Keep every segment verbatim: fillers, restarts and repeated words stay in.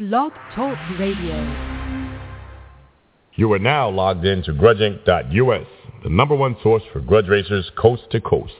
Blog Talk Radio. You are now logged in to grudge inc dot U S, the number one source for grudge racers coast to coast.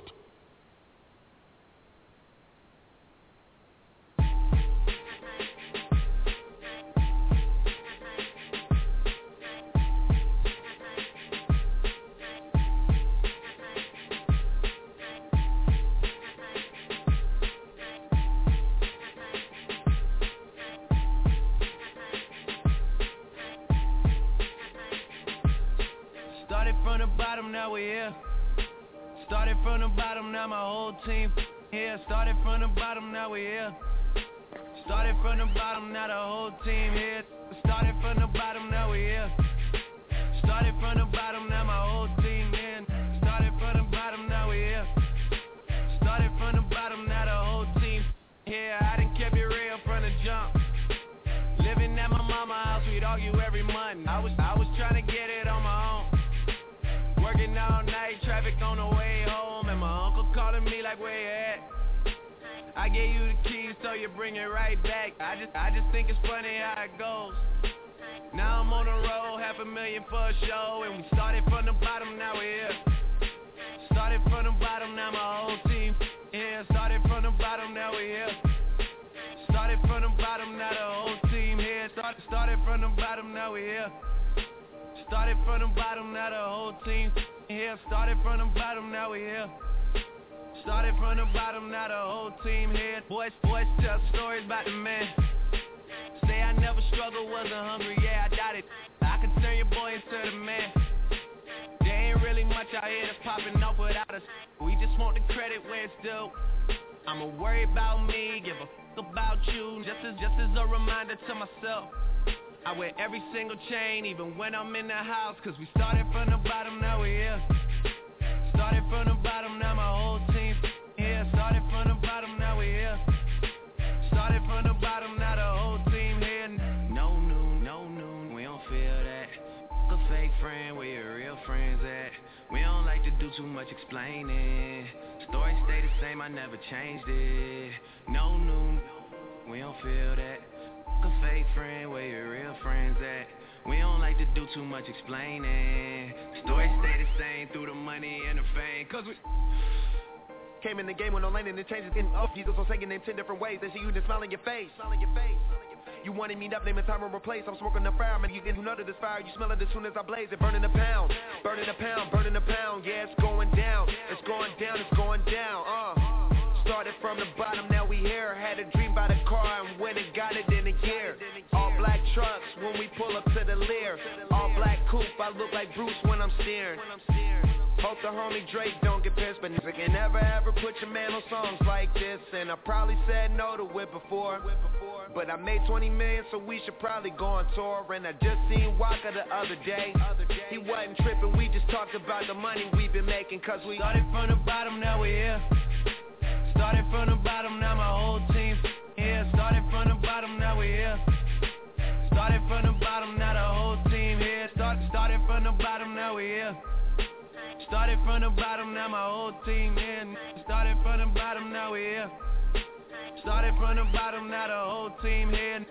Even when I'm in the house, cause we started from the bottom, now we're here. Started from the bottom, now my whole team here. Started from the bottom, now we're here. Started from the bottom, now the whole team here. No noon, no noon, we don't feel that. Fuck a fake friend, where your real friends at? We don't like to do too much explaining. Story stay the same, I never changed it. No noon, we don't feel that. Fuck a fake friend, where your real friends at? We don't like to do too much explaining. Stories stay the same through the money and the fame. Cause we came in the game with no lane and it changes in up. Jesus was saying in ten different ways. They see you just smile on your face. Smile on your face. You wanted me up, naming time and replace. I'm smoking the fire, man. You get none of this fire. You smell it as soon as I blaze it. Burning a pound, burning a pound, burning a pound. Yeah, it's going down. It's going down. It's going down. Uh. Started from the bottom, now we here. Had a dream by the car and went and got it in a year. All black trucks when we pull up to the Lear. All black coupe, I look like Bruce when I'm steering. Hope the homie Drake don't get pissed, but nigga can never ever put your man on songs like this. And I probably said no to it before, but I made twenty million, so we should probably go on tour. And I just seen Waka the other day. He wasn't tripping, we just talked about the money we've been making. Cause we started from the bottom, now we're here. Started from the bottom, now my whole team here. Started from the bottom, now we're here. Started from the bottom, now the whole team here. Started, started from the bottom, now we're here. Started from the bottom, now my whole team here. Started from the bottom, now we're here. Started from the bottom, now the whole team here.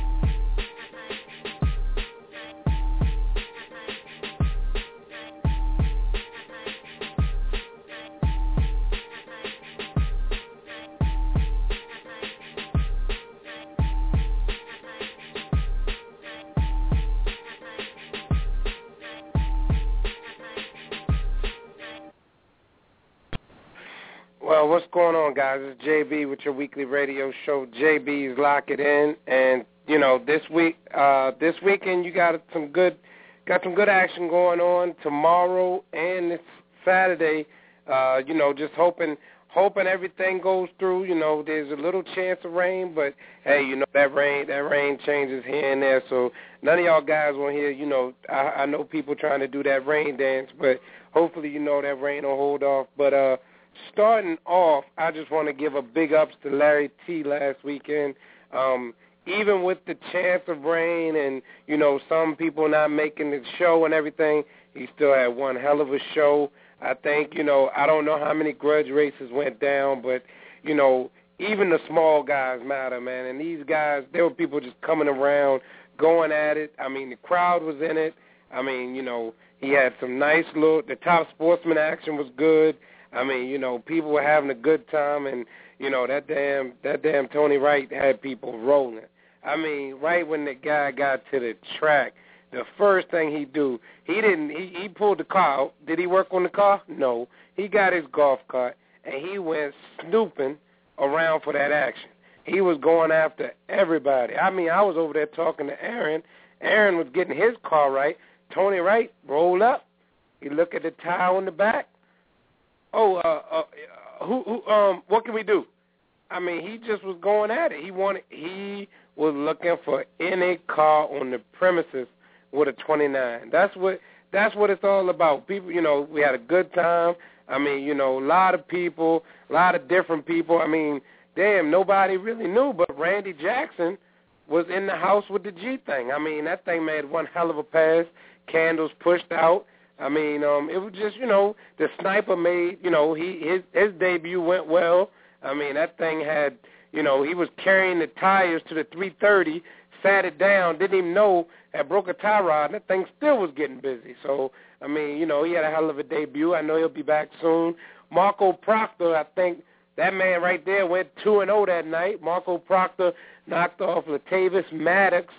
Well, what's going on, guys? It's J B with your weekly radio show, J B's Lock It In. And, you know, this week, uh, this weekend you got some good got some good action going on tomorrow and this Saturday. Uh, you know, just hoping hoping everything goes through. You know, there's a little chance of rain, but, hey, you know, that rain that rain changes here and there. So none of y'all guys want to hear, you know, I, I know people trying to do that rain dance, but hopefully, you know, that rain will hold off. But, uh, starting off, I just want to give a big ups to Larry T last weekend. Um, even with the chance of rain and, you know, some people not making the show and everything, he still had one hell of a show. I think, you know, I don't know how many grudge races went down, but, you know, even the small guys matter, man. And these guys, there were people just coming around, going at it. I mean, the crowd was in it. I mean, you know, he had some nice little, the Top Sportsman action was good. I mean, you know, people were having a good time, and, you know, that damn, that damn Tony Wright had people rolling. I mean, right when the guy got to the track, the first thing he do, he didn't, he, he pulled the car out. Did he work on the car? No. He got his golf cart, and he went snooping around for that action. He was going after everybody. I mean, I was over there talking to Aaron. Aaron was getting his car right. Tony Wright rolled up. He looked at the tire on the back. Oh, uh, uh, who, who, um, what can we do? I mean, he just was going at it. He wanted, he was looking for any car on the premises with a twenty-nine. That's what, that's what it's all about. People, you know, we had a good time. I mean, you know, a lot of people, a lot of different people. I mean, damn, nobody really knew, but Randy Jackson was in the house with the G thing. I mean, that thing made one hell of a pass. Candles pushed out. I mean, um, it was just, you know, the sniper made, you know, he his his debut went well. I mean, that thing had, you know, he was carrying the tires to the three thirty, sat it down, didn't even know, had broke a tie rod, and that thing still was getting busy. So, I mean, you know, he had a hell of a debut. I know he'll be back soon. Marco Proctor, I think that man right there went two and oh that night. Marco Proctor knocked off Latavius Maddox,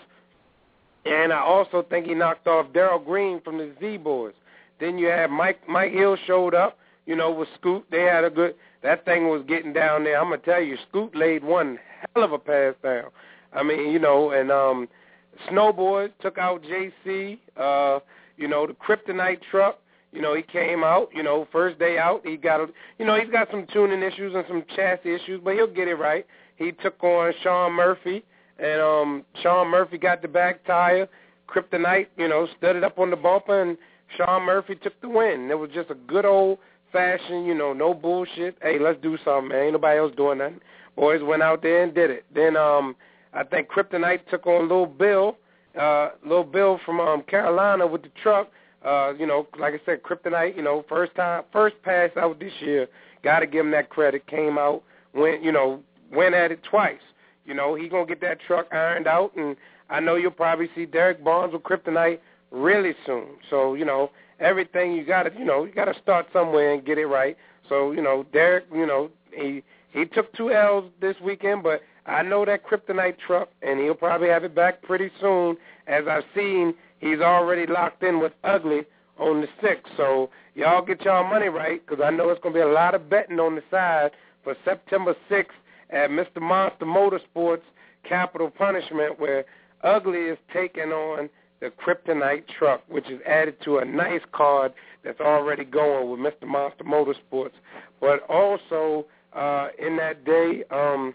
and I also think he knocked off Darrell Green from the Z-Boys. Then you had Mike Mike Hill showed up, you know, with Scoot. They had a good, that thing was getting down there. I'm going to tell you, Scoot laid one hell of a pass down. I mean, you know, and um, Snowboys took out J C, uh, you know, the Kryptonite truck. You know, he came out, you know, first day out. He got, a, you know, he's got some tuning issues and some chassis issues, but he'll get it right. He took on Sean Murphy, and um, Sean Murphy got the back tire. Kryptonite, you know, stood it up on the bumper, and Sean Murphy took the win. It was just a good old-fashioned, you know, no bullshit. Hey, let's do something, man. Ain't nobody else doing nothing. Boys went out there and did it. Then um, I think Kryptonite took on Lil Bill, uh, Lil Bill from um, Carolina with the truck. Uh, you know, like I said, Kryptonite, you know, first time, first pass out this year. Got to give him that credit. Came out, went, you know, went at it twice. You know, he going to get that truck ironed out, and I know you'll probably see Derek Barnes with Kryptonite really soon. So, you know, everything you got to, you know, you got to start somewhere and get it right. So, you know, Derek, you know, he he took two L's this weekend, but I know that Kryptonite truck, and he'll probably have it back pretty soon. As I've seen, he's already locked in with Ugly on the sixth. So y'all get y'all money right, because I know it's going to be a lot of betting on the side for September sixth at Mister Monster Motorsports Capital Punishment, where Ugly is taking on the Kryptonite truck, which is added to a nice card that's already going with Mister Monster Motorsports. But also uh, in that day, um,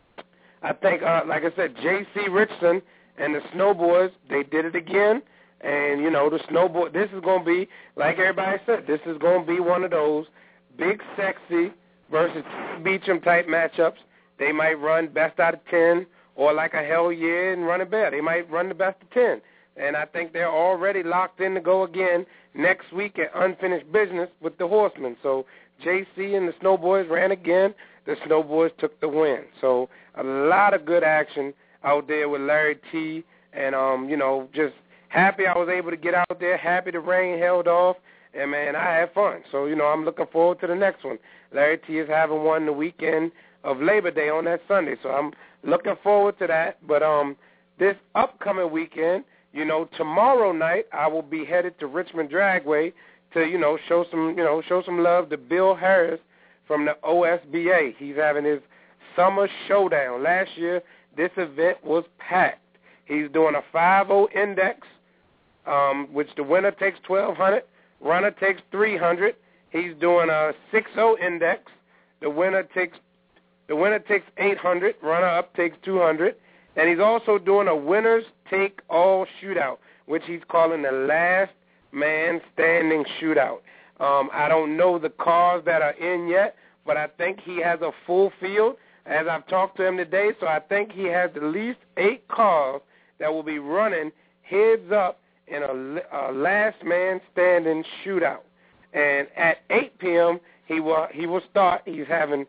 I think, uh, like I said, J C Richardson and the Snowboys, they did it again. And, you know, the Snowboy, this is going to be, like everybody said, this is going to be one of those big, sexy versus Beecham type matchups. They might run best out of ten, or like a Hell Yeah and Run It Bear. They might run the best of ten. And I think they're already locked in to go again next week at Unfinished Business with the Horsemen. So J C and the Snowboys ran again. The Snowboys took the win. So a lot of good action out there with Larry T. And, um, you know, just happy I was able to get out there, happy the rain held off. And, man, I had fun. So, you know, I'm looking forward to the next one. Larry T. is having one the weekend of Labor Day on that Sunday. So I'm looking forward to that. But um, this upcoming weekend, you know, tomorrow night I will be headed to Richmond Dragway to, you know, show some, you know, show some love to Bill Harris from the O S B A. He's having his summer showdown. Last year, this event was packed. He's doing a five oh index, um, which the winner takes twelve hundred, runner takes three hundred. He's doing a six oh index. The winner takes the winner takes eight hundred, runner up takes two hundred. And he's also doing a winners take all shootout, which he's calling the last man standing shootout. Um, I don't know the cars that are in yet, but I think he has a full field, as I've talked to him today. So I think he has at least eight cars that will be running heads up in a, a last man standing shootout. And at eight p.m., he will he will start. He's having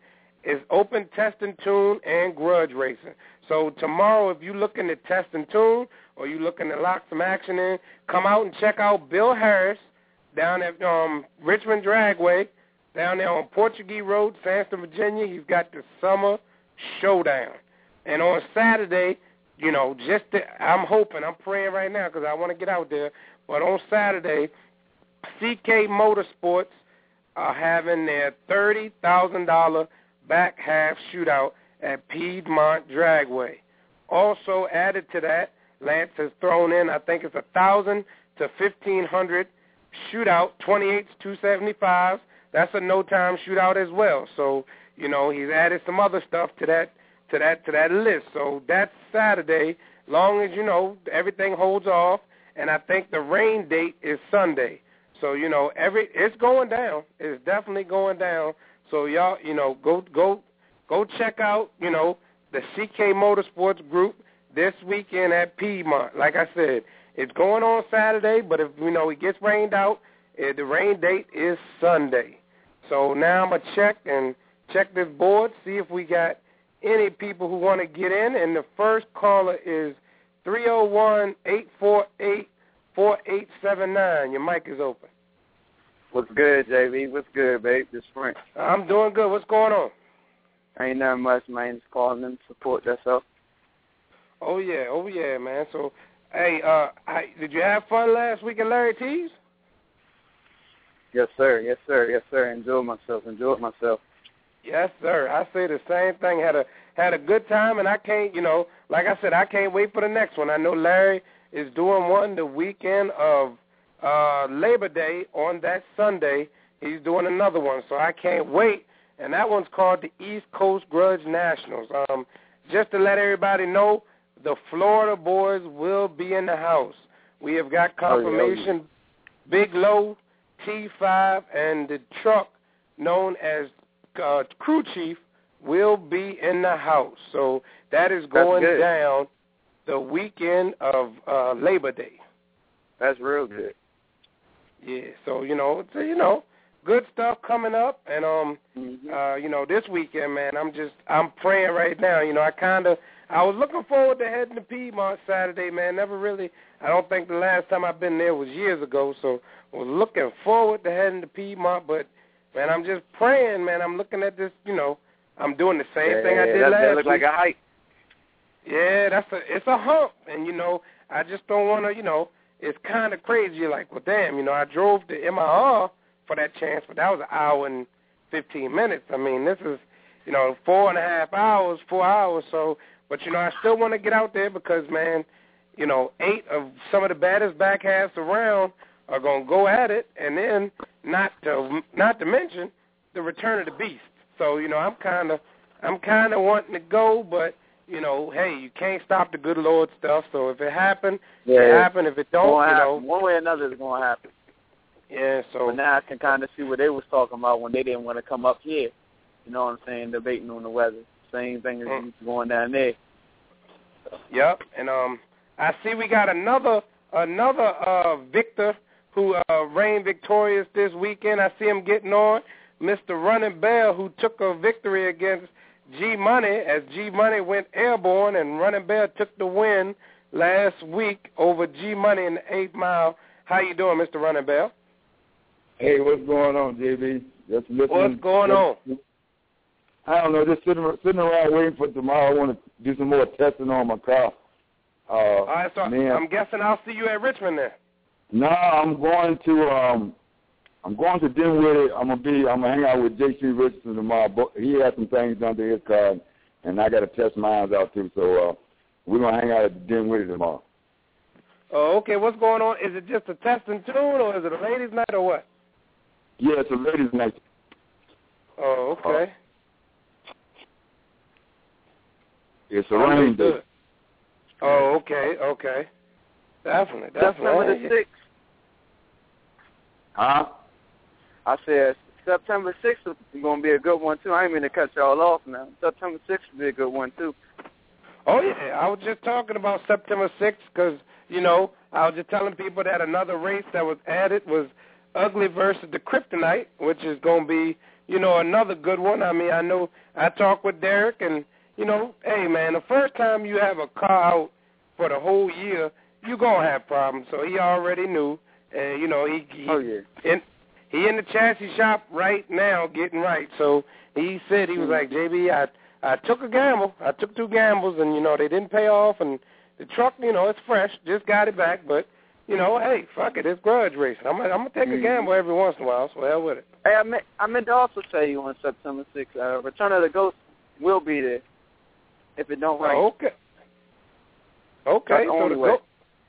is open test and tune and grudge racing. So tomorrow, if you're looking to test and tune or you're looking to lock some action in, come out and check out Bill Harris down at um, Richmond Dragway, down there on Portuguese Road, Sandston, Virginia. He's got the Summer Showdown. And on Saturday, you know, just to, I'm hoping, I'm praying right now because I want to get out there, but on Saturday, C K Motorsports are having their thirty thousand dollars back half shootout at Piedmont Dragway. Also added to that, Lance has thrown in, I think it's one thousand to fifteen hundred shootout, twenty-eights, two seventy-fives. That's a no-time shootout as well. So, you know, he's added some other stuff to that to that to that list. So that's Saturday, long as, you know, everything holds off. And I think the rain date is Sunday. So, you know, every it's going down. It's definitely going down. So y'all, you know, go go go check out, you know, the C K Motorsports group this weekend at Piedmont. Like I said, it's going on Saturday, but if, you know, it gets rained out, eh, the rain date is Sunday. So now I'm going to check and check this board, see if we got any people who want to get in. And the first caller is three oh one, eight four eight, four eight seven nine. Your mic is open. What's good, J V? What's good, babe? This Frank. I'm doing good. What's going on? Ain't nothing much, man. Just calling them to support yourself. Oh, yeah. Oh, yeah, man. So, hey, uh, I, did you have fun last week at Larry T's? Yes, sir. Yes, sir. Yes, sir. Enjoyed myself. Enjoyed myself. Yes, sir. I say the same thing. Had a had a good time, and I can't, you know, like I said, I can't wait for the next one. I know Larry is doing one the weekend of uh, Labor Day on that Sunday. He's doing another one, so I can't wait. And that one's called the East Coast Grudge Nationals. Um, just to let everybody know, the Florida boys will be in the house. We have got confirmation. Oh, yeah. Big Low, T five, and the truck known as uh, Crew Chief will be in the house. So that is going down the weekend of uh, Labor Day. That's real good. Yeah, so, you know, it's, you know, good stuff coming up. And, um, mm-hmm. uh, you know, this weekend, man, I'm just, I'm praying right now. You know, I kind of, I was looking forward to heading to Piedmont Saturday, man. Never really, I don't think the last time I've been there was years ago. So I was looking forward to heading to Piedmont. But, man, I'm just praying, man. I'm looking at this, you know, I'm doing the same yeah, thing I did that, last that look week. like a hike. Yeah, that's a, it's a hump. And, you know, I just don't want to, you know, it's kind of crazy. You're like, well, damn, you know, I drove to M I R for that chance, but that was an hour and fifteen minutes. I mean, this is, you know, four and a half hours, four hours. So, but, you know, I still want to get out there because, man, you know, eight of some of the baddest back halves around are going to go at it, and then not to not to mention the return of the beast. So, you know, I'm kind of I'm kind of wanting to go, but, you know, hey, you can't stop the good Lord stuff. So if it happen, yeah, it happen. If it don't, you know, one way or another, it's going to happen. Yeah, so. But now I can kind of see what they was talking about when they didn't want to come up here. You know what I'm saying? Debating on the weather. Same thing as mm. going down there. Yep, and um, I see we got another another uh Victor who uh, reigned victorious this weekend. I see him getting on, Mister Running Bell, who took a victory against G Money as G Money went airborne, and Running Bell took the win last week over G Money in the eighth mile. How you doing, Mister Running Bell? Hey, what's going on, J B? Just listening. What's going on? I don't know, just sitting sitting around waiting for tomorrow. I want to do some more testing on my car. Uh, All right, so man, I'm guessing I'll see you at Richmond then. No, I'm going to um, I'm going to Dinwiddie. I'm gonna be I'm gonna hang out with J C Richardson tomorrow. But he has some things done to his car, and I got to test mine out too. So uh, we're gonna hang out at Dinwiddie tomorrow. Oh, okay. What's going on? Is it just a test and tune, or is it a ladies' night, or what? Yeah, it's a ladies' night. Oh, okay. Uh, It's a rain day. Oh, okay, okay. Definitely, definitely. September the sixth. Huh? I said September sixth is going to be a good one, too. I ain't mean to cut y'all off now. September sixth will be a good one, too. Oh, yeah. I was just talking about September sixth because, you know, I was just telling people that another race that was added was Ugly versus the Kryptonite, which is going to be you know, another good one. I mean, I know I talked with Derek, and, you know, hey, man, the first time you have a car out for the whole year, you're going to have problems. So he already knew. And, you know, he, he, oh, yeah. in, he in the chassis shop right now getting right. So he said, he was like, J B, I, I took a gamble. I took two gambles, and, you know, they didn't pay off. And the truck, you know, it's fresh. Just got it back. But, you know, hey, fuck it. It's grudge racing. I'm, I'm going to take mm-hmm. a gamble every once in a while, so hell with it. Hey, I meant, I meant to also say you on September sixth, uh, Return of the Ghost will be there if it don't rain. Oh, okay. Okay, That's so the way. Ghost.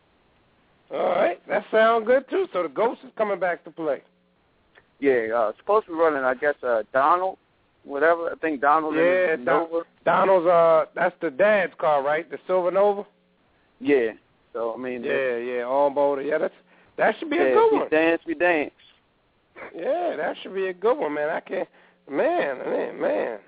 All right, that sounds good, too. So the Ghost is coming back to play. Yeah, uh, supposed to be running, I guess, uh, Donald, whatever. I think Donald yeah, and Nova. Donald's, uh, that's the dad's car, right? The Silver Nova? Yeah. So, I mean. Yeah, yeah, on board. Yeah, that's, that should be yeah, a good we one. dance, we dance. Yeah, that should be a good one, man. I can't, man, man, man.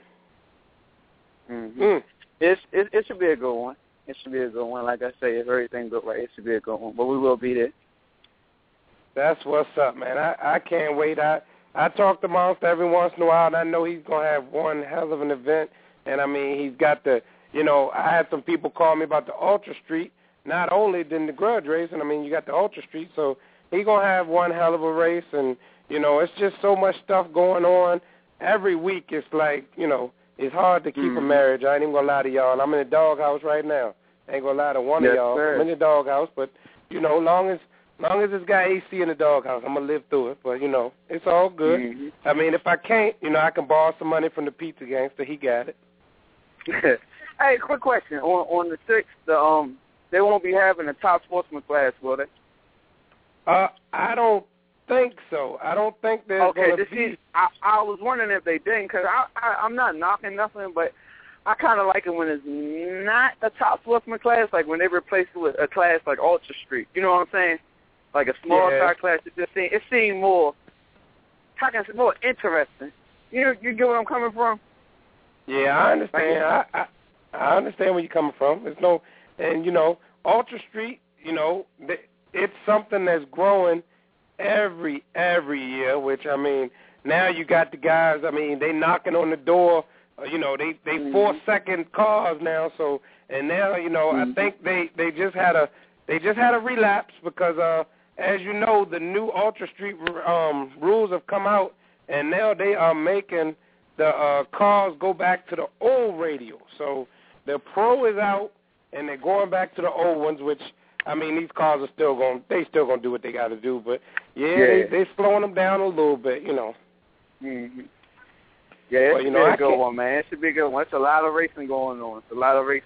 Mm-hmm. Mm. It's, it, it should be a good one. It should be a good one. Like I say, if everything goes right, it should be a good one. But we will be there. That's what's up, man. I, I can't wait. I, I talk to Monster every once in a while, and I know he's going to have one hell of an event. And, I mean, he's got the, you know, I had some people call me about the Ultra Street. Not only than the grudge racing, I mean, you got the Ultra Street, so he's going to have one hell of a race. And, you know, it's just so much stuff going on. Every week it's like, you know, it's hard to keep mm-hmm. a marriage. I ain't even going to lie to y'all. I'm in the doghouse right now. I ain't going to lie to one yes, of y'all. Sir. I'm in the doghouse, but, you know, long as long as it's got A C in the doghouse, I'm going to live through it. But, you know, it's all good. Mm-hmm. I mean, if I can't, you know, I can borrow some money from the pizza gangster. He got it. Hey, quick question. On on the sixth, the, um, they won't be having a top sportsman class, will they? Uh, I don't think so. I don't think there's okay, going to this be. Is, I, I was wondering if they didn't, because I, I, I'm not knocking nothing, but I kind of like it when it's not a top sportsman class, like when they replace it with a class like Ultra Street. You know what I'm saying? Like a small yeah. car class. It just seemed, it seemed more, how can I say, more interesting. You know, you get where I'm coming from? Yeah, I understand. I, I I understand where you're coming from. There's no, and you know, Ultra Street, you know, it's something that's growing every every year. Which I mean, now you got the guys. I mean, they knocking on the door. Uh, you know, they they mm-hmm. four second cars now. So and now you know, mm-hmm. I think they they just had a they just had a relapse because uh, as you know, the new Ultra Street um, rules have come out, and now they are making the uh, cars go back to the old radio. So the Pro is out, and they're going back to the old ones, which, I mean, these cars are still going, they still going to do what they got to do. But, yeah, yeah. They, they're slowing them down a little bit, you know. Mm-hmm. Yeah, it but, should you be know, a good one, man. It should be a good one. It's a lot of racing going on. It's a lot of racing.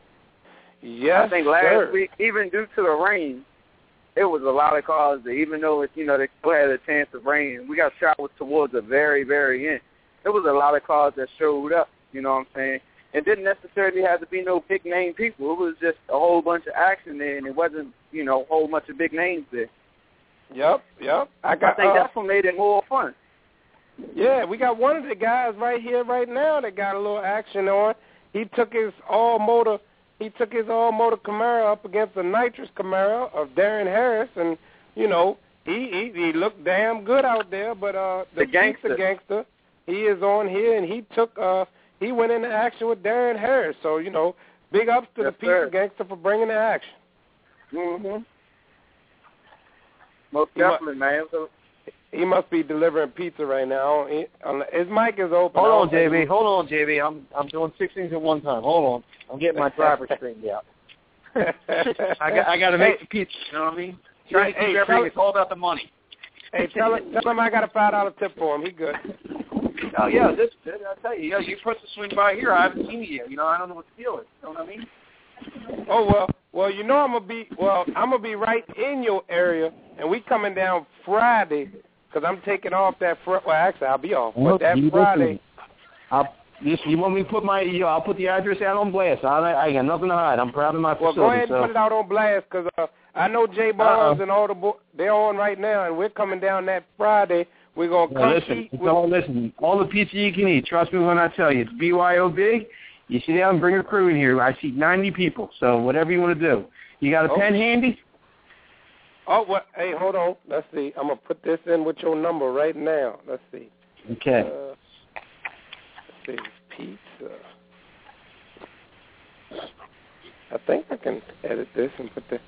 Yes, I think last sir. week, even due to the rain, it was a lot of cars that even though, it, you know, they still had a chance of rain, we got showers towards the very, very end. There was a lot of cars that showed up, you know what I'm saying? It didn't necessarily have to be no big-name people. It was just a whole bunch of action there, and it wasn't, you know, a whole bunch of big names there. Yep, yep. I, got, I think uh, that's what made it more fun. Yeah, we got one of the guys right here right now that got a little action on. He took his all-motor he took his all-motor Camaro up against the nitrous Camaro of Darren Harris, and, you know, he, he, he looked damn good out there, but uh, the, the gangster. Pizza Gangster, he is on here, and he took uh, he went into action with Darren Harris. So, you know, big ups to yes, the Pizza sir. Gangster for bringing the action. Mm-hmm. Most He definitely, mu- man. So, he must be delivering pizza right now. He, his mic is open. Hold on, J B. Hold on, J B. I'm I'm doing six things at one time. Hold on. I'm getting my driver straightened out. I got I got to make hey, the pizza. You know what I mean? Trying to keep hey, everything. tell, It's all about the money. Hey, tell him, tell him I got a five dollar tip for him. He good. Oh yeah, this I tell you, yeah, you're supposed to swing by here. I haven't seen you yet. You know, I don't know what the deal is. You know what I mean? Oh well, well you know I'm gonna be well I'm gonna be right in your area, and we coming down Friday because I'm taking off that fr- well actually I'll be off, but that Friday. I'll, you, you want me to put my? You know, I'll put the address out on blast. I, I got nothing to hide. I'm proud of my well, facility. Well, go ahead so. and put it out on blast because uh, I know Jay Barnes Uh-oh. and all the bo- they're on right now, and we're coming down that Friday. We're gonna Well, come listen, eat. it's With- all listen. All the pizza you can eat. Trust me when I tell you, it's B Y O big. You sit down and bring a crew in here. I see ninety people. So whatever you want to do. You got a oh. pen handy? Oh, well, hey, hold on. Let's see. I'm gonna put this in with your number right now. Let's see. Okay. Uh, see. Pizza. I think I can edit this and put the...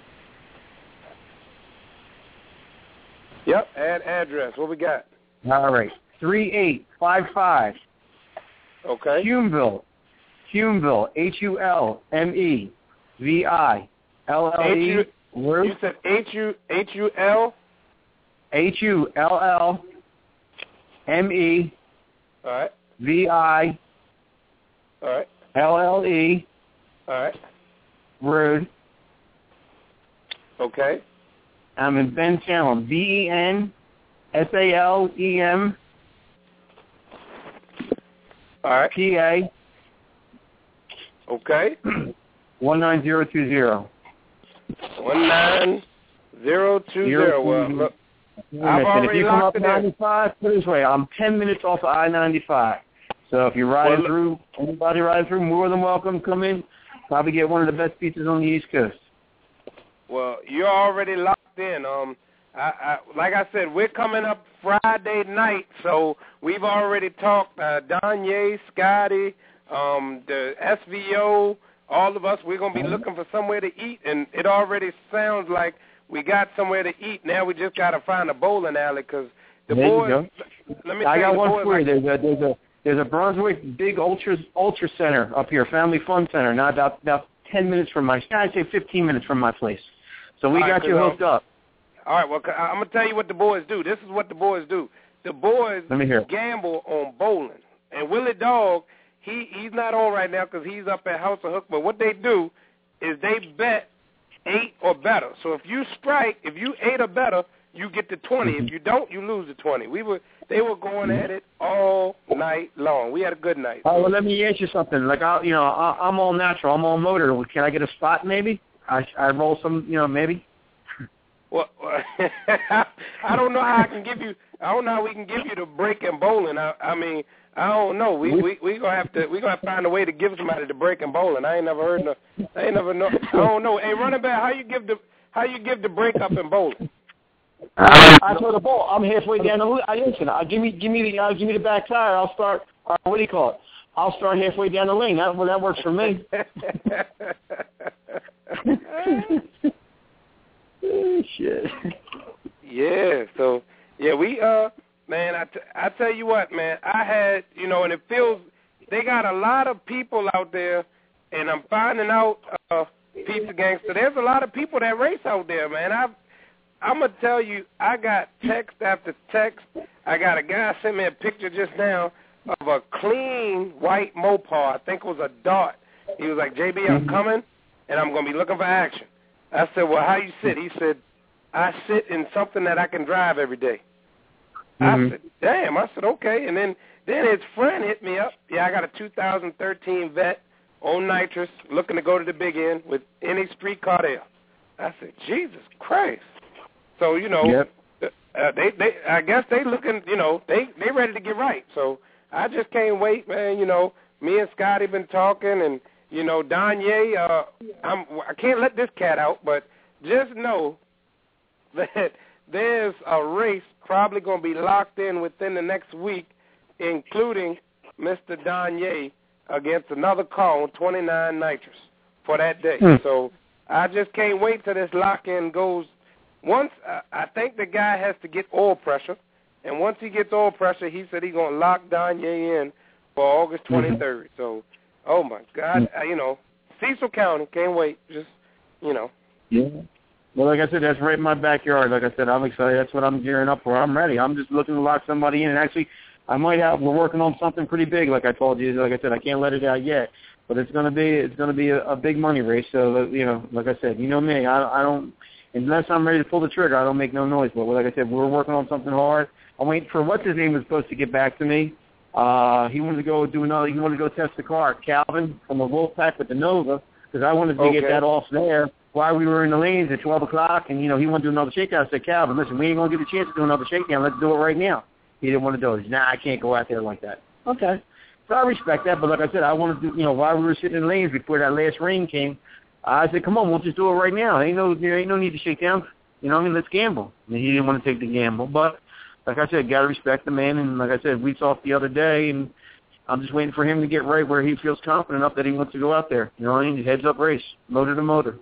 Yep, add address. What we got? All right. three eight five five. Okay. Humeville. Humeville. H U L M E V I L L E. You said H U H U L? H U L L M E All right. V I All right. L L E. All right. Road. Okay. I'm in Ben Salem. B E N S A L E M. All right. P A. Okay. one nine zero two zero. one nine zero two zero. Well, look, I've already if you come locked up it in. ninety-five, put it this way, I'm ten minutes off of I ninety-five. So if you're riding Well, through, anybody riding through, more than welcome, come in. Probably get one of the best pizzas on the East Coast. Well, you're already locked in. Um, I, I, like I said, we're coming up Friday night, so we've already talked. Uh, Donye, Scotty, um, the S V O, all of us. We're gonna be looking for somewhere to eat, and it already sounds like we got somewhere to eat. Now we just gotta find a bowling alley because the there boys. You go. Let me I tell got you, one boys for you. like, There's a there's a there's a Brunswick big ultra ultra center up here, Family Fun Center. Now about about ten minutes from my, I'd say fifteen minutes from my place. So we All right, got you hooked up. All right, well, I'm going to tell you what the boys do. This is what the boys do. The boys Let me hear. gamble on bowling. And Willie Dog, he, he's not on right now because he's up at House of Hook, but what they do is they bet eight or better. So if you strike, if you eight or better, you get the twenty. Mm-hmm. If you don't, you lose the twenty. We were They were going at it all night long. We had a good night. Oh, well, let me ask you something. Like, I, you know, I, I'm all natural. I'm all motor. Can I get a spot maybe? I, I roll some, you know, maybe? Well, I don't know how I can give you. I don't know how we can give you the break in bowling. I, I mean, I don't know. We we we gonna have to. We gonna have to find a way to give somebody the break in bowling. I ain't never heard. No, I ain't never know. I don't know. Hey, running back, how you give the how you give the break up in bowling? I throw the ball. I'm halfway down the. I listen. I give me give me the uh, give me the back tire. I'll start. Uh, what do you call it? I'll start halfway down the lane. That well, that works for me. Oh, shit. Yeah. So yeah, we uh man, I, t- I tell you what, man, I had you know, and it feels they got a lot of people out there, and I'm finding out uh, Pizza Gangster. There's a lot of people that race out there, man. I've I'm gonna tell you, I got text after text. I got a guy sent me a picture just now of a clean white Mopar. I think it was a Dart. He was like, J B, I'm coming, and I'm gonna be looking for action. I said, well, how you sit? He said, I sit in something that I can drive every day. Mm-hmm. I said, damn. I said, okay. And then, then his friend hit me up. Yeah, I got a two thousand thirteen Vet on nitrous, looking to go to the big end with any street car there. I said, Jesus Christ. So, you know, yep. uh, they, they, I guess they looking, you know, they, they ready to get right. So I just can't wait, man. You know, me and Scotty been talking, and, you know, Donye, uh, I'm, I can't let this cat out, but just know that there's a race probably going to be locked in within the next week, including Mister Donye against another car on twenty-nine nitrous for that day. Hmm. So I just can't wait till this lock-in goes. Once, uh, I think the guy has to get oil pressure, and once he gets oil pressure, he said he's going to lock Donye in for August twenty-third. Mm-hmm. So, oh, my God, mm-hmm. uh, you know, Cecil County, can't wait, just, you know. Yeah. Well, like I said, that's right in my backyard. Like I said, I'm excited. That's what I'm gearing up for. I'm ready. I'm just looking to lock somebody in. And actually, I might have, we're working on something pretty big, like I told you. Like I said, I can't let it out yet. But it's going to be it's going to be a, a big money race. So, you know, like I said, you know me. I, I don't, unless I'm ready to pull the trigger, I don't make no noise. But like I said, we're working on something hard. I'm waiting for what's his name was supposed to get back to me. Uh, he wanted to go do another, he wanted to go test the car, Calvin, from the Wolfpack with the Nova, because I wanted to okay. get that off there while we were in the lanes at twelve o'clock, and, you know, he wanted to do another shakedown. I said, Calvin, listen, we ain't going to get a chance to do another shakedown. Let's do it right now. He didn't want to do it. He said, nah, I can't go out there like that. Okay. So I respect that, but like I said, I wanted to, you know, while we were sitting in the lanes before that last rain came, I said, come on, we'll just do it right now. Ain't no, there ain't no need to shake down. You know what I mean? Let's gamble. And he didn't want to take the gamble. But like I said, got to respect the man. And like I said, we talked the other day, and I'm just waiting for him to get right where he feels confident enough that he wants to go out there. You know what I mean? Heads up race, motor to motor.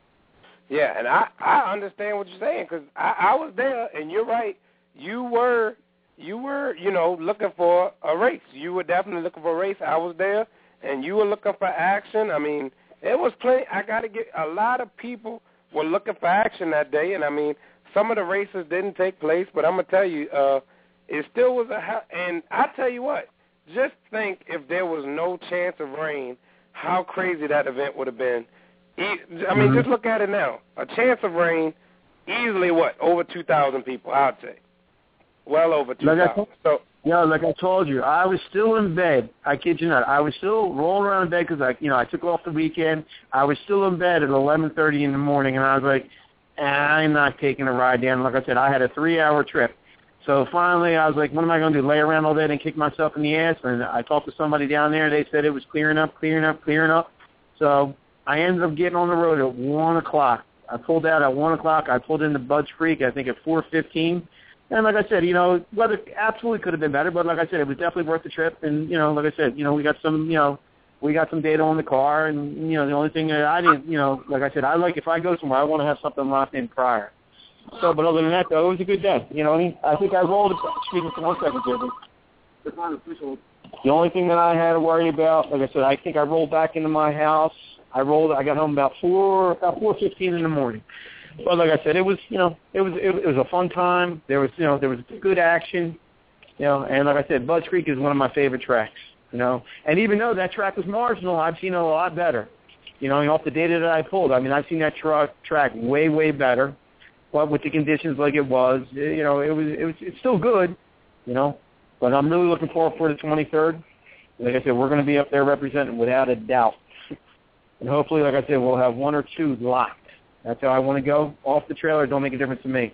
Yeah, and I, I understand what you're saying because I, I was there, and you're right. You were, you were, you know, looking for a race. You were definitely looking for a race. I was there, and you were looking for action. I mean, it was plenty. I got to get a lot of people were looking for action that day, and I mean, some of the races didn't take place, but I'm gonna tell you, uh, it still was a. And I tell you what, just think if there was no chance of rain, how crazy that event would have been. I mean, mm-hmm. just look at it now. A chance of rain, easily what over two thousand people, I'd say. Well over two thousand. Like so. Yeah, like I told you, I was still in bed. I kid you not. I was still rolling around in bed because I, you know, I took off the weekend. I was still in bed at eleven thirty in the morning, and I was like, I'm not taking a ride down. Like I said, I had a three-hour trip. So finally, I was like, what am I going to do, lay around all day and kick myself in the ass? And I talked to somebody down there. They said it was clearing up, clearing up, clearing up. So I ended up getting on the road at one o'clock. I pulled out at one o'clock. I pulled into Budds Creek, I think, at four fifteen. And like I said, you know, weather absolutely could have been better, but like I said, it was definitely worth the trip. And, you know, like I said, you know, we got some, you know, we got some data on the car. And, you know, the only thing that I didn't, you know, like I said, I like if I go somewhere, I want to have something locked in prior. So, but other than that, though, it was a good day. You know what I mean? I think I rolled, excuse me for one second, Jimmy. It's not official. The only thing that I had to worry about, like I said, I think I rolled back into my house. I rolled, I got home about four, about four fifteen in the morning. But like I said, it was, you know, it was, it, it was a fun time. There was, you know, there was good action, you know, and like I said, Budds Creek is one of my favorite tracks, you know. And even though that track was marginal, I've seen it a lot better, you know, off the data that I pulled. I mean, I've seen that tra- track way, way better. But with the conditions like it was, you know, it was, it was, it's still good, you know. But I'm really looking forward for the twenty-third. Like I said, we're going to be up there representing without a doubt. And hopefully, like I said, we'll have one or two locked. That's how I want to go. Off the trailer, don't make a difference to me.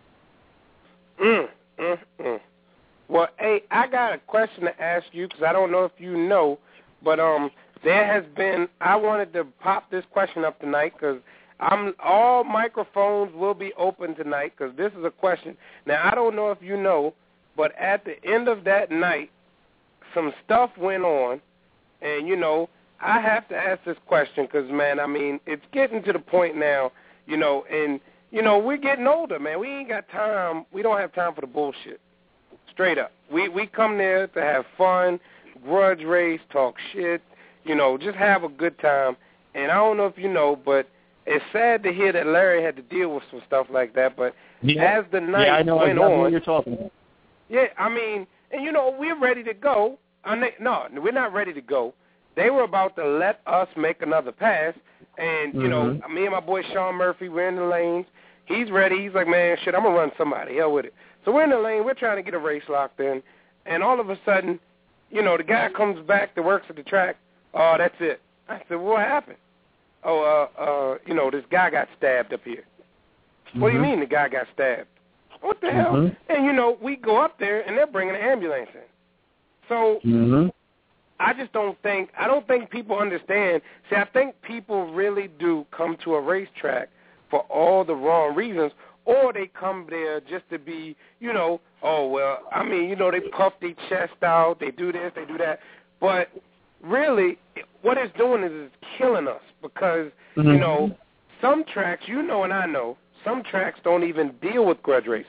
Mm, mm, mm. Well, hey, I got a question to ask you because I don't know if you know, but um, there has been, I wanted to pop this question up tonight because I'm all microphones will be open tonight because this is a question. Now, I don't know if you know, but at the end of that night, some stuff went on, and, you know, I have to ask this question because, man, I mean, it's getting to the point now, you know, and, you know, we're getting older, man. We ain't got time. We don't have time for the bullshit. Straight up. We we come there to have fun, grudge race, talk shit, you know, just have a good time. And I don't know if you know, but it's sad to hear that Larry had to deal with some stuff like that. But yeah. as the night yeah, I know went exactly on, what you're talking about. Yeah, I mean, and, you know, we're ready to go. No, we're not ready to go. They were about to let us make another pass. And, you mm-hmm. know, me and my boy Sean Murphy, we're in the lanes. He's ready. He's like, man, shit, I'm going to run somebody. Hell with it. So we're in the lane. We're trying to get a race locked in. And all of a sudden, you know, the guy comes back that works at the track. Oh, that's it. I said, well, what happened? Oh, uh, uh, you know, this guy got stabbed up here. Mm-hmm. What do you mean the guy got stabbed? What the mm-hmm. hell? And, you know, we go up there, and they're bringing an ambulance in. So mm-hmm. I just don't think, I don't think people understand. See, I think people really do come to a racetrack for all the wrong reasons, or they come there just to be, you know, oh, well, I mean, you know, they puff their chest out, they do this, they do that. But really, what it's doing is it's killing us because, mm-hmm. you know, some tracks, you know and I know, some tracks don't even deal with grudge racing.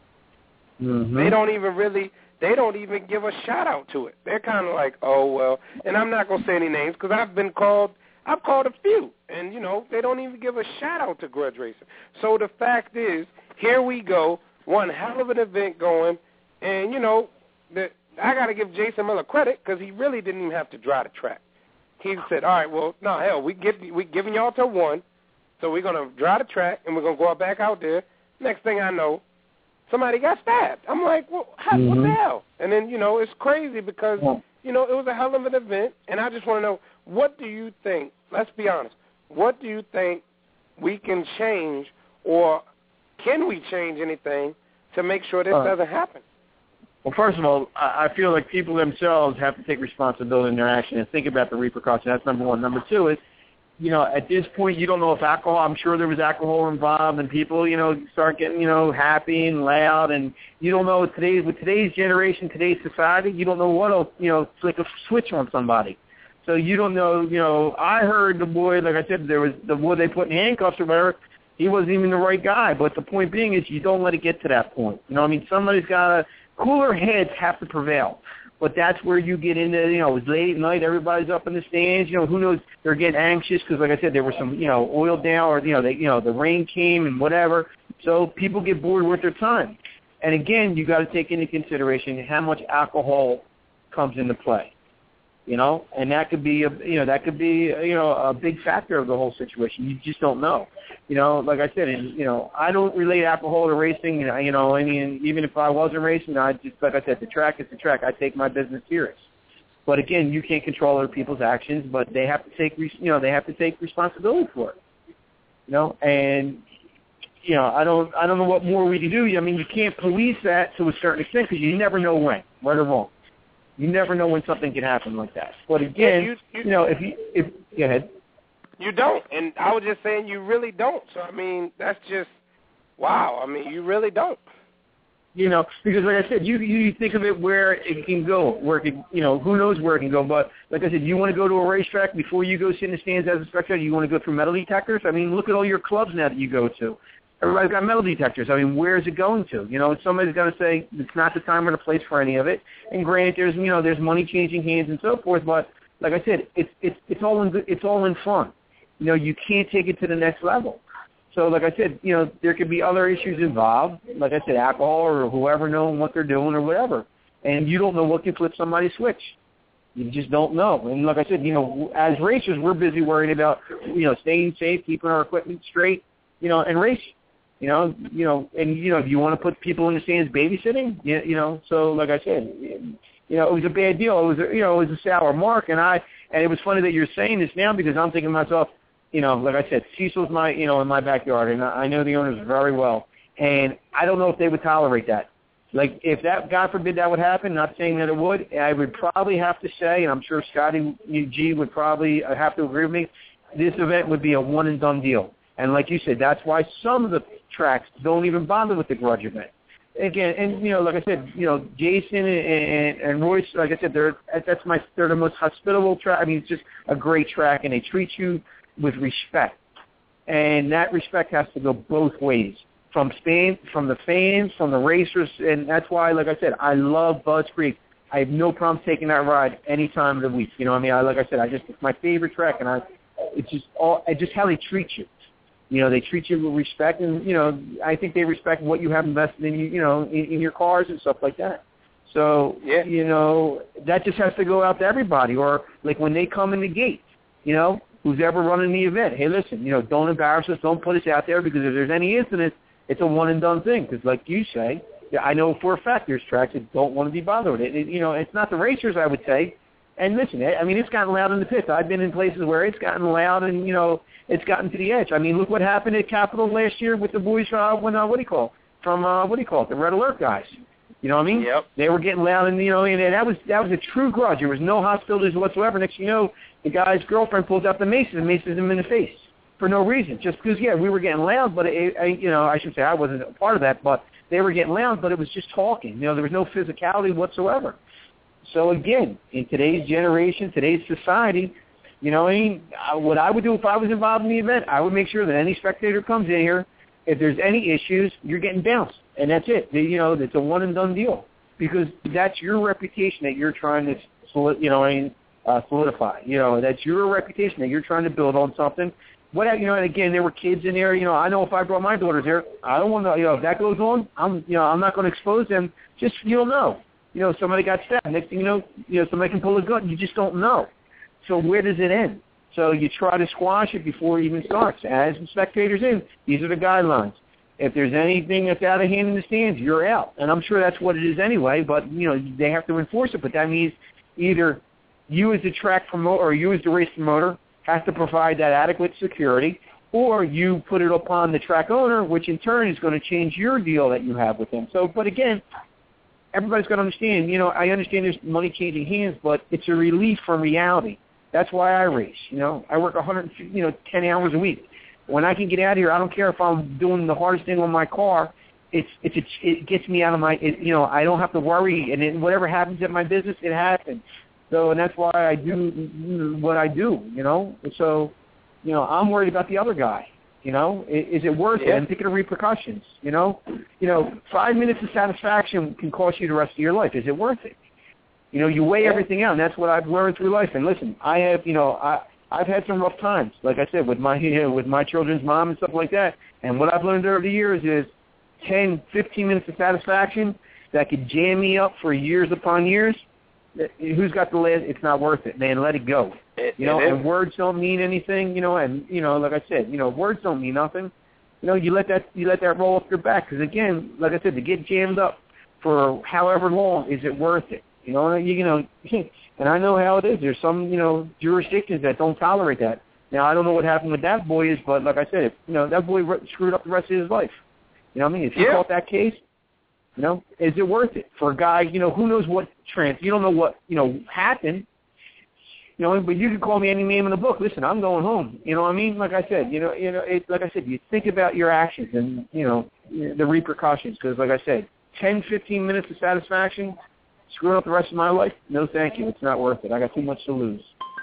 Mm-hmm. They don't even really... They don't even give a shout-out to it. They're kind of like, oh, well, and I'm not going to say any names because I've been called, I've called a few, and, you know, they don't even give a shout-out to grudge racing. So the fact is, here we go, one hell of an event going, and, you know, the, I got to give Jason Miller credit because he really didn't even have to drive the track. He said, all right, well, no, hell, we get, we giving y'all till one, so we're going to drive the track, and we're going to go back out there. Next thing I know, somebody got stabbed. I'm like, well, how, mm-hmm. what the hell? And then, you know, it's crazy because, you know, it was a hell of an event, and I just want to know, what do you think, let's be honest, what do you think we can change or can we change anything to make sure this uh, doesn't happen? Well, first of all, I feel like people themselves have to take responsibility in their action and think about the repercussions. That's number one. Number two is, you know, at this point, you don't know if alcohol, I'm sure there was alcohol involved, and people, you know, start getting, you know, happy and loud, and you don't know today's, with today's generation, today's society, you don't know what'll, you know, flick a switch on somebody. So you don't know, you know, I heard the boy, like I said, there was the boy they put in handcuffs or whatever, he wasn't even the right guy. But the point being is you don't let it get to that point. You know, I mean, somebody's got to, cooler heads have to prevail. But that's where you get into, you know, it was late at night, everybody's up in the stands, you know, who knows, they're getting anxious because, like I said, there was some, you know, oil down or, you know, they, you know, the rain came and whatever. So people get bored with their time. And again, you got to take into consideration how much alcohol comes into play, you know, and that could be, a, you know, that could be, you know, a big factor of the whole situation. You just don't know. You know, like I said, and, you know, I don't relate alcohol to racing. You know, I mean, even if I wasn't racing, I just, like I said, the track is the track. I take my business serious. But again, you can't control other people's actions, but they have to take, you know, they have to take responsibility for it. You know, and you know, I don't, I don't know what more we can do. I mean, you can't police that to a certain extent because you never know when, right or wrong. You never know when something can happen like that. But again, yeah, you, you, you know, if you, if go ahead. You don't, and I was just saying you really don't. So, I mean, that's just, wow. I mean, you really don't. You know, because like I said, you you think of it where it can go, where it can, you know, who knows where it can go. But like I said, you want to go to a racetrack before you go sit in the stands as a spectator, you want to go through metal detectors? I mean, look at all your clubs now that you go to. Everybody's got metal detectors. I mean, where is it going to? You know, somebody's going to say it's not the time or the place for any of it. And granted, there's, you know, there's money changing hands and so forth. But like I said, it's it's it's all in it's all in fun. You know, you can't take it to the next level. So, like I said, you know, there could be other issues involved. Like I said, alcohol or whoever knowing what they're doing or whatever. And you don't know what can flip somebody's switch. You just don't know. And like I said, you know, as racers, we're busy worrying about, you know, staying safe, keeping our equipment straight, you know, and racing. You know, you know, and, you know, if you want to put people in the stands babysitting, you, you know, so like I said, you know, it was a bad deal. It was, a, you know, it was a sour mark. And I, and it was funny that you're saying this now because I'm thinking to myself, you know, like I said, Cecil's my, you know, in my backyard, and I know the owners very well. And I don't know if they would tolerate that. Like, if that, God forbid, that would happen, not saying that it would, I would probably have to say, and I'm sure Scotty G would probably have to agree with me, this event would be a one-and-done deal. And like you said, that's why some of the tracks don't even bother with the grudge event. Again, and, you know, like I said, you know, Jason and, and, and Royce, like I said, they're, that's my, they're the most hospitable track. I mean, it's just a great track, and they treat you with respect, and that respect has to go both ways, from Spain, from the fans, from the racers, and that's why, like I said, I love Budds Creek. I have no problem taking that ride any time of the week. You know what I mean? I, like I said, I just it's my favorite track, and I it's just all it's just how they treat you. You know, they treat you with respect, and you know, I think they respect what you have invested in, you know, in, in your cars and stuff like that. So, yeah. you know, that just has to go out to everybody, or like when they come in the gate, you know. Who's ever running the event? Hey, listen, you know, don't embarrass us. Don't put us out there because if there's any incident, it's a one-and-done thing. Because like you say, I know for a fact there's tracks that don't want to be bothered with it. it. You know, it's not the racers, I would say. And listen, I mean, it's gotten loud in the pits. I've been in places where it's gotten loud and, you know, it's gotten to the edge. I mean, look what happened at Capitol last year with the boys uh, when, uh, what do you call it? From, uh, what do you call it, the Red Alert guys. You know what I mean? Yep. They were getting loud, and you know, and that was that was a true grudge. There was no hostilities whatsoever. Next thing you know, the guy's girlfriend pulls out the maces and maces him in the face for no reason, just because yeah, we were getting loud. But it, I, you know, I should say I wasn't a part of that, but they were getting loud. But it was just talking. You know, there was no physicality whatsoever. So again, in today's generation, today's society, you know, I mean, what I would do if I was involved in the event, I would make sure that any spectator comes in here, if there's any issues, you're getting bounced. And that's it. You know, it's a one-and-done deal because that's your reputation that you're trying to, you know, I mean, uh, solidify. You know, that's your reputation that you're trying to build on something. What, you know, and again, there were kids in there. You know, I know if I brought my daughters here, I don't want to. You know, if that goes on, I'm, you know, I'm not going to expose them. Just you don't know. You know, somebody got stabbed. Next thing you know, you know, somebody can pull a gun. You just don't know. So where does it end? So you try to squash it before it even starts. As the spectators in, these are the guidelines. If there's anything that's out of hand in the stands, you're out. And I'm sure that's what it is anyway, but, you know, they have to enforce it. But that means either you as the track promoter or you as the race promoter have to provide that adequate security, or you put it upon the track owner, which in turn is going to change your deal that you have with them. So, but again, everybody's got to understand, you know, I understand there's money changing hands, but it's a relief from reality. That's why I race. You know, I work one hundred, you know, ten hours a week. When I can get out of here, I don't care if I'm doing the hardest thing on my car. It's it's it, it gets me out of my, it, you know, I don't have to worry, and it, whatever happens at my business, it happens. So, and that's why I do what I do. You know, so, you know, I'm worried about the other guy. You know, is, is it worth yeah. it? And think of the repercussions. You know, you know, five minutes of satisfaction can cost you the rest of your life. Is it worth it? You know, you weigh yeah. everything out, and that's what I've learned through life. And listen, I have, you know, I I've had some rough times, like I said, with my you know, with my children's mom and stuff like that. And what I've learned over the years is ten, fifteen minutes of satisfaction that could jam me up for years upon years. Who's got the last? It's not worth it, man. Let it go. It, you know, it and words don't mean anything. You know, and you know, like I said, you know, words don't mean nothing. You know, you let that you let that roll off your back because again, like I said, to get jammed up for however long, is it worth it? You know, you, you know, and I know how it is. There's some, you know, jurisdictions that don't tolerate that. Now, I don't know what happened with that boy is, but like I said, if, you know, that boy re- screwed up the rest of his life. You know what I mean? If he yeah. caught that case, you know, is it worth it for a guy? You know, who knows what trans? You don't know what you know happened. You know, but you can call me any name in the book. Listen, I'm going home. You know what I mean? Like I said, you know, you know, it, like I said, you think about your actions and you know the repercussions. Because, like I said, ten, fifteen minutes of satisfaction. Screwing up the rest of my life? No, thank you. It's not worth it. I got too much to lose.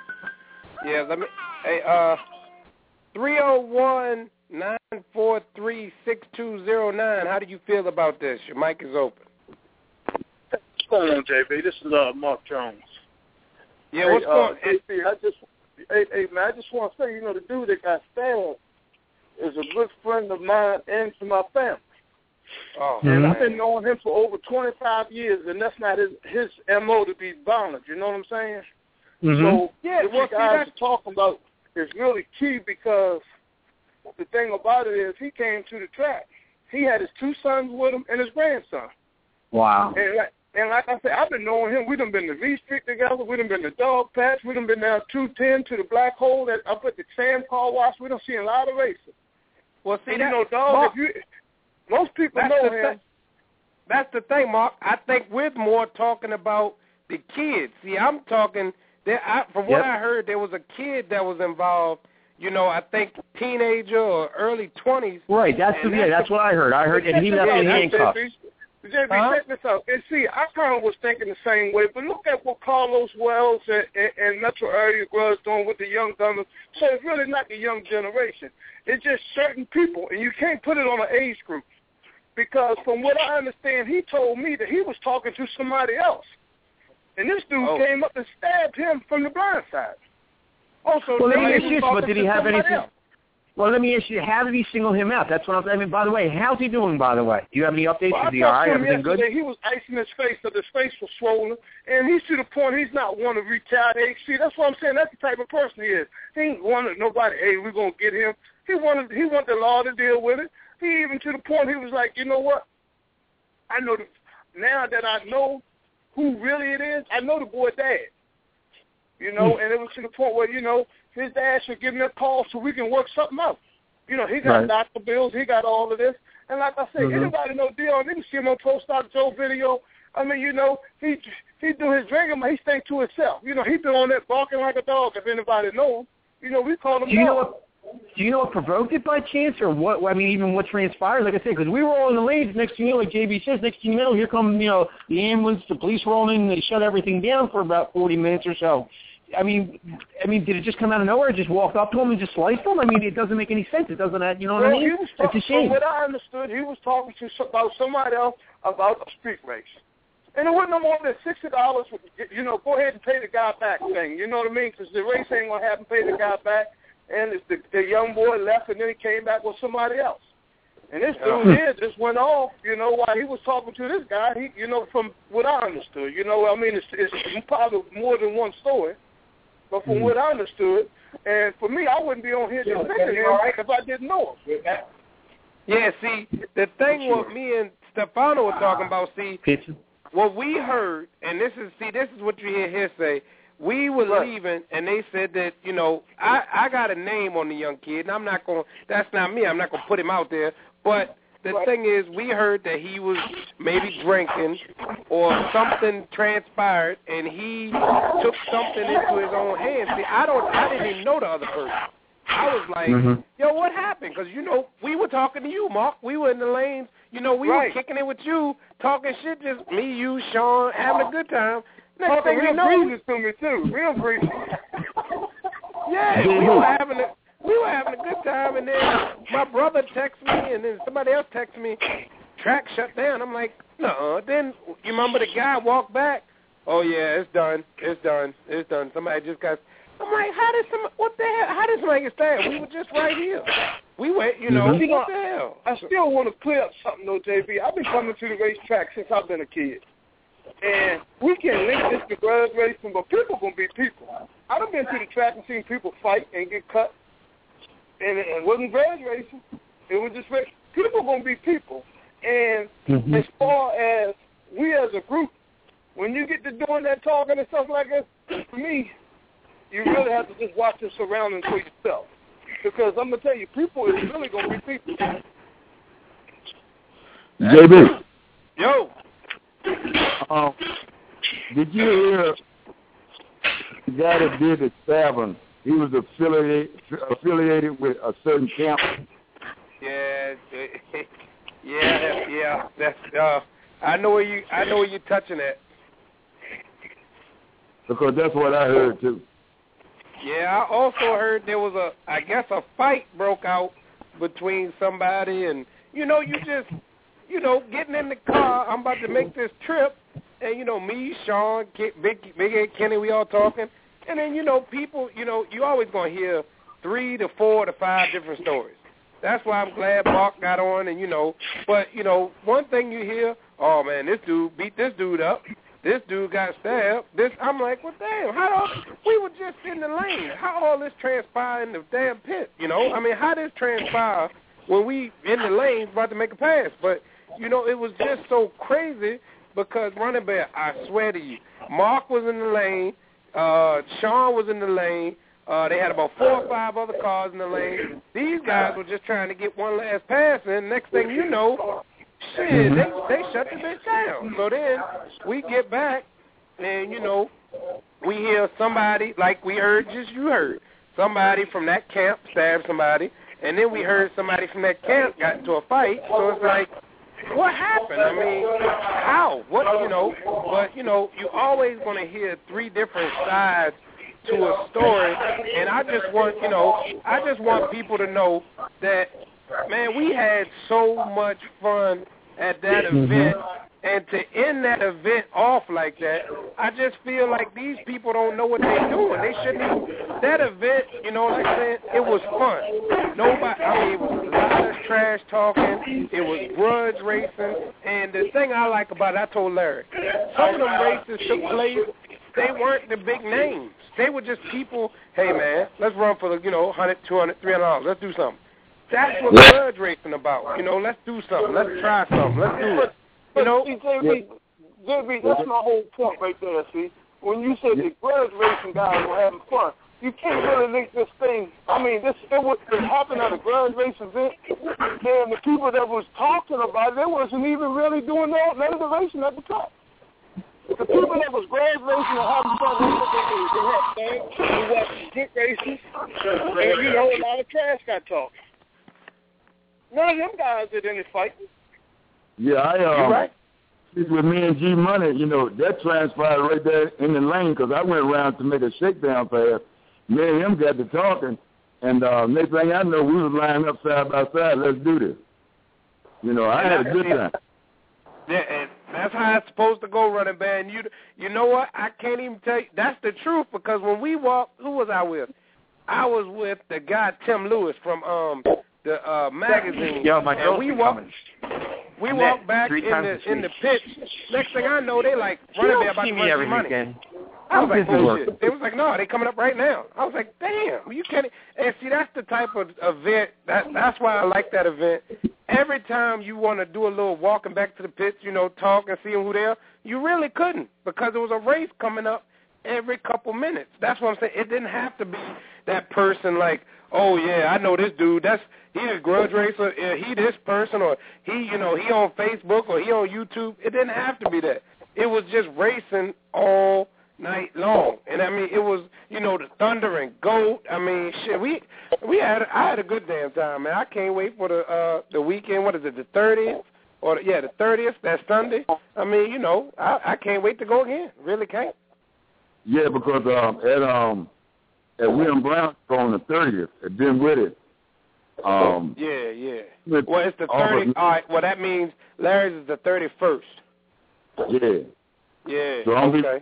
Yeah, let me. Hey, uh, three oh one, nine four three, six two zero nine. How do you feel about this? Your mic is open. What's going on, J B? This is uh, Mark Jones. Yeah, hey, what's going on? Uh, J B, I just, hey, hey, man, I just want to say, you know, the dude that got stabbed is a good friend of mine and to my family. Oh, and man. I've been knowing him for over twenty-five years, and that's not his his M O to be violent. You know what I'm saying? Mm-hmm. So yeah, what well, you guys are talking about is really key because the thing about it is he came to the track. He had his two sons with him and his grandson. Wow. And like, and like I said, I've been knowing him. We done been to V Street together. We done been to Dog Patch. We done been down two ten to the Black Hole that up at the Sam Car Wash. We done seen a lot of racing. Well, see, and, that, you know, dog, Mark, if you... Most people that's know the him. Th- that's the thing, Mark. I think we're more talking about the kids. See, I'm talking. There, I, from what yep. I heard, there was a kid that was involved. You know, I think teenager or early twenties. Right. That's the, yeah. That's what I heard. I heard, and he left in handcuffs. J B, huh? check this out. And see, I kind of was thinking the same way, but look at what Carlos Wells and, and, and Metro Area Girls doing with the young gunners. So it's really not the young generation. It's just certain people, and you can't put it on an age group. Because from what I understand, he told me that he was talking to somebody else. And this dude oh. came up and stabbed him from the blind side. Also, well, let me ask you this, but did he have anything? Else. Well, let me ask you, how did he single him out? That's what I'm I mean, by the way, how's he doing, by the way? Do you have any updates? Well, Is he all right? Everything good? He was icing his face, so his face was swollen. And he's to the point he's not one to retaliate. See, that's what I'm saying. That's the type of person he is. He ain't wanted nobody, hey, we're going to get him. He wanted, he wanted the law to deal with it. He even to the point he was like, you know what? I know the, now that I know who really it is, I know the boy dad. You know, mm. and it was to the point where, you know, his dad should give me a call so we can work something out. You know, he got right. doctor bills, he got all of this. And like I said, mm-hmm. anybody know Dion, they can see him on Pro Stock Joe video. I mean, you know, he he do his drinking, but he stay to himself. You know, he been on that barking like a dog, if anybody know him. You know, we call him do you dog. know what, Do you know what provoked it by chance, or what? I mean, even what transpired? Like I said, because we were all in the lanes. Next thing you know, like J B says, next thing you know, here come you know the ambulance, the police rolling in. They shut everything down for about forty minutes or so. I mean, I mean, did it just come out of nowhere? Just walked up to him and just sliced him? I mean, it doesn't make any sense. It doesn't. You know what well, I mean? He was talking, it's a shame. From what I understood, he was talking to about somebody else about a street race. And it wasn't no more than sixty dollars. You know, go ahead and pay the guy back thing. You know what I mean? Because the race ain't gonna happen. Pay the guy back. And the, the young boy left, and then he came back with somebody else. And this dude here just went off, you know, while he was talking to this guy. He, you know, from what I understood, you know, I mean, it's, it's probably more than one story. But from mm-hmm. what I understood, and for me, I wouldn't be on here defending him right if I didn't know him. Yeah, see, the thing what me and Stefano were talking about, see, what we heard, and this is, see, this is what you hear here say. We were right. leaving, and they said that, you know, I, I got a name on the young kid, and I'm not going to, that's not me, I'm not going to put him out there, but the thing is, we heard that he was maybe drinking or something transpired, and he took something into his own hands. See, I don't, I didn't even know the other person. I was like, mm-hmm. yo, what happened? Because, you know, we were talking to you, Mark. We were in the lanes. You know, we right. were kicking it with you, talking shit, just me, you, Sean, having a good time. Next oh, thing real you know, breezes to me, too. Real breezes. Yeah, we were having a, we were having a good time, and then my brother texted me, and then somebody else texted me, track shut down. I'm like, no. Then you remember the guy walked back? Oh, yeah, it's done. It's done. It's done. Somebody just got... I'm like, how did some? What the hell? How did somebody get stabbed? We were just right here. We went, you know, mm-hmm. what the hell? I still want to clear up something, though, J B. I've been coming to the racetrack since I've been a kid. And we can link this to grudge racing, but people going to be people. I've been to the track and seen people fight and get cut. And it, it wasn't grudge racing. It was just racing. People going to be people. And mm-hmm. as far as we as a group, when you get to doing that talking and stuff like that, for me, you really have to just watch your surroundings for yourself. Because I'm going to tell you, people is really going to be people. J B. Yo. Um, did you hear the guy that did the stabbing? He was affiliated, affiliated with a certain camp. Yeah, yeah, yeah. That's uh, I know where you. I know where you're touching at. Because that's what I heard too. Yeah, I also heard there was a, I guess a fight broke out between somebody, and, you know, you just, you know, getting in the car, I'm about to make this trip, and, you know, me, Sean, Big, Big Ed Kenny, we all talking, and then, you know, people, you know, you always going to hear three to four to five different stories. That's why I'm glad Mark got on, and, you know, but, you know, one thing you hear, oh, man, this dude beat this dude up. This dude got stabbed. This, I'm like, well, damn, how do, we were just in the lane. How all this transpire in the damn pit, you know? I mean, how this transpire when we in the lanes about to make a pass? But, you know, it was just so crazy because running back, I swear to you, Mark was in the lane, uh, Sean was in the lane, uh, they had about four or five other cars in the lane. These guys were just trying to get one last pass, and next thing you know, shit, they, they shut the bitch down. So then we get back, and, you know, we hear somebody, like we heard, just you heard, somebody from that camp stabbed somebody, and then we heard somebody from that camp got into a fight. So it's like, what happened? I mean, how? What, you know, but, you know, you always going to hear three different sides to a story, and I just want, you know, I just want people to know that, man, we had so much fun at that mm-hmm. event, and to end that event off like that, I just feel like these people don't know what they're doing. They shouldn't even, that event, you know, like I said, it was fun. Nobody, I mean, it was a lot of trash talking, it was grudge racing, and the thing I like about it, I told Larry, some of them races took place, they weren't the big names. They were just people, hey, man, let's run for the, you know, one hundred, two hundred, three hundred dollars, let's do something. That's what grudge racing about. You know, let's do something. Let's try something. Let's do it. You know? See, J B, J B, that's my whole point right there, see? When you say the grudge racing guys were having fun, you can't really link this thing. I mean, this it, was, it happened at a grudge race event, and the people that was talking about it, they wasn't even really doing that, none of the racing at the time. The people that was grudge racing and having fun, that's what they did. They had fun. We watched good races, and, you know, a lot of trash got talked. None of them guys did any fighting. Yeah, I um, you right. with me and G Money, you know, that transpired right there in the lane because I went around to make a shakedown pass. Me and him got to talking, and uh, next thing I know, we was lining up side by side. Let's do this. You know, I had a good time. Yeah, and that's how it's supposed to go, running back. And you, you know what? I can't even tell you. That's the truth because when we walked, who was I with? I was with the guy Tim Lewis from um. the uh, magazine. Yo, my and we walk, we I'm walk back in the in the pitch. Next thing I know, they like running there about to run some money. Weekend. I was like, oh shit. They was like, no, they coming up right now. I was like, damn, you can't. And see, that's the type of event. That that's why I like that event. Every time you want to do a little walking back to the pitch, you know, talk and see who there, you really couldn't because there was a race coming up every couple minutes. That's what I'm saying. It didn't have to be that person like, oh yeah, I know this dude. That's he a grudge racer. He this person, or he, you know, he on Facebook or he on YouTube. It didn't have to be that. It was just racing all night long, and I mean, it was, you know, the Thunder and Goat. I mean, shit, we we had I had a good damn time, man. I can't wait for the uh, the weekend. What is it, the thirtieth? Or yeah, the thirtieth. That's Sunday. I mean, you know, I, I can't wait to go again. Really can't. Yeah, because um, at um at William Brown on the thirtieth, at Dinwiddie. Um, yeah, yeah. Well, it's the thirtieth. All right. Well, that means Larry's is the thirty-first. Yeah. Yeah. So I'm okay.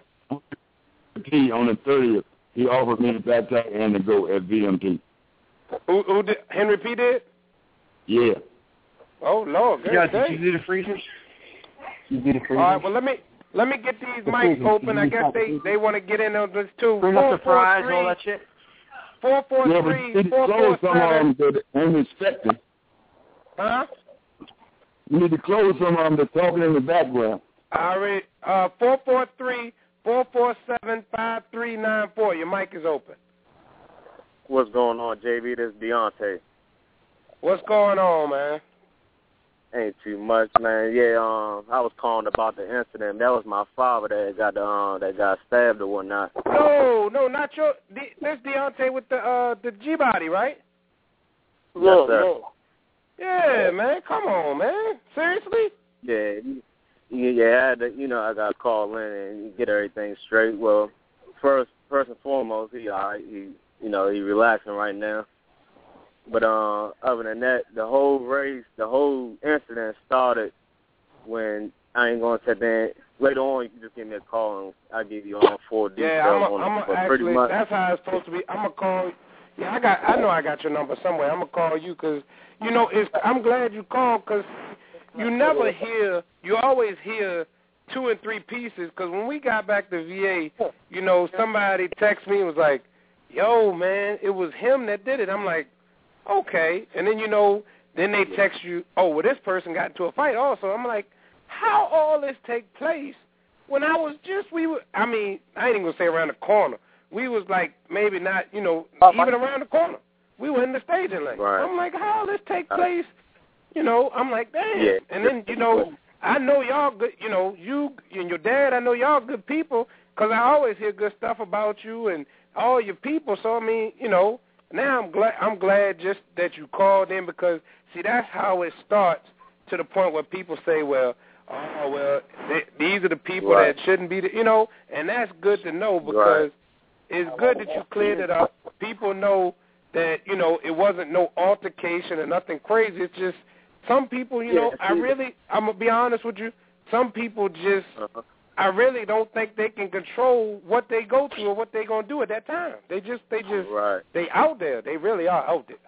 He on the thirtieth, he offered me the backpack and to go at V M T. Who, who did? Henry P. did? Yeah. Oh Lord, good yeah, day. Did you do the freezers? You do the freezers? All right. Well, let me let me get these the mics freezers. open. I guess they they want to get in on this too. Bring up the fries, all that shit. Four four yeah, three, but four four some of seven. them that ain't expecting. Huh? You need to close some of them that's talking in the background. All right. Uh, four four three, four four seven, five three nine four. Your mic is open. What's going on, J B? This is Deontay. What's going on, man? Ain't too much, man. Yeah, um, I was calling about the incident. That was my father that got um that got stabbed or whatnot. No, no, not your. This Deontay with the uh the G body, right? Yes, sir. Yeah, man. Come on, man. Seriously? Yeah, yeah, yeah. I had to, you know, I got to call in and get everything straight. Well, first, first and foremost, he, all right, he, you know, he relaxing right now. But uh, other than that, the whole race, the whole incident started when I ain't going to sit there. Later on, you can just give me a call and I'll give you all four details yeah, I'm a, on I'm it. a, But actually, pretty much, that's how it's supposed to be. I'm gonna call. Yeah, I got. I know I got your number somewhere. I'm gonna call you because you know it's. I'm glad you called because you never hear. You always hear two and three pieces. Because when we got back to V A, you know, somebody texted me and was like, "Yo, man, it was him that did it." I'm like, okay. And then, you know, then they text you, oh, well, this person got into a fight also. I'm like, how all this take place when I was just, we were, I mean, I ain't even going to say around the corner. We was like maybe not, you know, even around the corner. We were in the staging lane. Right. I'm like, how all this take place? You know, I'm like, damn. Yeah. And then, you know, I know y'all good, you know, you and your dad, I know y'all good people because I always hear good stuff about you and all your people. So, I mean, you know, now I'm glad I'm glad just that you called in because, see, that's how it starts to the point where people say, well, oh, well, they, these are the people right. that shouldn't be, the, you know, and that's good to know because right. it's good that you cleared it up. People know that, you know, it wasn't no altercation or nothing crazy. It's just some people, you yeah, know, I really, I'm going to be honest with you, some people just, uh-huh. I really don't think they can control what they go through or what they're going to do at that time. They just, they just, right. they out there. They really are out there.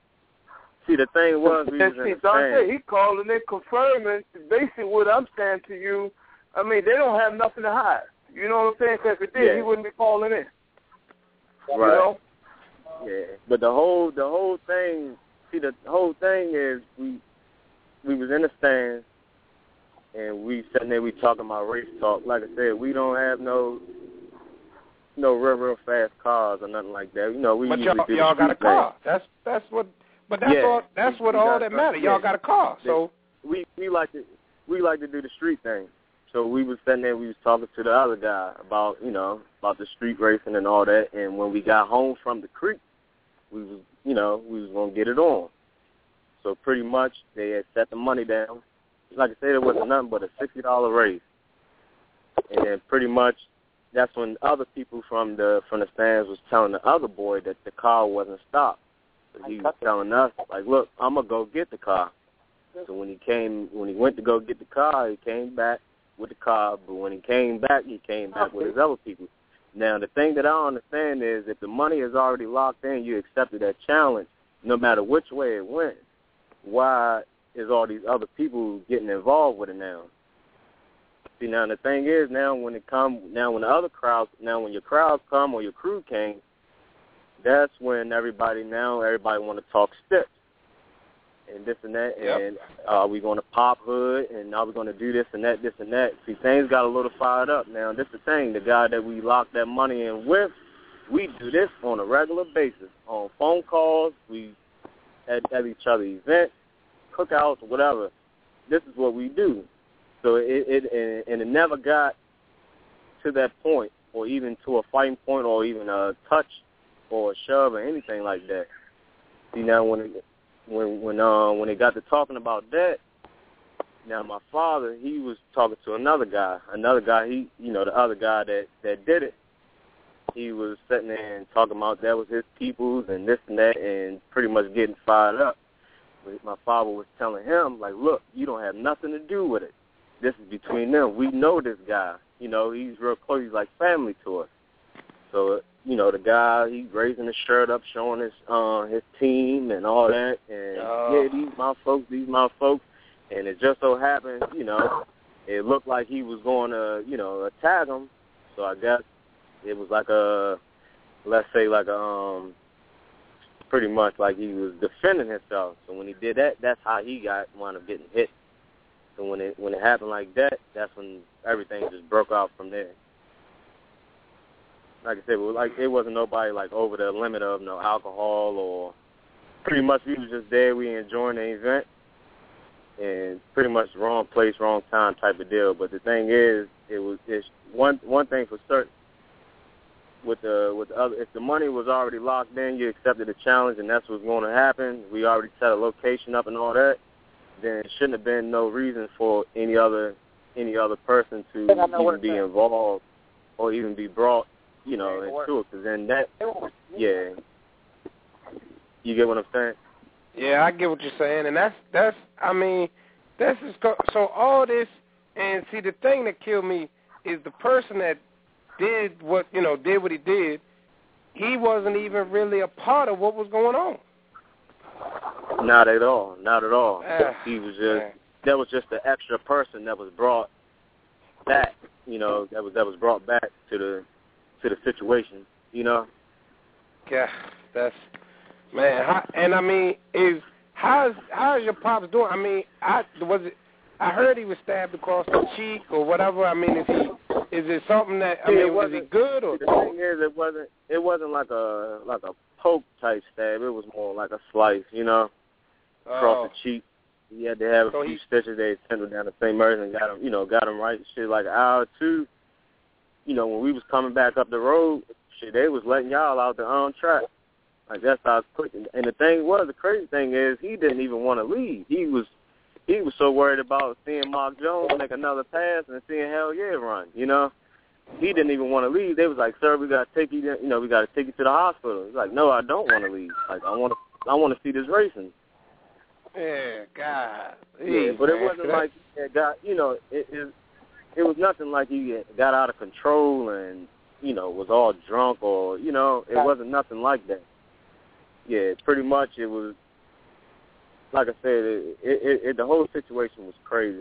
See, the thing was, we was in the Dante, he called and they confirming basically what I'm saying to you. I mean, they don't have nothing to hide. You know what I'm saying? Because if it did, yeah. he wouldn't be calling in. Right. You know? Yeah. But the whole, the whole thing, see, the whole thing is we, we was in the stands. And we sitting there, we talking about race talk. Like I said, we don't have no no real, real fast cars or nothing like that. You know, we but usually y'all, do y'all got a car. thing. That's that's what. But that's yeah. all. That's what we all that matters. Y'all yeah. got a car. So we we like to we like to do the street thing. So we was sitting there, we was talking to the other guy about you know about the street racing and all that. And when we got home from the creek, we was you know we was gonna get it on. So pretty much they had set the money down. Like I said, it wasn't nothing but a sixty dollar raise, and then pretty much that's when other people from the from the stands was telling the other boy that the car wasn't stopped. So he was telling us like, "Look, I'm gonna go get the car." So when he came, when he went to go get the car, he came back with the car. But when he came back, he came back with his other people. Now the thing that I don't understand is if the money is already locked in, you accepted that challenge, no matter which way it went. Why is all these other people getting involved with it now? See, now the thing is, now when it come, now when the other crowds, now when your crowds come or your crew came, that's when everybody now everybody want to talk steps and this and that, yep. and uh, are we going to pop hood and are we going to do this and that, this and that? See, things got a little fired up now. This is the thing, the guy that we locked that money in with, we do this on a regular basis, on phone calls, we at, at each other's events, cookouts, whatever. This is what we do. So it, it and, and it never got to that point, or even to a fighting point, or even a touch or a shove or anything like that. See, now when it, when when uh, when they got to talking about that, now my father, he was talking to another guy, another guy, he, you know, the other guy that, that did it. He was sitting there and talking about that was his peoples and this and that, and pretty much getting fired up. But my father was telling him, like, look, you don't have nothing to do with it. This is between them. We know this guy. You know, he's real close. He's like family to us. So, you know, the guy, he's raising his shirt up, showing his uh, his team and all that. And, oh. yeah, these my folks, these my folks. And it just so happened, you know, it looked like he was going to, you know, attack him. So I guess it was like a, let's say like a, um, pretty much like he was defending himself. So when he did that, that's how he got wound up getting hit. So when it when it happened like that, that's when everything just broke out from there. Like I said, it was like it wasn't nobody like over the limit of no alcohol, or pretty much we was just there, we enjoying the event, and pretty much wrong place, wrong time type of deal. But the thing is, it was it's one one thing for certain. With the with the other, if the money was already locked in, you accepted the challenge, and that's what's going to happen. We already set a location up and all that. Then it shouldn't have been no reason for any other any other person to even be involved or even be brought, you know, into it. Because then that, yeah, you get what I'm saying? Yeah, I get what you're saying, and that's that's. I mean, that's just co- so all this, and see, the thing that killed me is the person that did what you know did what he did. He wasn't even really a part of what was going on. Not at all. Not at all. Uh, he was just that was just the extra person that was brought back. You know, that was that was brought back to the to the situation. You know. Yeah, that's man. How, and I mean, is how's how's your pops doing? I mean, I was it. I heard he was stabbed across the cheek or whatever. I mean, is he is it something that I yeah, mean, was he good or? The thing is, it wasn't it wasn't like a like a poke type stab. It was more like a slice, you know, across oh. the cheek. He had to have a so few he, stitches. They sent him down to Saint Mary's and got him, you know, got him right. Shit, like an hour or two. You know, when we was coming back up the road, shit, they was letting y'all out the on track. Like that's how quick. And the thing was, the crazy thing is, he didn't even want to leave. He was. He was so worried about seeing Mark Jones make another pass and seeing Hell Yeah run, you know. He didn't even want to leave. They was like, sir, we got to take you, to, you know, we got to take you to the hospital. He's like, no, I don't want to leave. Like, I want to I want to see this racing. Yeah, God. Yeah, but it wasn't like he had got, you know, it, it, it was nothing like he got out of control and, you know, was all drunk or, you know, it wasn't nothing like that. Yeah, pretty much it was, like I said, it, it, it, the whole situation was crazy.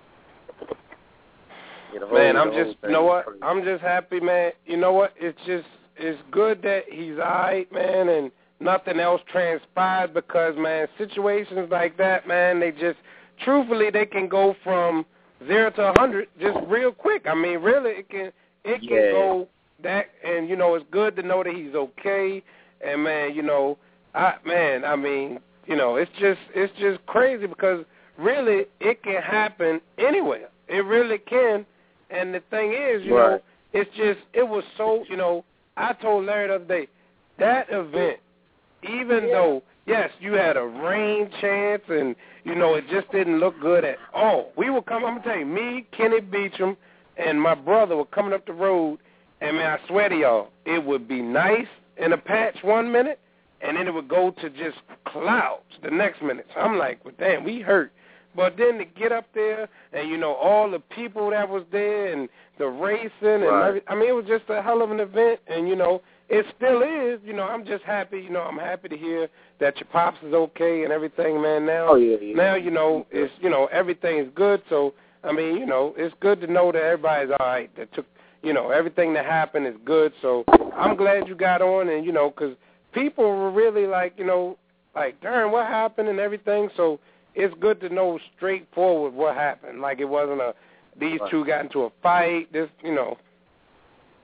Yeah, whole, man, I'm just, you know what? I'm just happy, man. You know what? It's just, it's good that he's all right, man, and nothing else transpired because, man, situations like that, man, they just, truthfully, they can go from zero to a hundred just real quick. I mean, really, it can, it can yeah. go that, and you know, it's good to know that he's okay. And man, you know, I, man, I mean. You know, it's just it's just crazy because really it can happen anywhere. It really can. And the thing is, you right. know, it's just it was so, you know, I told Larry the other day, that event, even yeah. though, yes, you had a rain chance and, you know, it just didn't look good at all. We were coming, I'm going to tell you, me, Kenny Beecham, and my brother were coming up the road, and, man, I swear to y'all, it would be nice in a patch one minute, and then it would go to just clouds the next minute. So I'm like, well, damn, we hurt. But then to get up there and, you know, all the people that was there and the racing and right. everything, I mean, it was just a hell of an event. And, you know, it still is. You know, I'm just happy. You know, I'm happy to hear that your pops is okay and everything, man. Now, oh, yeah, yeah. now you know, it's, you know, everything is good. So, I mean, you know, it's good to know that everybody's all right. That took, you know, everything that happened is good. So I'm glad you got on and, you know, because people were really like, you know, like, darn, what happened and everything. So it's good to know straightforward what happened. Like it wasn't a, these two got into a fight, this, you know.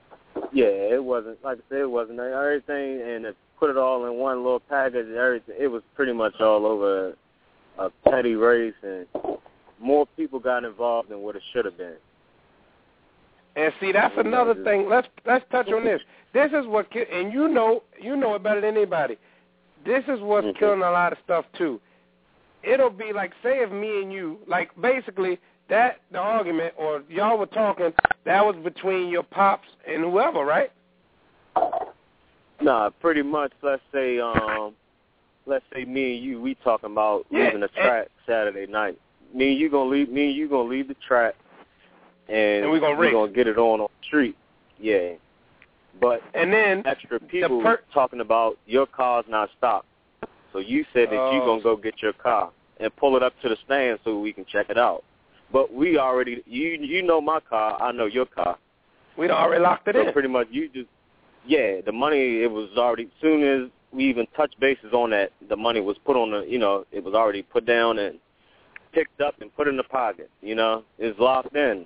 Yeah, it wasn't, like I said, it wasn't everything, and to put it all in one little package and everything, it was pretty much all over a petty race, and more people got involved than what it should have been. And see, that's another thing. Let's let's touch on this. This is what, and you know, you know it better than anybody. This is what's mm-hmm. killing a lot of stuff too. It'll be like, say, if me and you, like, basically that the argument, or y'all were talking, that was between your pops and whoever, right? Nah, pretty much. Let's say, um, let's say me and you, we talking about yeah, leaving the track Saturday night. Me and you gonna leave. Me and you gonna leave the track, and, and we're gonna we gonna get it on on the street. Yeah, but and then extra people the per- talking about your car's not stopped. So you said that uh, you gonna go get your car and pull it up to the stand so we can check it out. But we already, you you know my car, I know your car. We'd already locked it so in. Pretty much, you just, yeah, the money, it was already, as soon as we even touched bases on that, the money was put on the, you know, it was already put down and picked up and put in the pocket, you know, it's locked in.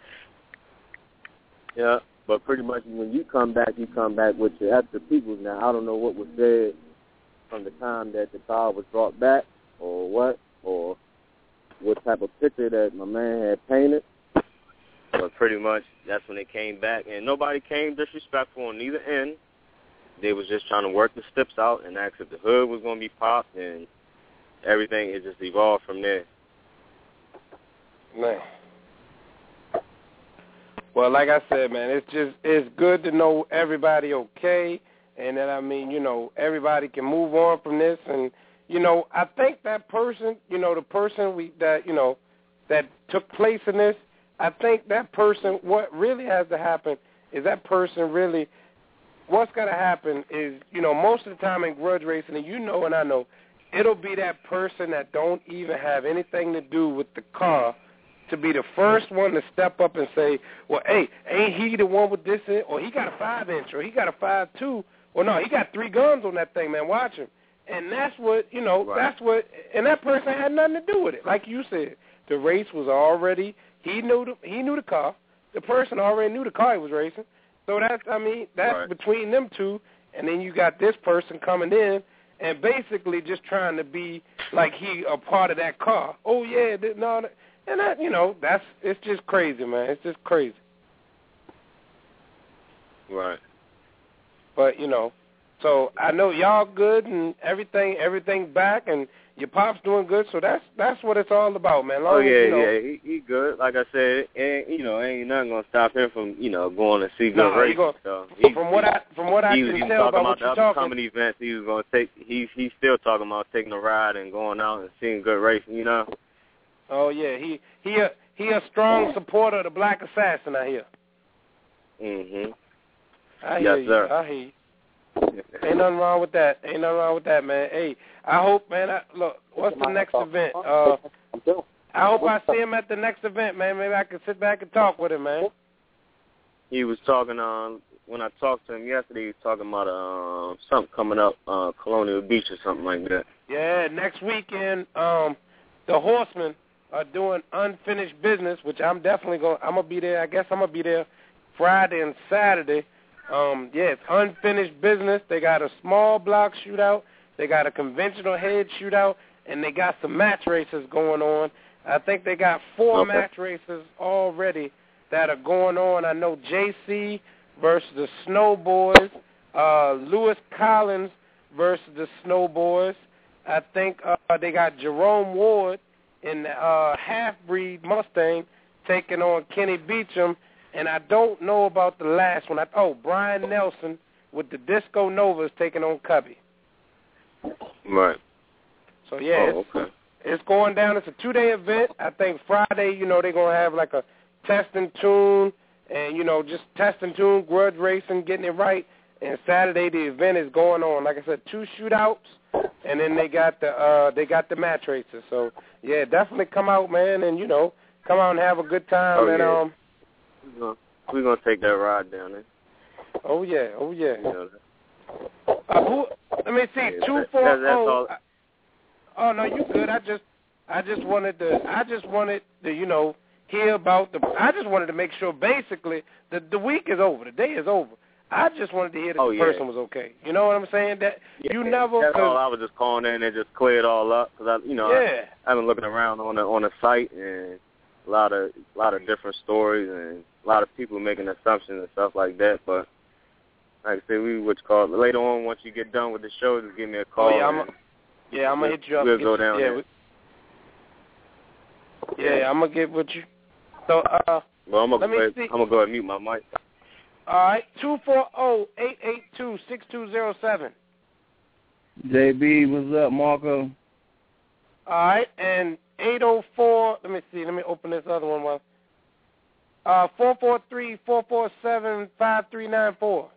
Yeah, but pretty much when you come back, you come back with your extra people. Now, I don't know what was said from the time that the car was brought back or what, or what type of picture that my man had painted. But pretty much that's when they came back, and nobody came disrespectful on either end. They was just trying to work the steps out and ask if the hood was going to be popped, and everything, it just evolved from there. Man. Well, like I said, man, it's just, it's good to know everybody okay, and that, I mean, you know, everybody can move on from this. And, you know, I think that person, you know, the person we that, you know, that took place in this, I think that person, what really has to happen is that person really, what's going to happen is, you know, most of the time in grudge racing, and you know and I know, it'll be that person that don't even have anything to do with the car to be the first one to step up and say, well, hey, ain't he the one with this in? Or he got a five-inch, or he got a five two. Well, no, he got three guns on that thing, man. Watch him. And that's what, you know, right. that's what, and that person had nothing to do with it. Like you said, the race was already, he knew the, he knew the car. The person already knew the car he was racing. So that's, I mean, that's right. between them two. And then you got this person coming in and basically just trying to be like he a part of that car. Oh, yeah, no, and that, you know, that's, it's just crazy, man. It's just crazy. Right. But, you know, so I know y'all good and everything, everything back, and your pop's doing good. So that's that's what it's all about, man. Long oh yeah, as, you know, yeah, he, he good. Like I said, ain't, you know, ain't nothing gonna stop him from, you know, going to see good nah, races. Go, so he, from what I from what I he, can he tell about what you're you're talking, talking, comedy events, he was gonna take. He's he's still talking about taking a ride and going out and seeing good racing. You know. Oh yeah, he he a he a strong supporter of the Black Assassin. I hear. Mhm. I yes, hear you. sir. I hear you. Ain't nothing wrong with that. Ain't nothing wrong with that, man. Hey, I hope, man. I, look, what's the next event? Uh, I hope I see him at the next event, man. Maybe I can sit back and talk with him, man. He was talking on when I talked to him yesterday. He was talking about uh, something coming up, uh, Colonial Beach or something like that. Yeah, next weekend, um, the Horsemen are doing Unfinished Business, which I'm definitely going. I'm gonna be there. I guess I'm gonna be there Friday and Saturday. Um, yeah, it's Unfinished Business. They got a small block shootout. They got a conventional head shootout, and they got some match races going on. I think they got four okay. match races already that are going on. I know J C versus the Snowboys, uh, Lewis Collins versus the Snowboys. I think uh, they got Jerome Ward in the uh, half-breed Mustang taking on Kenny Beecham. And I don't know about the last one. I, oh, Brian Nelson with the Disco Novas taking on Cubby. Right. So, yeah, oh, it's, okay. it's going down. It's a two-day event. I think Friday, you know, they're going to have like a test and tune and, you know, just test and tune, grudge racing, getting it right. And Saturday, the event is going on. Like I said, two shootouts, and then they got the uh, they got the match races. So, yeah, definitely come out, man, and, you know, come out and have a good time. Oh, and, yeah. um, We're going to take that ride down there. Oh, yeah. Oh, yeah. You know, uh, who, let me see. yeah, two, that, four, that, that's oh. all. Oh, no, you good. I just I just wanted to, I just wanted to, you know, hear about the, I just wanted to make sure basically the, the week is over. The day is over. I just wanted to hear that oh, the yeah. person was okay. You know what I'm saying? That yeah, you never. That's all. I was just calling in and just clear it all up because I, you know, yeah. I, I've been looking around on the on the site and a lot of a lot of different stories and a lot of people making assumptions and stuff like that. But like I said, we would call later on once you get done with the show. Just give me a call. Oh, yeah, I'm. A, yeah, I'm gonna hit you up. We'll get go you, down yeah, there. We, yeah, I'm gonna get with you. So, uh, well, I'm gonna let me go ahead, see. I'm gonna go ahead and mute my mic. All right, two four zero, eight eight two, six two zero seven. J B, what's up, Marco? All right, and eight oh four, let me see, let me open this other one. Well, uh, four four three, four four seven, five three nine four.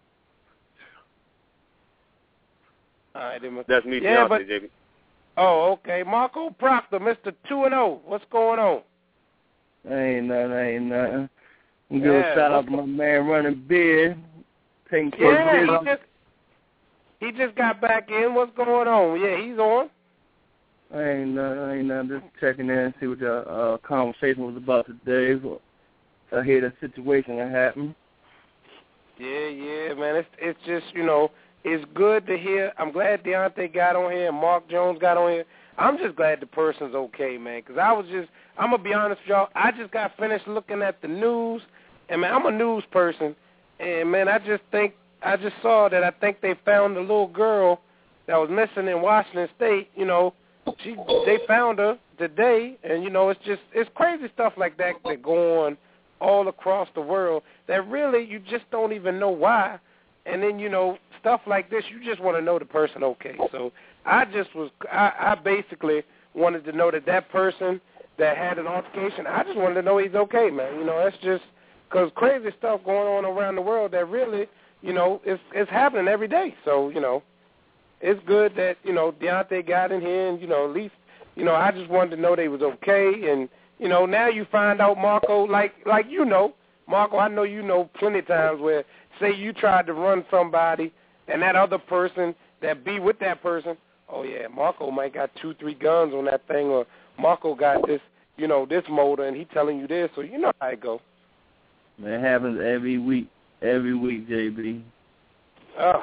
All right, that's me, yeah, Deontay, but, J B. Oh, okay. Marco Proctor, Mister two and oh. What's going on? Ain't nothing, ain't nothing. I'm going to Yeah, shout out to my man running beer. Taking yeah, care he just, he just got back in. What's going on? Yeah, he's on. Ain't nothing, ain't nothing. Just checking in and see what your uh, conversation was about today. I hear the situation that happened. Yeah, yeah, man. It's it's just, you know, it's good to hear. I'm glad Deontay got on here and Mark Jones got on here. I'm just glad the person's okay, man, because I was just, I'm going to be honest with y'all, I just got finished looking at the news, and, man, I'm a news person, and, man, I just think, I just saw that I think they found the little girl that was missing in Washington State. You know, she they found her today, and, you know, it's just, it's crazy stuff like that that go on all across the world that really you just don't even know why. And then, you know, stuff like this, you just want to know the person okay. So I just was, I, I basically wanted to know that that person that had an altercation, I just wanted to know he's okay, man. You know, that's just, because crazy stuff going on around the world that really, you know, it's, it's happening every day. So, you know, it's good that, you know, Deontay got in here and, you know, at least, you know, I just wanted to know they was okay. And, you know, now you find out, Marco, like, like you know, Marco, I know you know plenty of times where, say you tried to run somebody and that other person that be with that person, oh, yeah, Marco might got two, three guns on that thing, or Marco got this, you know, this motor, and he telling you this, so you know how it go. It happens every week, every week, J B. Oh.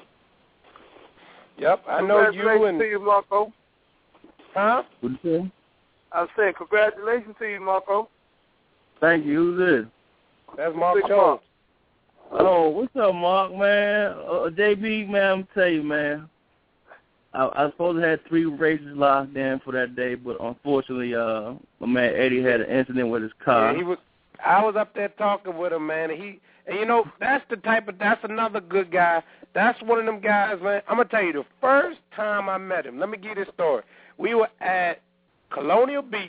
Yep, I know you and... Congratulations to you, Marco. Huh? What'd you say? I said congratulations to you, Marco. Thank you. Who's this? That's Mark Jones. Oh, what's up, Mark, man? Uh, J B, man, I'm tell you, man. I, I was supposed to have three races locked in for that day, but unfortunately, uh, my man Eddie had an incident with his car. Yeah, he was. I was up there talking with him, man, and he, and you know, that's the type of, that's another good guy. That's one of them guys, man. I'm gonna tell you, the first time I met him, let me give you this story. We were at Colonial Beach,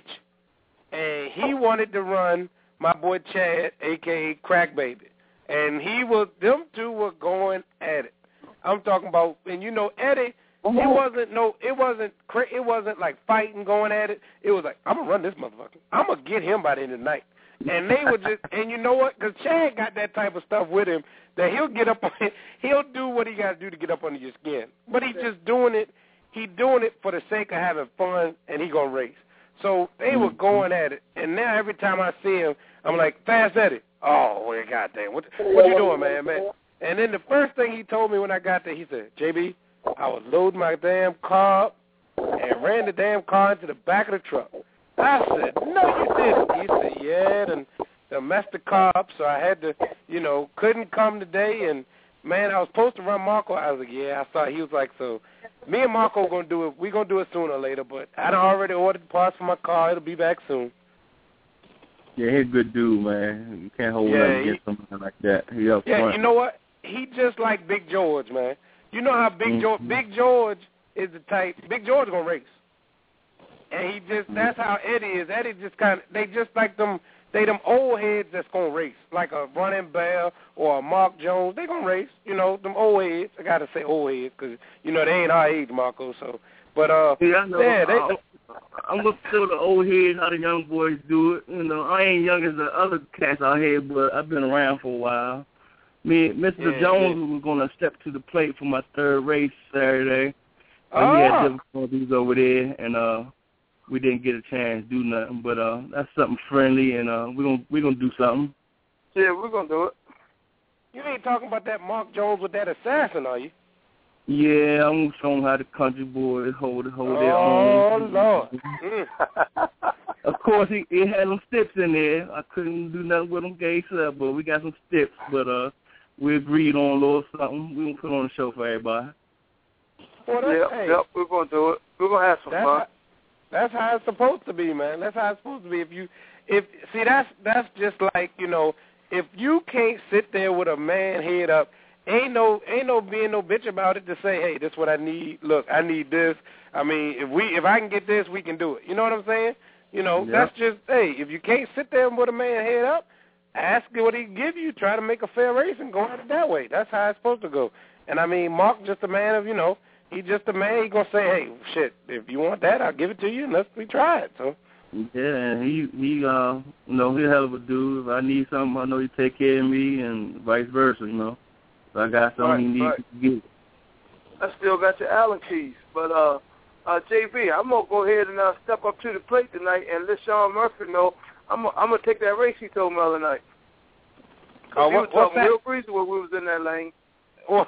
and he wanted to run my boy Chad, aka Crack Baby. And he was, them two were going at it. I'm talking about, and you know, Eddie, it wasn't no, it wasn't, it wasn't like fighting, going at it. It was like, I'm gonna run this motherfucker. I'm gonna get him by the end of the night. And they were just, and you know what? Because Chad got that type of stuff with him that he'll get up on it. He'll do what he got to do to get up under your skin. But he's just doing it. He doing it for the sake of having fun, and he gonna race. So they were going at it. And now every time I see him, I'm like, Fast Eddie. Oh, well, goddamn, what what you doing, man, man? And then the first thing he told me when I got there, he said, J B, I was loading my damn car up and ran the damn car into the back of the truck. I said, no, you didn't. He said, yeah, and they messed the car up, so I had to, you know, couldn't come today. And, man, I was supposed to run Marco. I was like, yeah, I saw. He was like, so me and Marco going to do it. We're going to do it sooner or later, but I done already ordered parts for my car. It'll be back soon. Yeah, he's a good dude, man. You can't hold yeah, nothing against somebody like that. He up yeah, front. You know what? He just like Big George, man. You know how Big mm-hmm. George, Big George is the type. Big George gonna race, and he just mm-hmm. that's how Eddie is. Eddie just kind of they just like them. They them old heads that's gonna race, like a Running Bear or a Mark Jones. They gonna race. You know, them old heads. I gotta say old heads because you know they ain't our age, Marco. So, but uh, yeah, I know. yeah, they. I'll, I'm looking for the old heads, how the young boys do it. You know, I ain't young as the other cats out here, but I've been around for a while. Me, Mister Yeah, Jones yeah. was going to step to the plate for my third race Saturday. Oh. We had difficulties over there, and uh, we didn't get a chance to do nothing. But uh, that's something friendly, and uh, we're gonna we're gonna do something. Yeah, we're gonna do it. you ain't talking about that Mark Jones with that assassin, are you? Yeah, I'm showing how the country boys hold hold their oh, own. Oh Lord! Mm. Of course, it, it had some steps in there. I couldn't do nothing with them gay stuff, but we got some steps. But uh, we agreed on a little something. We gonna put on a show for everybody. Well, that's, yep, hey, yep, we're gonna do it. We're gonna have some that's fun. How, that's how it's supposed to be, man. That's how it's supposed to be. If you, if see, that's that's just like, you know, if you can't sit there with a man head up, ain't no ain't no being no bitch about it to say, hey, this is what I need. Look, I need this. I mean, if we if I can get this, we can do it. You know what I'm saying? You know, yep. That's just, hey, if you can't sit there with a man head up, ask him what he can give you. Try to make a fair race and go at it that way. That's how it's supposed to go. And I mean, Mark just a man of, you know, he just a man. He gonna say, hey, shit, if you want that, I'll give it to you, and let's we try it. So. Yeah, and he he uh you know, he's a hell of a dude. If I need something, I know he take care of me, and vice versa. You know, if I got something right, he needs right. to get. I still got your Allen keys, but uh, uh, J B, I'm gonna go ahead and uh, step up to the plate tonight and let Sean Murphy know I'm gonna, I'm gonna take that race he told me the other night. Oh, he what, was talking that? real breezy when we was in that lane. and,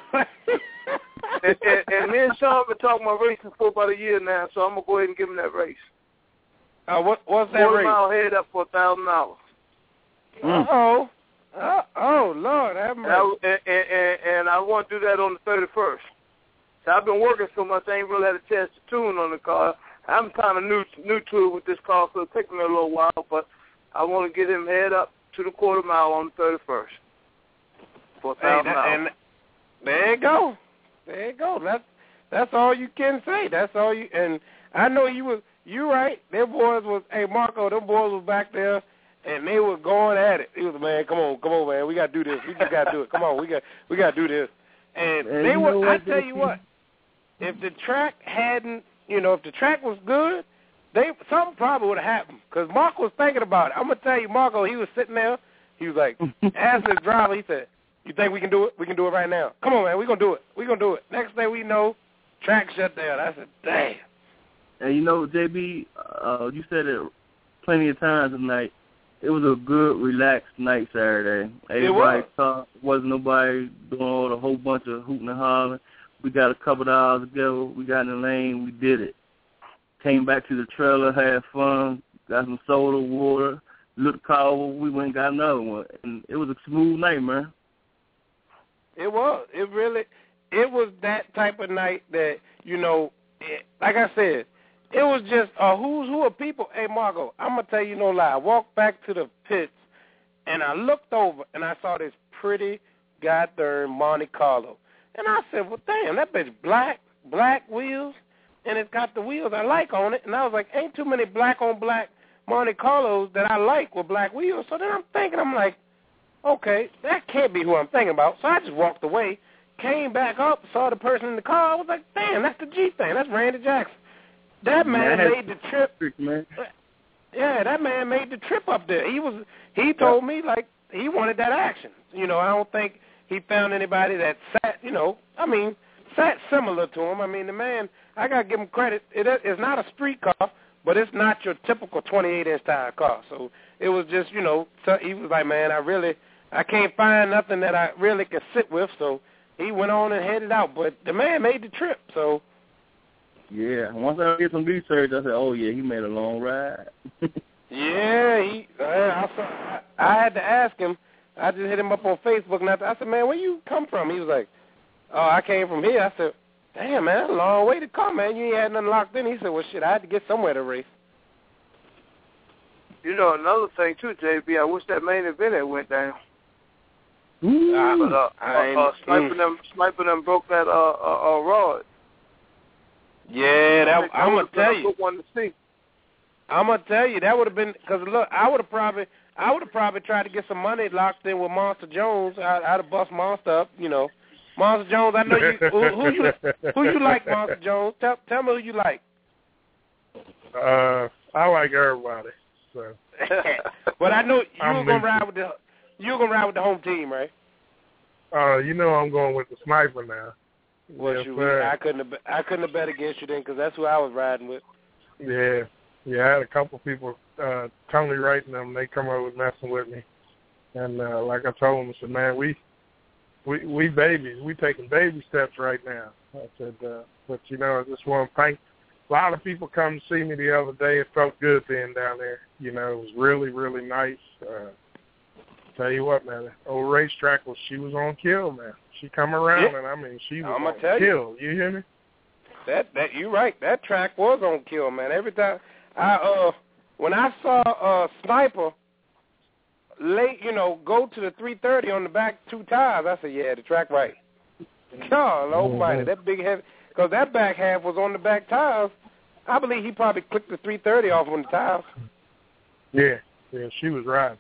and, and me and Sean been talking about racing for about a year now, so I'm gonna go ahead and give him that race. Uh, what what's that Quarter race? mile head up for a thousand dollars. Uh oh. Uh oh, Lord, have mercy. And, I, and, and, and I want to do that on the thirty-first. So I've been working so much, I ain't really had a chance to tune on the car. I'm kind of new new to it with this car, so it'll take me a little while, but I want to get him head up to the quarter mile on the thirty-first for a thousand dollars. And there you go. There you go. That's that's all you can say. That's all you. And I know you was you right. Them boys was, hey Marco, them boys was back there, and they were going at it. He was, man, come on, come on, man, we gotta do this. We just gotta do it. Come on, we got we gotta do this. And Man, they you were. know I what, tell you what, if the track hadn't, you know, if the track was good, they something probably would have happened. Because Marco was thinking about it. I'm gonna tell you, Marco, he was sitting there. He was like, asked his driver. He said, "You think we can do it? We can do it right now. Come on, man, we gonna do it. We gonna do it." Next thing we know, track shut down. I said, "Damn." And you know, J B, uh, you said it plenty of times tonight. It was a good, relaxed night Saturday. Everybody talked. Wasn't nobody doing all the whole bunch of hooting and hollering. We got a couple of hours together. We got in the lane. We did it. Came back to the trailer, had fun, got some soda, water, looked car over. We went and got another one. And it was a smooth night, man. It was. It really, it was that type of night that, you know, it, like I said, it was just a who's who of people. Hey, Margo, I'm going to tell you no lie. I walked back to the pits, and I looked over, and I saw this pretty goddamn Monte Carlo. And I said, well, damn, that bitch black, black wheels, and it's got the wheels I like on it. And I was like, ain't too many black-on-black Monte Carlos that I like with black wheels. So then I'm thinking, I'm like, okay, that can't be who I'm thinking about. So I just walked away, came back up, saw the person in the car. I was like, damn, that's the G thing. That's Randy Jackson. That man, man made the trip. Man. Yeah, that man made the trip up there. He was. He told me like he wanted that action. You know, I don't think he found anybody that sat. You know, I mean, sat similar to him. I mean, the man. I gotta give him credit. It is not a street car, but it's not your typical twenty-eight inch tire car. So it was just, you know, so he was like, man, I really, I can't find nothing that I really can sit with. So he went on and headed out. But the man made the trip. So. Yeah, once I did some research, I said, "Oh yeah, he made a long ride." yeah, he. Uh, I, saw, I, I had to ask him. I just hit him up on Facebook, and I, I said, "Man, where you come from?" He was like, "Oh, I came from here." I said, "Damn, man, that's a long way to come, man. You ain't had nothing locked in." He said, "Well, shit, I had to get somewhere to race." You know, another thing too, J B. I wish that main event had went down. Ooh, uh, but uh, I uh, uh, sniping them, sniping them broke that uh, uh, uh rod. Yeah, that, that I'm gonna tell a you. good one to see. I'm gonna tell you that would have been because look, I would have probably, I would have probably tried to get some money locked in with Monster Jones. I, I'd have bust Monster up, you know. Monster Jones, I know you. Who, who you who you like, Monster Jones? Tell tell me who you like. Uh, I like everybody. So. But I know you I'm were gonna ride with the you were gonna ride with the home team, right? Uh, you know I'm going with the sniper now. Well, yes, shoot, I couldn't have I couldn't have bet against you then because that's who I was riding with. Yeah, yeah. I had a couple people, uh, Tony Wright and them. They come over messing with me, and uh, like I told them, I said, man, we we we babies. We taking baby steps right now. I said, uh, but you know, I just want to thank. A lot of people come to see me the other day. It felt good being down there. You know, it was really, really nice. Uh, tell you what, man, the old racetrack was she was on kill, man. She come around, yeah. and I mean, she was I'm on gonna tell kill. You. You hear me? That that you right. That track was on kill, man. Every time I uh when I saw uh Sniper late, you know, go to the three thirty on the back two tires, I said, yeah, the track right. God almighty, that big heavy, because that back half was on the back tires. I believe he probably clicked the three thirty off on the tires. Yeah, yeah, she was riding.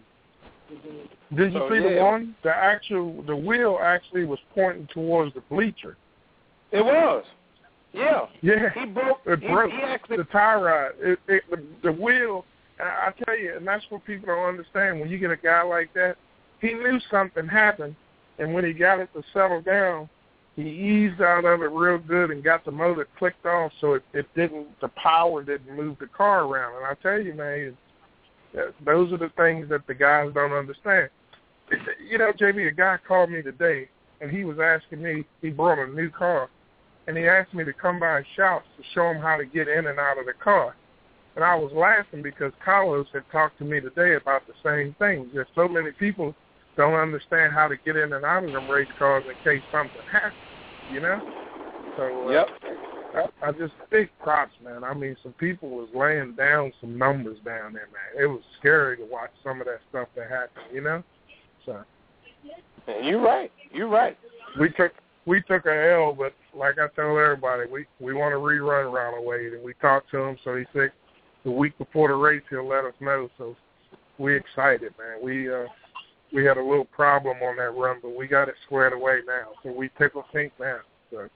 Did you so, see yeah. the one? The actual, the wheel actually was pointing towards the bleacher. It was. Yeah. Yeah. He broke. It he, broke he actually, the tie rod. It, it, the, the wheel. I tell you, and that's what people don't understand. When you get a guy like that, he knew something happened, and when he got it to settle down, he eased out of it real good and got the motor clicked off, so it, it didn't. The power didn't move the car around. And I tell you, man, it, those are the things that the guys don't understand. You know, J B, a guy called me today, and he was asking me. He brought a new car, and he asked me to come by his shop to show him how to get in and out of the car. And I was laughing because Carlos had talked to me today about the same thing. There's so many people don't understand how to get in and out of them race cars in case something happens, you know? So, uh, yep. I, I just big props, man. I mean, some people was laying down some numbers down there, man. It was scary to watch some of that stuff that happened, you know? So. You're right. You're right. We took we took a L, but like I told everybody, we, we want to rerun Ronald Wade, and we talked to him, so he said, the week before the race, he'll let us know. So we excited, man. We uh, we had a little problem on that run, but we got it squared away now. So we tickle pink now. So.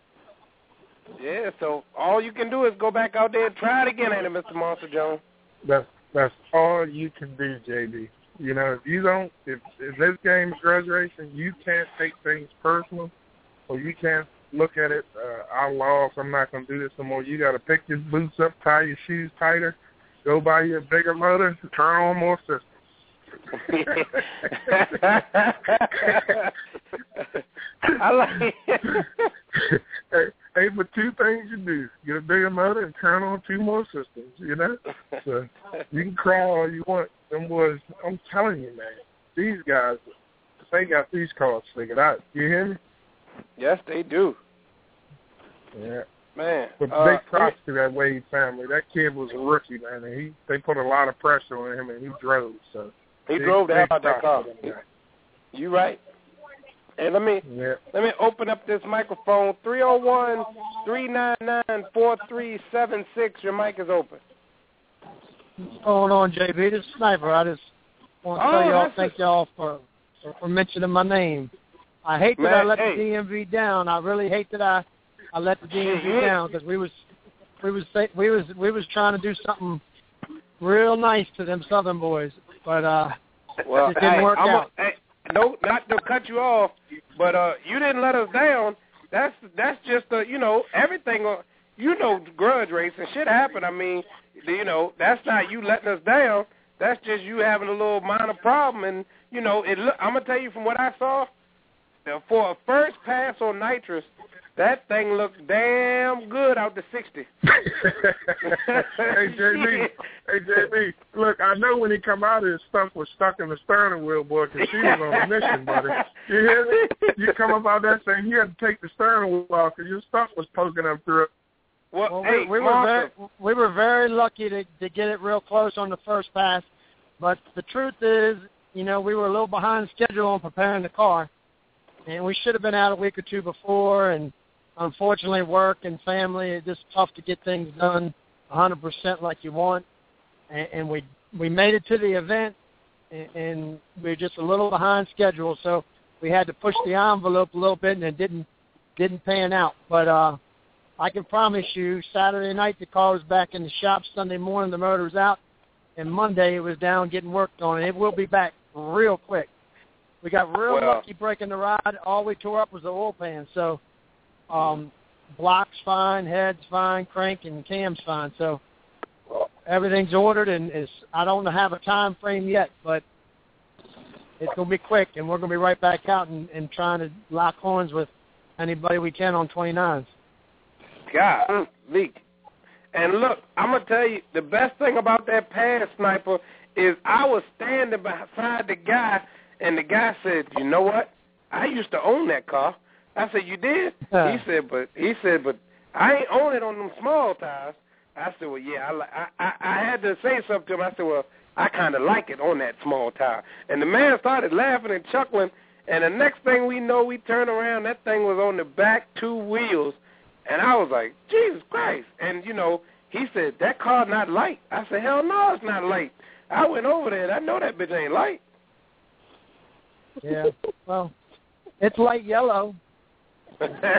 Yeah. So all you can do is go back out there and try it again, ain't it, Mister Monster Jones? That's that's all you can do, J B. You know, if you don't, if, if this game is grudge racing, you can't take things personal, or you can't look at it. Uh, I lost. I'm not gonna do this no more. You got to pick your boots up, tie your shoes tighter. Go buy you a bigger motor, turn on more systems. I like it. hey, hey, but two things you do. Get a bigger motor and turn on two more systems, you know? So you can cry all you want. Them boys, I'm telling you, man, these guys, they got these cars figured out. You hear me? Yes, they do. Yeah. Man, but uh, big props to that Wade family. That kid was a rookie, man, and he they put a lot of pressure on him, and he drove. So he big, drove the hell out of that car. That you right. And let me yeah. let me open up this microphone. three oh one, three nine nine, four three seven six. Your mic is open. What's going on, J B? This is Sniper. I just want to oh, tell y'all, thank it. y'all for, for mentioning my name. I hate that man, I let hey. the D M V down. I really hate that I. I let the D M V mm-hmm. down because we was we was we was we was trying to do something real nice to them Southern boys, but uh, well, it didn't hey, work I'm out. A, hey, no, not to cut you off, but uh, you didn't let us down. That's that's just a, you know, everything. Uh, you know, grudge racing shit happen. I mean, you know, that's not you letting us down. That's just you having a little minor problem, and you know, it. I'm gonna tell you from what I saw, for a first pass on nitrous. That thing looks damn good out to sixty. hey, J B, hey, J B, look, I know when he come out, his stuff was stuck in the steering wheel, boy, because she was on a mission, buddy. You hear me? You come up out that thing, you had to take the steering wheel off because your stuff was poking up through it. Well, well hey, we, we were very we were very lucky to to get it real close on the first pass, but the truth is, you know, we were a little behind schedule on preparing the car, and we should have been out a week or two before, and unfortunately, work and family, it's just tough to get things done one hundred percent like you want. And, and we we made it to the event, and, and we were just a little behind schedule, so we had to push the envelope a little bit, and it didn't didn't pan out. But uh, I can promise you, Saturday night the car was back in the shop. Sunday morning the motor was out, and Monday it was down getting worked on, and it will be back real quick. We got real well, lucky breaking the ride. All we tore up was the oil pan, so. Um, block's fine, head's fine, crank and cam's fine. So everything's ordered, and is I don't have a time frame yet, but it's going to be quick, and we're going to be right back out and, and trying to lock horns with anybody we can on twenty-nines. God, leak. And look, I'm going to tell you, the best thing about that pass, Sniper, is I was standing beside the guy, and the guy said, you know what? I used to own that car. I said, you did? Uh. He said, but he said, but I ain't own it on them small tires. I said, well, yeah, I, I, I had to say something to him. I said, well, I kind of like it on that small tire. And the man started laughing and chuckling, and the next thing we know, we turned around, that thing was on the back two wheels, and I was like, Jesus Christ. And, you know, he said, that car not light. I said, hell no, it's not light. I went over there, and I know that bitch ain't light. Yeah, well, it's light yellow. yeah,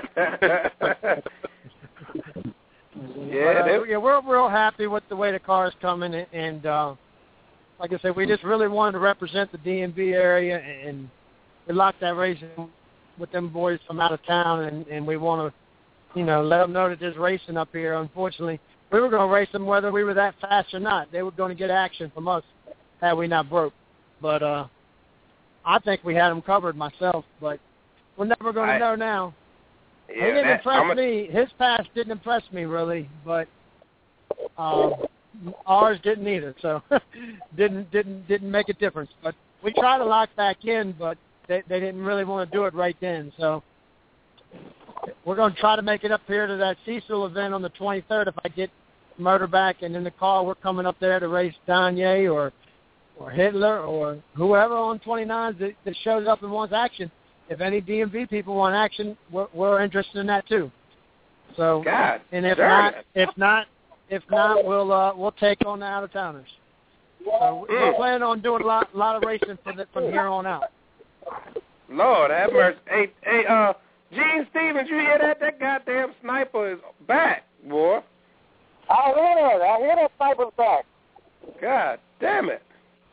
but, uh, yeah, we're real happy with the way the car is coming, and uh, like I said, we just really wanted to represent the D M V area, and we locked that race with them boys from out of town, and, and we want to, you know, let them know that there's racing up here. Unfortunately, we were going to race them whether we were that fast or not. They were going to get action from us had we not broke. But uh, I think we had them covered myself, but we're never going to know now. Yeah, he didn't that, impress a, me. His pass didn't impress me really, but uh, ours didn't either. So didn't didn't didn't make a difference. But we tried to lock back in, but they, they didn't really want to do it right then. So we're going to try to make it up here to that Cecil event on the twenty-third. If I get Murder back and in the car, we're coming up there to race Danye or or Hitler or whoever on twenty-nines that, that shows up and wants action. If any D M V people want action, we're, we're interested in that too. So, God, and if darn not, it. if not, if not, we'll uh, we'll take on the out of towners. So we're planning on doing a lot, lot of racing from the, from here on out. Lord have mercy. Hey, hey, uh, Gene Stevens, you hear that? That goddamn sniper is back, boy. I hear that. I hear that sniper's back. God damn it.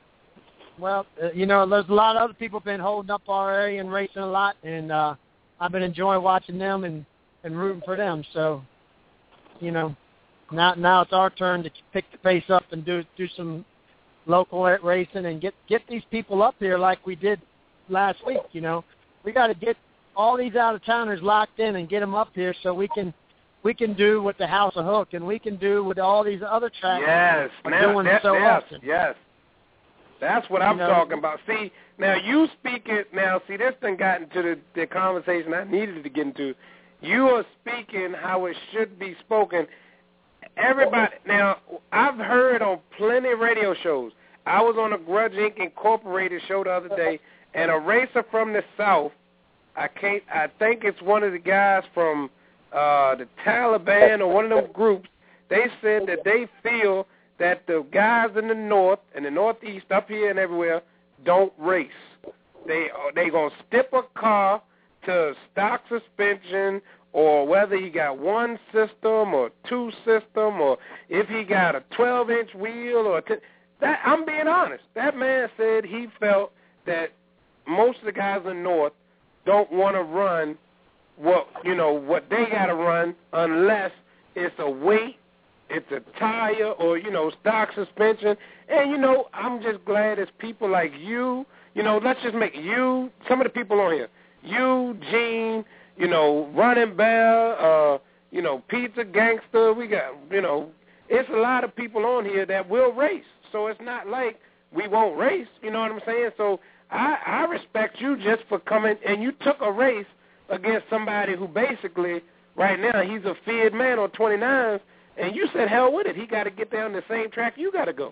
Well, uh, you know, there's a lot of other people been holding up our area and racing a lot, and uh, I've been enjoying watching them and, and rooting for them. So, you know, now now it's our turn to pick the pace up and do do some local racing and get get these people up here like we did last week. You know, we got to get all these out of towners locked in and get them up here so we can we can do what the House of Hook and we can do what all these other tracks yes, are now, doing that, so yes, often. Yes. That's what I'm you know, talking about. See, now you speak it. Now, see, this thing got into the, the conversation I needed to get into. You are speaking how it should be spoken. Everybody, now, I've heard on plenty of radio shows. I was on a Grudge Incorporated. Incorporated show the other day, and a racer from the South, I can't, I think it's one of the guys from uh, the Taliban or one of them groups, they said that they feel that the guys in the North and the Northeast up here and everywhere don't race. They they gonna stip a car to stock suspension, or whether he got one system or two system, or if he got a twelve-inch wheel or t- that. I'm being honest. That man said he felt that most of the guys in the North don't want to run what you know what they got to run unless it's a weight. It's a tire or, you know, stock suspension. And, you know, I'm just glad it's people like you. You know, let's just make you, some of the people on here, you, Gene, you know, Running Bell, uh, you know, Pizza Gangster. We got, you know, it's a lot of people on here that will race. So it's not like we won't race, you know what I'm saying? So I, I respect you just for coming, and you took a race against somebody who basically, right now, he's a feared man on twenty-nines. And you said, hell with it. He got to get down the same track you got to go.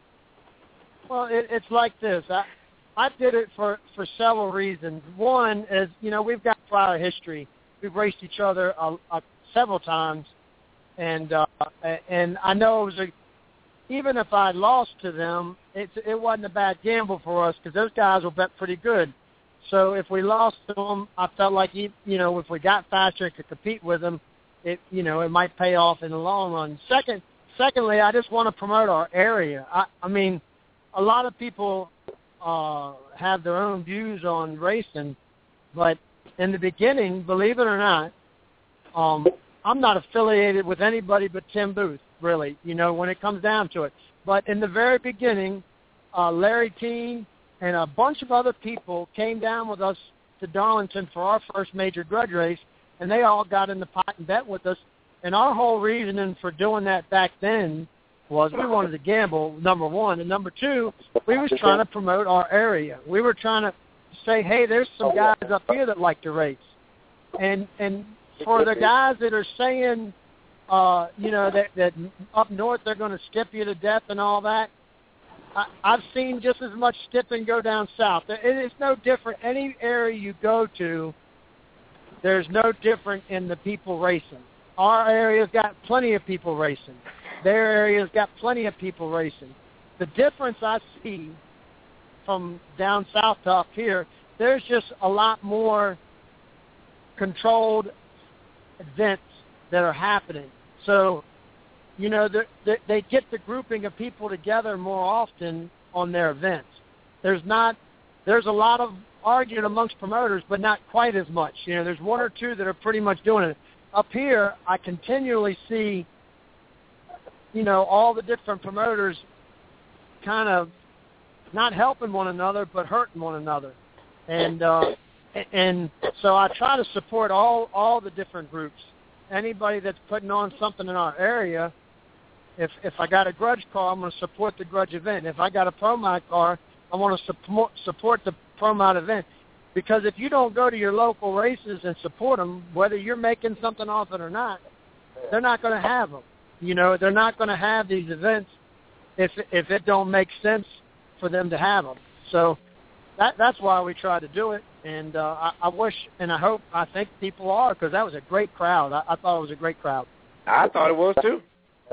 Well, it, it's like this. I, I did it for, for several reasons. One is, you know, we've got prior history. We've raced each other uh, uh, several times. And uh, and I know it was a, even if I lost to them, it, it wasn't a bad gamble for us because those guys will bet pretty good. So if we lost to them, I felt like, you know, if we got faster and could compete with them, it you know it might pay off in the long run. Second, secondly, I just want to promote our area. I, I mean, a lot of people uh, have their own views on racing, but in the beginning, believe it or not, um, I'm not affiliated with anybody but Tim Booth, really. You know, when it comes down to it. But in the very beginning, uh, Larry Keene and a bunch of other people came down with us to Darlington for our first major grudge race, and they all got in the pot and bet with us. And our whole reasoning for doing that back then was we wanted to gamble, number one. And number two, we was trying to promote our area. We were trying to say, hey, there's some guys up here that like to race. And and for the guys that are saying, uh, you know, that, that up north they're going to skip you to death and all that, I, I've seen just as much stipping go down south. It, it's no different. Any area you go to, there's no different in the people racing. Our area's got plenty of people racing. Their area's got plenty of people racing. The difference I see from down south to up here, there's just a lot more controlled events that are happening. So, you know, they, they get the grouping of people together more often on their events. There's not, there's a lot of arguing amongst promoters, but not quite as much. You know, there's one or two that are pretty much doing it. Up here, I continually see, you know, all the different promoters kind of not helping one another, but hurting one another. And uh, and so I try to support all, all the different groups. Anybody that's putting on something in our area, if if I got a grudge car, I'm going to support the grudge event. If I got a Pro Mod car, I want to support, support the Pro Mod event. Because if you don't go to your local races and support them, whether you're making something off it or not, they're not going to have them. You know, they're not going to have these events if if it don't make sense for them to have them. So that that's why we try to do it. And uh, I, I wish and I hope, I think people are, because that was a great crowd. I, I thought it was a great crowd. I thought it was too.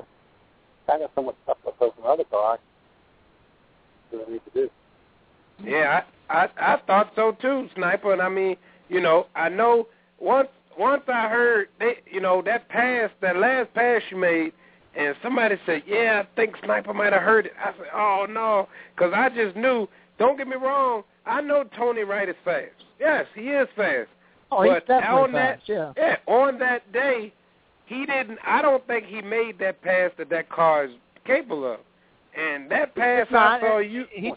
I got so much stuff to put from other cars. What I need to do. Yeah, I, I I thought so too, Sniper. And I mean, you know, I know once once I heard they, you know, that pass, that last pass you made, and somebody said, yeah, I think Sniper might have heard it. I said, oh no, because I just knew. Don't get me wrong, I know Tony Wright is fast. Yes, he is fast. Oh, but he's definitely on fast. That, yeah. Yeah, on that day, he didn't. I don't think he made that pass that that car is capable of. And that pass not, I saw you. He,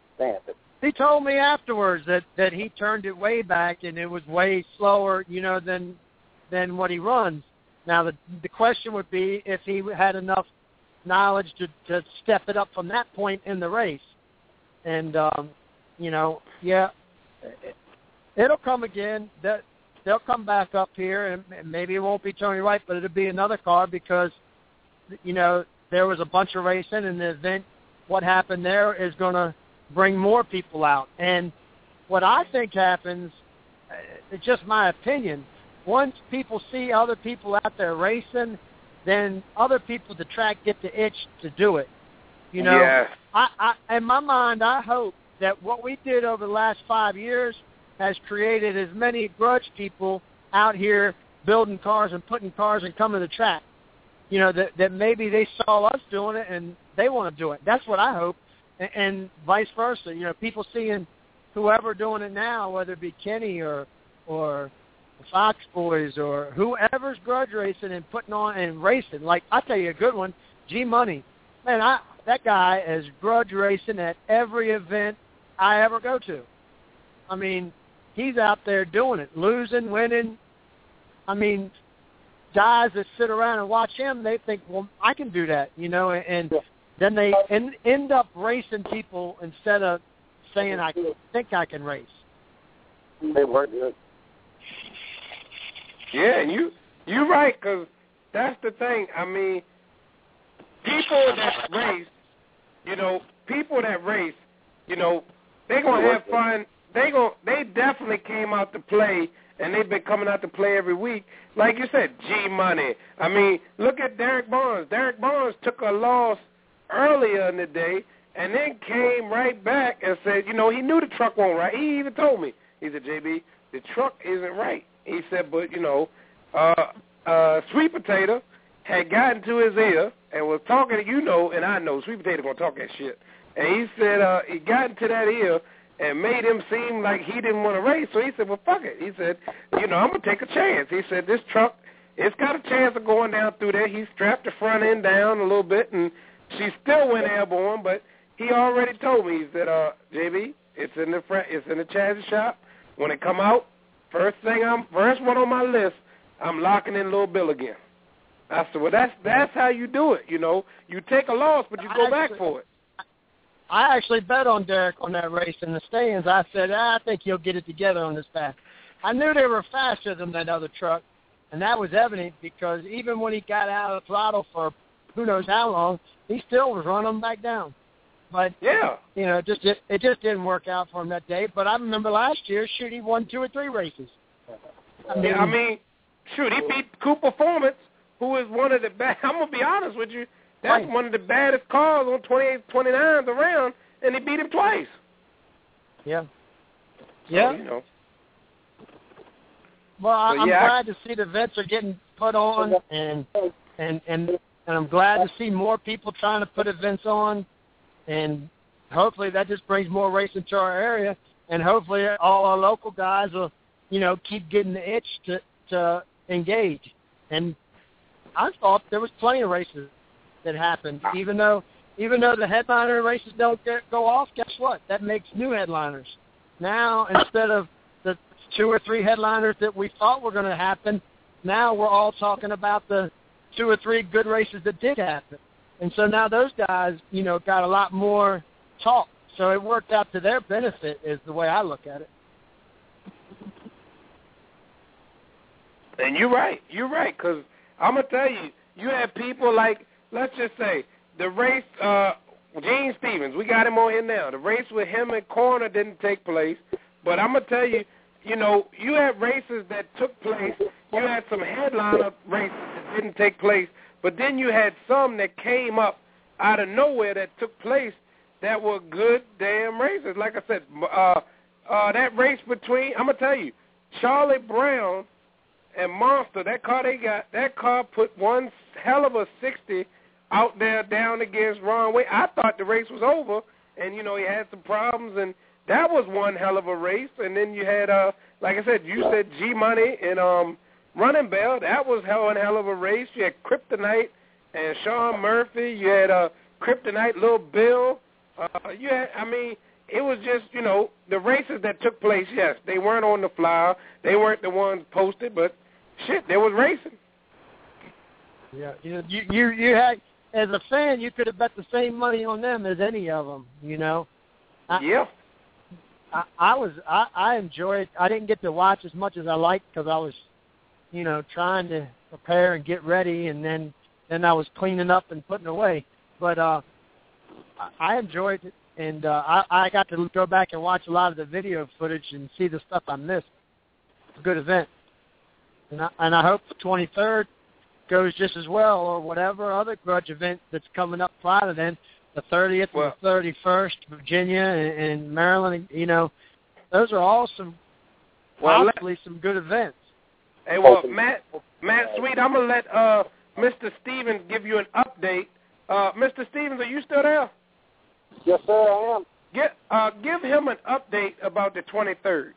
He told me afterwards that, that he turned it way back and it was way slower, you know, than than what he runs. Now the the question would be if he had enough knowledge to, to step it up from that point in the race. And um, you know, yeah, it, it'll come again. That they'll come back up here, and maybe it won't be Tony Wright, but it'll be another car because you know there was a bunch of racing, and the event. What happened there is going to bring more people out. And what I think happens, it's just my opinion, once people see other people out there racing, then other people at the track get the itch to do it. You know, yeah. I, I, in my mind, I hope that what we did over the last five years has created as many grudge people out here building cars and putting cars and coming to the track. You know, that, that maybe they saw us doing it and they want to do it. That's what I hope. And vice versa, you know, people seeing whoever doing it now, whether it be Kenny or or the Fox Boys or whoever's grudge racing and putting on and racing. Like, I'll tell you a good one, G Money. Man, I that guy is grudge racing at every event I ever go to. I mean, he's out there doing it, losing, winning. I mean, guys that sit around and watch him, they think, well, I can do that, you know, and then they en- end up racing people instead of saying, I think I can race. They work good. Yeah, and you, you're right, because that's the thing. I mean, people that race, you know, people that race, you know, they're going to have fun. They going they definitely came out to play, and they've been coming out to play every week. Like you said, G Money. I mean, look at Derek Barnes. Derek Barnes took a loss earlier in the day and then came right back and said, you know, he knew the truck wasn't right. He even told me. He said, J B, the truck isn't right. He said, but, you know, uh, uh, Sweet Potato had gotten to his ear and was talking, you know, and I know Sweet Potato going to talk that shit. And he said uh, he got into that ear and made him seem like he didn't want to race. So he said, well, fuck it. He said, you know, I'm going to take a chance. He said, this truck, it's got a chance of going down through there. He strapped the front end down a little bit, and she still went airborne, but he already told me, he said, uh, J B, It's in the fr- it's in the chassis shop. When it come out, first thing I'm first one on my list, I'm locking in Little Bill again. I said, well, that's that's how you do it. You know, you take a loss, but you go actually, back for it. I actually bet on Derek on that race in the stands. I said, ah, I think he'll get it together on this path. I knew they were faster than that other truck, and that was evident because even when he got out of the throttle for who knows how long, he still was running them back down. But yeah, you know, it just it, it just didn't work out for him that day. But I remember last year, shoot, he won two or three races. I mean, yeah, I mean shoot, he beat Coupe Performance, who is one of the best. I'm gonna be honest with you. That's right. One of the baddest cars on twenty-eight, twenty-nines around, and he beat him twice. Yeah. So, yeah. You know. Well, I, so, I'm yeah, glad I, to see the vets are getting put on, and and and and I'm glad to see more people trying to put events on, and hopefully that just brings more racing to our area, and hopefully all our local guys will, you know, keep getting the itch to to engage. And I thought there was plenty of races that happened, even though even though the headliner races don't get, go off. Guess what? That makes new headliners. Now instead of the two or three headliners that we thought were going to happen, now we're all talking about the two or three good races that did happen. And so now those guys, you know, got a lot more talk. So it worked out to their benefit is the way I look at it. And you're right. You're right, because I'm going to tell you, you have people like, let's just say, the race, uh, Gene Stevens, we got him on here now. The race with him and Corner didn't take place. But I'm going to tell you, you know, you had races that took place. You had some headliner races that didn't take place. But then you had some that came up out of nowhere that took place that were good damn races. Like I said, uh, uh, that race between, I'm going to tell you, Charlie Brown and Monster, that car they got, that car put one hell of a sixty out there down against Ron Way. I thought the race was over, and, you know, he had some problems, and that was one hell of a race. And then you had, uh, like I said, you said G-Money and um, Running Bell. That was hell and hell of a race. You had Kryptonite and Sean Murphy. You had uh, Kryptonite, Little Bill. Uh, you had, I mean, it was just, you know, the races that took place, yes, they weren't on the flyer. They weren't the ones posted, but, shit, there was racing. Yeah, you, you, you, you had, as a fan, you could have bet the same money on them as any of them, you know. I, yeah. I, I was, I, I enjoyed, I didn't get to watch as much as I liked because I was, you know, trying to prepare and get ready, and then, then I was cleaning up and putting away. But uh, I, I enjoyed it, and uh, I, I got to go back and watch a lot of the video footage and see the stuff I missed. It's a good event. And I, and I hope the twenty-third goes just as well, or whatever other grudge event that's coming up prior to then, the thirtieth well, and the thirty-first, Virginia and, and Maryland, you know, those are all some, well, possibly let, some good events. Hey, well, Matt, Matt Sweet, I'm going to let uh, Mister Stevens give you an update. Uh, Mister Stevens, are you still there? Yes, sir, I am. Get, uh, give him an update about the twenty-third.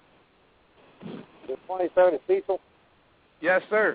The twenty-third is Cecil? Yes, sir.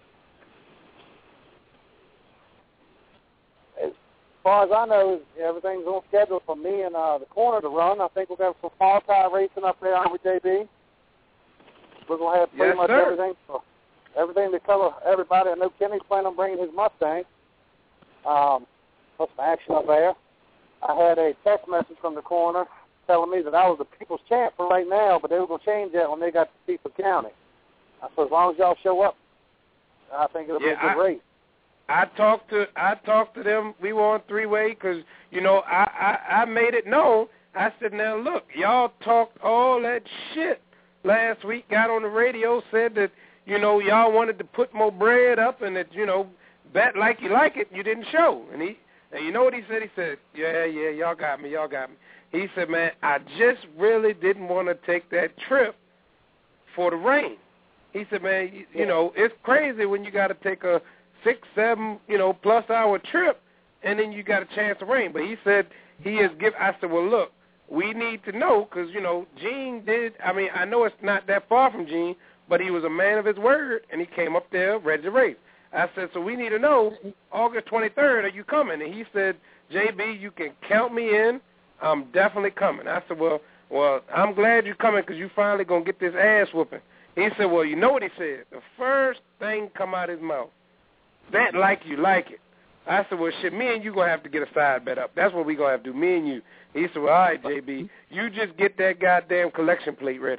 As far as I know, everything's on schedule for me and uh, the Corner to run. I think we're going to have some small tire racing up there, aren't we, J B? We're going to have pretty yes, much sir. everything for everything to cover everybody. I know Kenny's planning on bringing his Mustang. Um, what's the action up there? I had a text message from the Corner telling me that I was the people's champ for right now, but they were going to change that when they got to Cecil County. I said, as long as y'all show up, I think it'll yeah, be a good I, race. I talked to I talked to them. We were on three-way because, you know, I, I, I made it known. I said, now, look, y'all talked all that shit last week, got on the radio, said that, you know, y'all wanted to put more bread up and that, you know, bet like you like it, you didn't show. And he, and you know what he said? He said, yeah, yeah, y'all got me, y'all got me. He said, man, I just really didn't want to take that trip for the rain. He said, man, you, you know, it's crazy when you got to take a six, seven, you know, plus hour trip and then you got a chance of rain. But he said he is give. I said, well, look, we need to know because, you know, Gene did. I mean, I know it's not that far from Gene, but he was a man of his word, and he came up there ready to race. I said, so we need to know, August twenty-third, are you coming? And he said, J B, you can count me in. I'm definitely coming. I said, well, well, I'm glad you're coming because you finally going to get this ass whooping. He said, well, you know what he said? The first thing come out his mouth, that like you like it. I said, well, shit, me and you going to have to get a side bet up. That's what we going to have to do, me and you. He said, well, all right, J B, you just get that goddamn collection plate ready.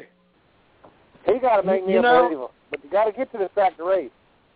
He got to make me you a know, believer, but you got to get to the track to race.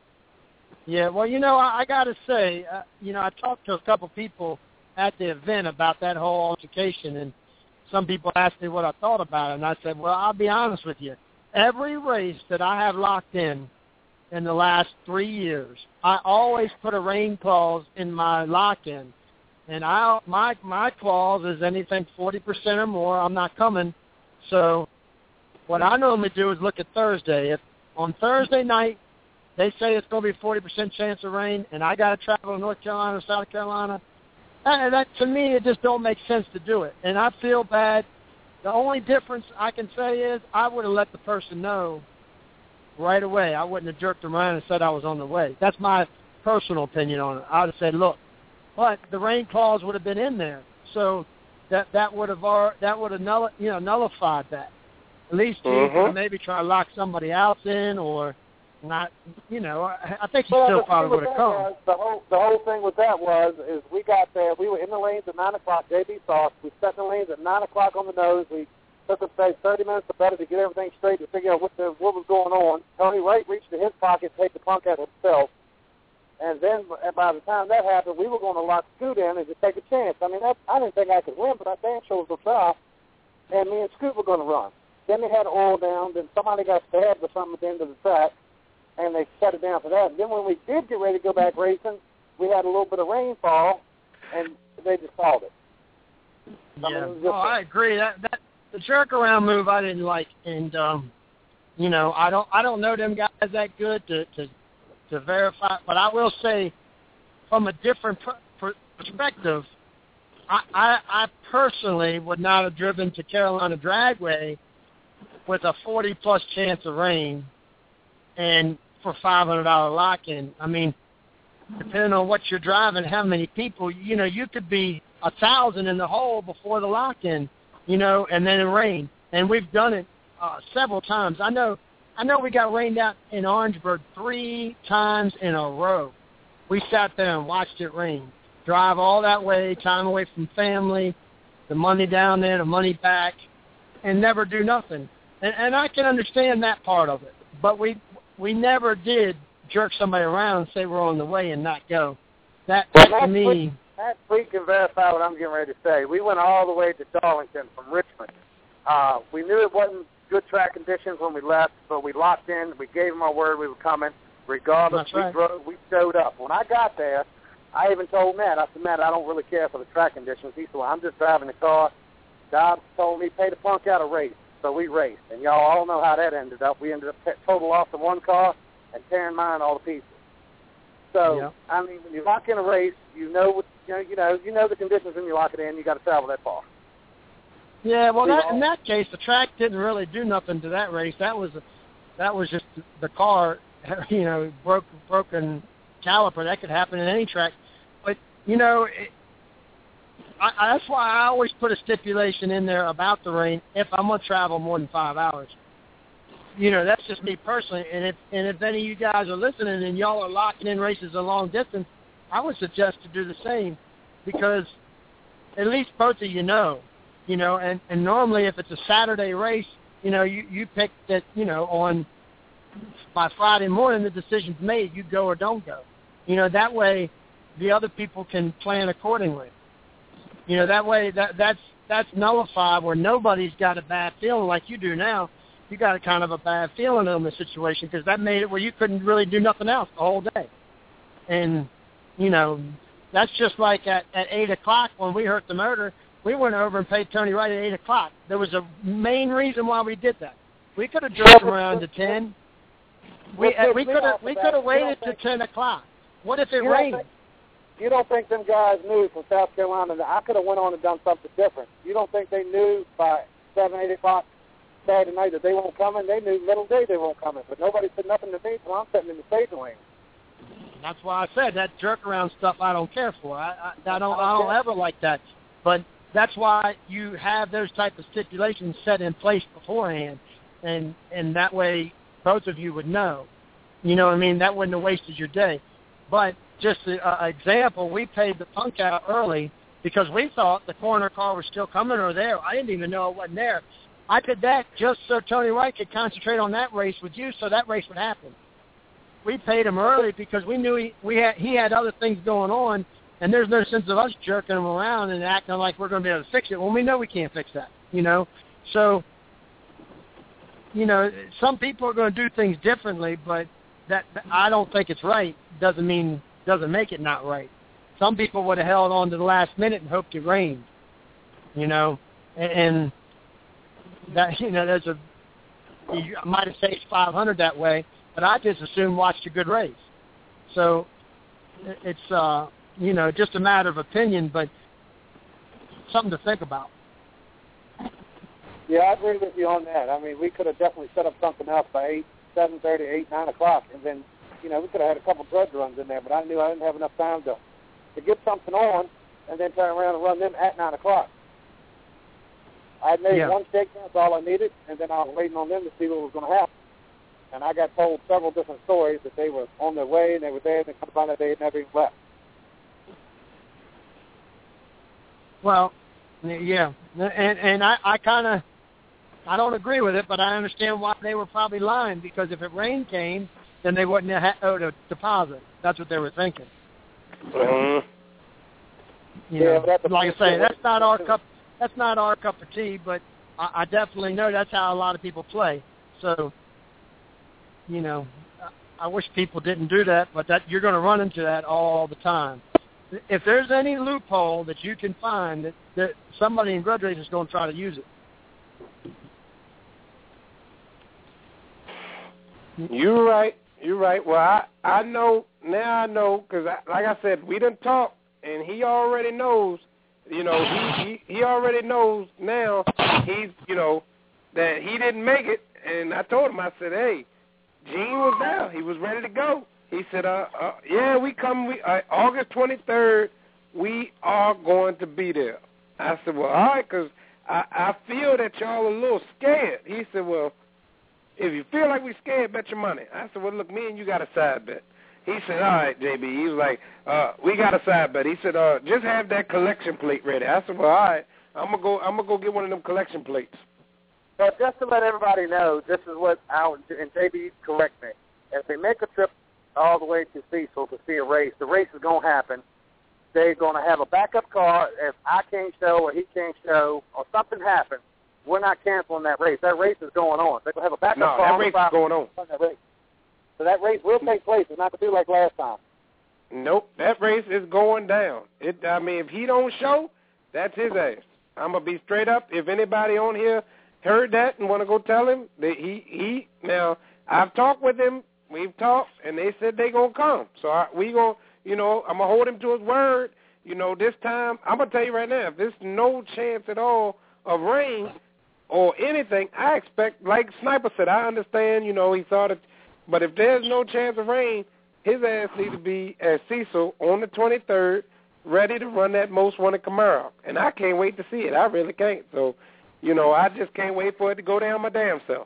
Yeah, well, you know, I, I got to say, uh, you know, I talked to a couple people at the event about that whole altercation, and some people asked me what I thought about it, and I said, well, I'll be honest with you. Every race that I have locked in in the last three years, I always put a rain clause in my lock-in, and I my my clause is anything forty percent or more, I'm not coming. So what I normally do is look at Thursday. If on Thursday night they say it's going to be forty percent chance of rain, and I got to travel to North Carolina or South Carolina, that, that to me it just don't make sense to do it. And I feel bad. The only difference I can say is I would have let the person know right away. I wouldn't have jerked them around and said I was on the way. That's my personal opinion on it. I would have said, look, but the rain clause would have been in there, so that that would have that would have null, you know nullified that. At least you mm-hmm. could maybe try to lock somebody else in, or not. You know, I, I think he well, still the probably would have come. Was, the whole the whole thing with that was is we got there. We were in the lanes at nine o'clock. J B saw us. We set the lanes at nine o'clock on the nose. We took us say thirty minutes or better to get everything straight to figure out what the what was going on. Tony Wright reached in his pocket, take the punk out himself. And then by the time that happened, we were going to lock Scoot in and just take a chance. I mean, that, I didn't think I could win, but I damn sure was going to try. And me and Scoot were going to run. Then they had oil down. Then somebody got stabbed with something at the end of the track, and they shut it down for that. And then when we did get ready to go back racing, we had a little bit of rainfall, and they just called it. Yeah, I mean, oh, I agree. That that the jerk around move I didn't like, and um, you know, I don't I don't know them guys that good to to. to verify, but I will say, from a different pr- perspective, I, I, I personally would not have driven to Carolina Dragway with a forty-plus chance of rain and for five hundred dollars lock-in. I mean, depending on what you're driving, how many people, you know, you could be a thousand in the hole before the lock-in, you know, and then it rained. And we've done it uh, several times. I know I know we got rained out in Orangeburg three times in a row. We sat there and watched it rain. Drive all that way, time away from family, the money down there, the money back, and never do nothing. And, and I can understand that part of it. But we we never did jerk somebody around and say we're on the way and not go. That, well, to me... That freak can verify what I'm getting ready to say. We went all the way to Darlington from Richmond. Uh, we knew it wasn't good track conditions when we left, but we locked in. We gave them our word we were coming. Regardless, That's we right. drove, we showed up. When I got there, I even told Matt, I said, Matt, I don't really care for the track conditions. He said, well, I'm just driving the car. Dobbs told me, pay the punk out a race. So we raced. And y'all all know how that ended up. We ended up t- total loss of one car and tearing mine all to pieces. So, yeah. I mean, when you lock in a race, you know what, you know, you know, you know the conditions when you lock it in. You got to travel that far. Yeah, well, that, in that case, the track didn't really do nothing to that race. That was that was just the car, you know, broke broken caliper. That could happen in any track. But you know, it, I, I, that's why I always put a stipulation in there about the rain if I'm gonna travel more than five hours. You know, that's just me personally. And if and if any of you guys are listening and y'all are locking in races a long distance, I would suggest to do the same, because at least both of you know. You know, and, and normally if it's a Saturday race, you know, you, you pick that, you know, on by Friday morning the decision's made, you go or don't go. You know, that way the other people can plan accordingly. You know, that way that that's that's nullified where nobody's got a bad feeling like you do now. You got a kind of a bad feeling on the situation because that made it where you couldn't really do nothing else the whole day. And, you know, that's just like at, at eight o'clock when we heard the murder. We went over and paid Tony Wright at eight o'clock. There was a main reason why we did that. We could have drove around to ten. We uh, we could have we could have waited to ten o'clock. What if it you rained? Don't think, you don't think them guys knew from South Carolina that I could have went on and done something different? You don't think they knew by seven, eight o'clock Saturday night that they weren't coming? They knew middle day they weren't coming, but nobody said nothing to me, so I'm sitting in the staging lane. That's why I said that jerk around stuff I don't care for. I I, I don't I don't ever like that. But that's why you have those type of stipulations set in place beforehand, and and that way both of you would know. You know what I mean? That wouldn't have wasted your day. But just an example, we paid the punk out early because we thought the corner car was still coming or there. I didn't even know it wasn't there. I did that just so Tony White could concentrate on that race with you, so that race would happen. We paid him early because we knew he we had he had other things going on, and there's no sense of us jerking him around and acting like we're going to be able to fix it when we know we can't fix that. You know, so you know some people are going to do things differently, but that I don't think it's right. Doesn't mean doesn't make it not right. Some people would have held on to the last minute and hoped it rained. You know, and, and that you know there's a you might have saved five hundred that way. But I just assumed watched a good race. So it's, uh, you know, just a matter of opinion, but something to think about. Yeah, I agree with you on that. I mean, we could have definitely set up something else by eight, seven thirty, eight, nine o'clock, and then, you know, we could have had a couple grudge runs in there, but I knew I didn't have enough time to, to get something on and then turn around and run them at nine o'clock. I had made yeah. one shakedown, that's all I needed, and then I was waiting on them to see what was going to happen. And I got told several different stories that they were on their way and they were there and they come to find out they had never even left. Well, yeah, and and I, I kind of, I don't agree with it, but I understand why they were probably lying, because if it rain came, then they wouldn't have owed a deposit. That's what they were thinking. Mm-hmm. You know, yeah, like I say, that's not our cup. That's not our cup of tea, but I, I definitely know that's how a lot of people play. So. You know, I wish people didn't do that, but that you're going to run into that all the time. If there's any loophole that you can find, that, that somebody in grudge racing is going to try to use it. You're right. You're right. Well, I I know now. I know because, like I said, we done talked, and he already knows. You know, he, he he already knows now. He's you know that he didn't make it, and I told him. I said, hey. Gene was there. He was ready to go. He said, uh, uh, yeah, we come, we, uh, August twenty-third, we are going to be there. I said, well, all right, because I, I feel that y'all are a little scared. He said, well, if you feel like we're scared, bet your money. I said, well, look, me and you got a side bet. He said, all right, J B. He was like, uh, we got a side bet. He said, uh, just have that collection plate ready. I said, well, all right, I'm going to go I'm gonna go get one of them collection plates. But just to let everybody know, this is what our, and J B, correct me, if they make a trip all the way to Cecil to see a race, the race is going to happen. They're going to have a backup car. If I can't show or he can't show or something happens, we're not canceling that race. That race is going on. They're going to have a backup no, car. No, that race is going on. on that race. So that race will take place. It's not going to be like last time. Nope, that race is going down. It. I mean, if he don't show, that's his ass. I'm going to be straight up. If anybody on here heard that and want to go tell him that he, he now I've talked with him, we've talked, and they said they gonna come. So I, we gonna, you know, I'm gonna hold him to his word. You know, this time I'm gonna tell you right now, if there's no chance at all of rain or anything, I expect, like Sniper said, I understand. You know, he thought it, but if there's no chance of rain, his ass needs to be at Cecil on the twenty-third, ready to run that most wanted Camaro, and I can't wait to see it. I really can't. So. You know, I just can't wait for it to go down my damn self.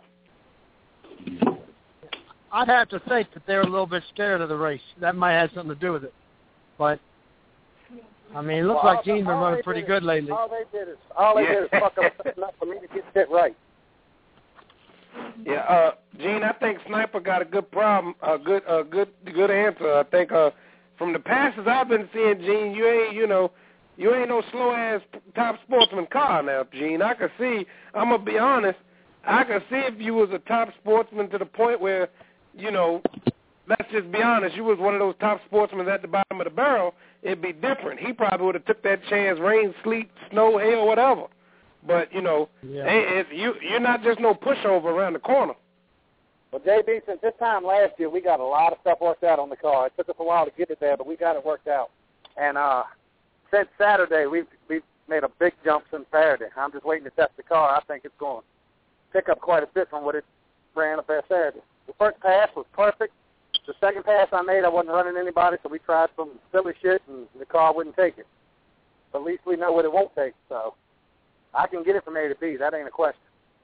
I'd have to think that they're a little bit scared of the race. That might have something to do with it. But, I mean, it looks well, like Gene's been running pretty is, good lately. All they did is, all they yeah. did is fuck up enough for me to get shit right. Yeah, uh, Gene, I think Sniper got a good problem, a good, a good, good answer. I think uh, from the passes I've been seeing, Gene, you ain't, you know, you ain't no slow-ass top sportsman car now, Gene. I can see, I'm going to be honest, I can see if you was a top sportsman to the point where, you know, let's just be honest, you was one of those top sportsmen at the bottom of the barrel, it'd be different. He probably would have took that chance, rain, sleet, snow, hail, whatever. But, you know, yeah. if you, you're not just no pushover around the corner. Well, J B, since this time last year, we got a lot of stuff worked out on the car. It took us a while to get it there, but we got it worked out. And, uh, since Saturday, we've, we've made a big jump since Saturday. I'm just waiting to test the car. I think it's going to pick up quite a bit from what it ran up there Saturday. The first pass was perfect. The second pass I made, I wasn't running anybody, so we tried some silly shit, and the car wouldn't take it. but at least we know what it won't take. So I can get it from A to B. That ain't a question.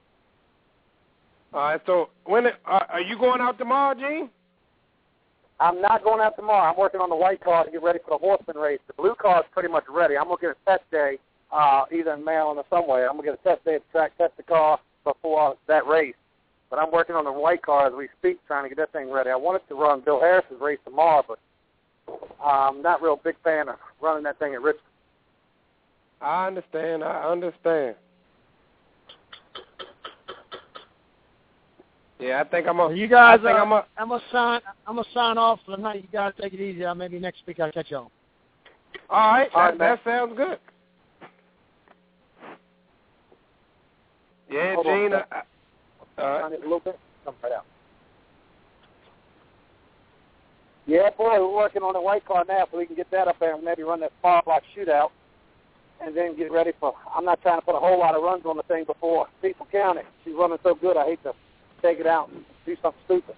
All right, so when it, uh, are you going out tomorrow, Gene? I'm not going out tomorrow. I'm working on the white car to get ready for the horseman race. The blue car is pretty much ready. I'm going to get a test day, uh, either in Maryland or somewhere. I'm going to get a test day at the track, test the car before that race. But I'm working on the white car as we speak, trying to get that thing ready. I wanted to run Bill Harris's race tomorrow, but I'm not real big fan of running that thing at Richmond. I understand. I understand. Yeah, I think I'm gonna. You guys, I think uh, I'm gonna. I'm gonna sign. I'm gonna sign off for the night. You guys take it easy. Uh, maybe next week I'll catch y'all. All right, All that, right, that sounds good. Yeah, Hold Gene. on, I, I, Sign it a little bit. Come right out. Yeah, boy, we're working on the white car now, so we can get that up there and maybe run that five block shootout, and then get ready for. I'm not trying to put a whole lot of runs on the thing before Cecil County. She's running so good, I hate to take it out and do something stupid.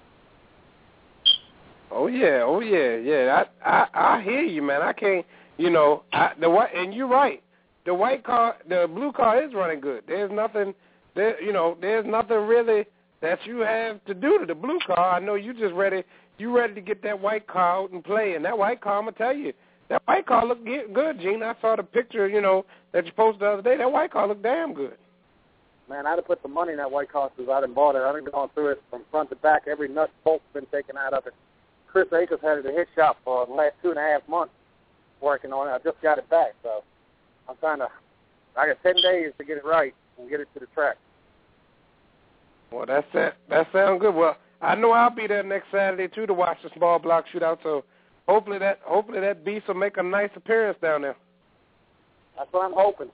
oh yeah, oh yeah, yeah. I, I I hear you, man. I can't. You know, I, the white and you're right. The white car, the blue car is running good. There's nothing. There, you know, there's nothing really that you have to do to the blue car. I know you just ready. You ready to get that white car out and play. And that white car, I'm gonna tell you, that white car looked good, Gene. I saw the picture, you know, that you posted the other day. That white car looked damn good. Man, I'd have put the money in that white car because I done bought it. I've been going through it from front to back. Every nut bolt's been taken out of it. Chris Akers had it at his shop for the last two and a half months working on it. I just got it back, so I'm trying to. I got ten days to get it right and get it to the track. Well, that's that. That sounds good. Well, I know I'll be there next Saturday too to watch the small block shootout. So hopefully that hopefully that beast will make a nice appearance down there. That's what I'm hoping.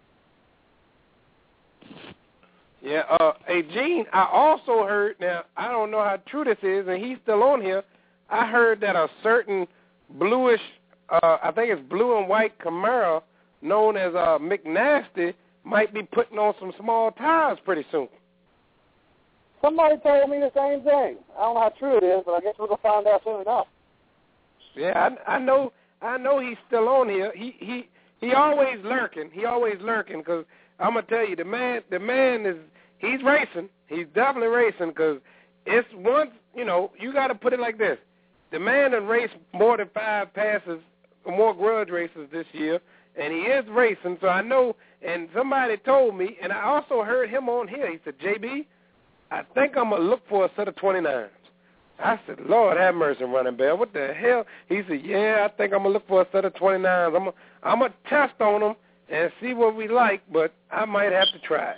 Yeah. Uh, hey, Gene, I also heard. Now I don't know how true this is, and he's still on here. I heard that a certain bluish, uh, I think it's blue and white Camaro, known as uh, McNasty, might be putting on some small tires pretty soon. Somebody told me the same thing. I don't know how true it is, but I guess we're gonna find out soon enough. Yeah, I, I know. I know he's still on here. He he he always lurking. He always lurking because I'm gonna tell you, the man the man is he's racing. He's definitely racing because it's once you know you got to put it like this. The man has raced more than five passes, more grudge races this year, and he is racing. So I know. And somebody told me, and I also heard him on here. He said, J B, I think I'm going to look for a set of twenty-nines. I said, Lord have mercy, Running Bell. What the hell? He said, yeah, I think I'm going to look for a set of twenty-nines. I'm going I'm to test on them and see what we like, but I might have to try it.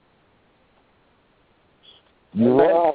You ready?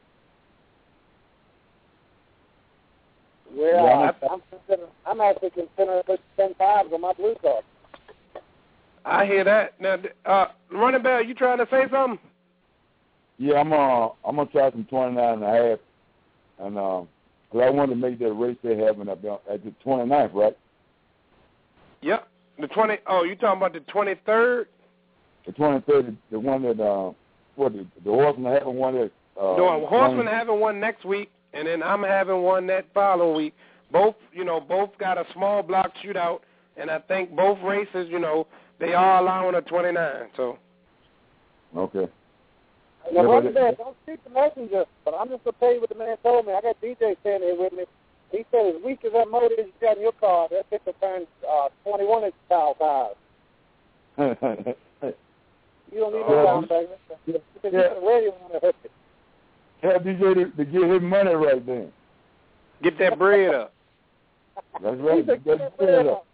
Yeah, Yeah, I, I'm, considering, I'm actually considering putting ten fives on my blue car. I hear that. Now, uh, Running Bell, you trying to say something? Yeah, I'm uh, I'm gonna try some twenty-nine and a half, and uh, cause I want to make that race they're having up at the twenty-ninth, right? Yep. The twenty. Oh, you talking about the twenty-third? The twenty-third, the one that uh, what the, the horsemen having one that. Uh, No, Horseman having one next week, and then I'm having one that following week. Both, you know, both got a small block shootout, and I think both races, you know, they are allowing a twenty-nine. So. Okay. Now, Yeah, Running but- Bell, don't shoot the messenger, but I'm just going to tell you what the man told me. I got D J standing here with me. He said as weak as that motor is you got in your car, that thing will turn uh, twenty-one inch style tires. You don't need no down payment. Yeah. Because you can radio on the hook. Tell D J to, to get his money right then. Get that bread up. That's right. He said, Get that bread up.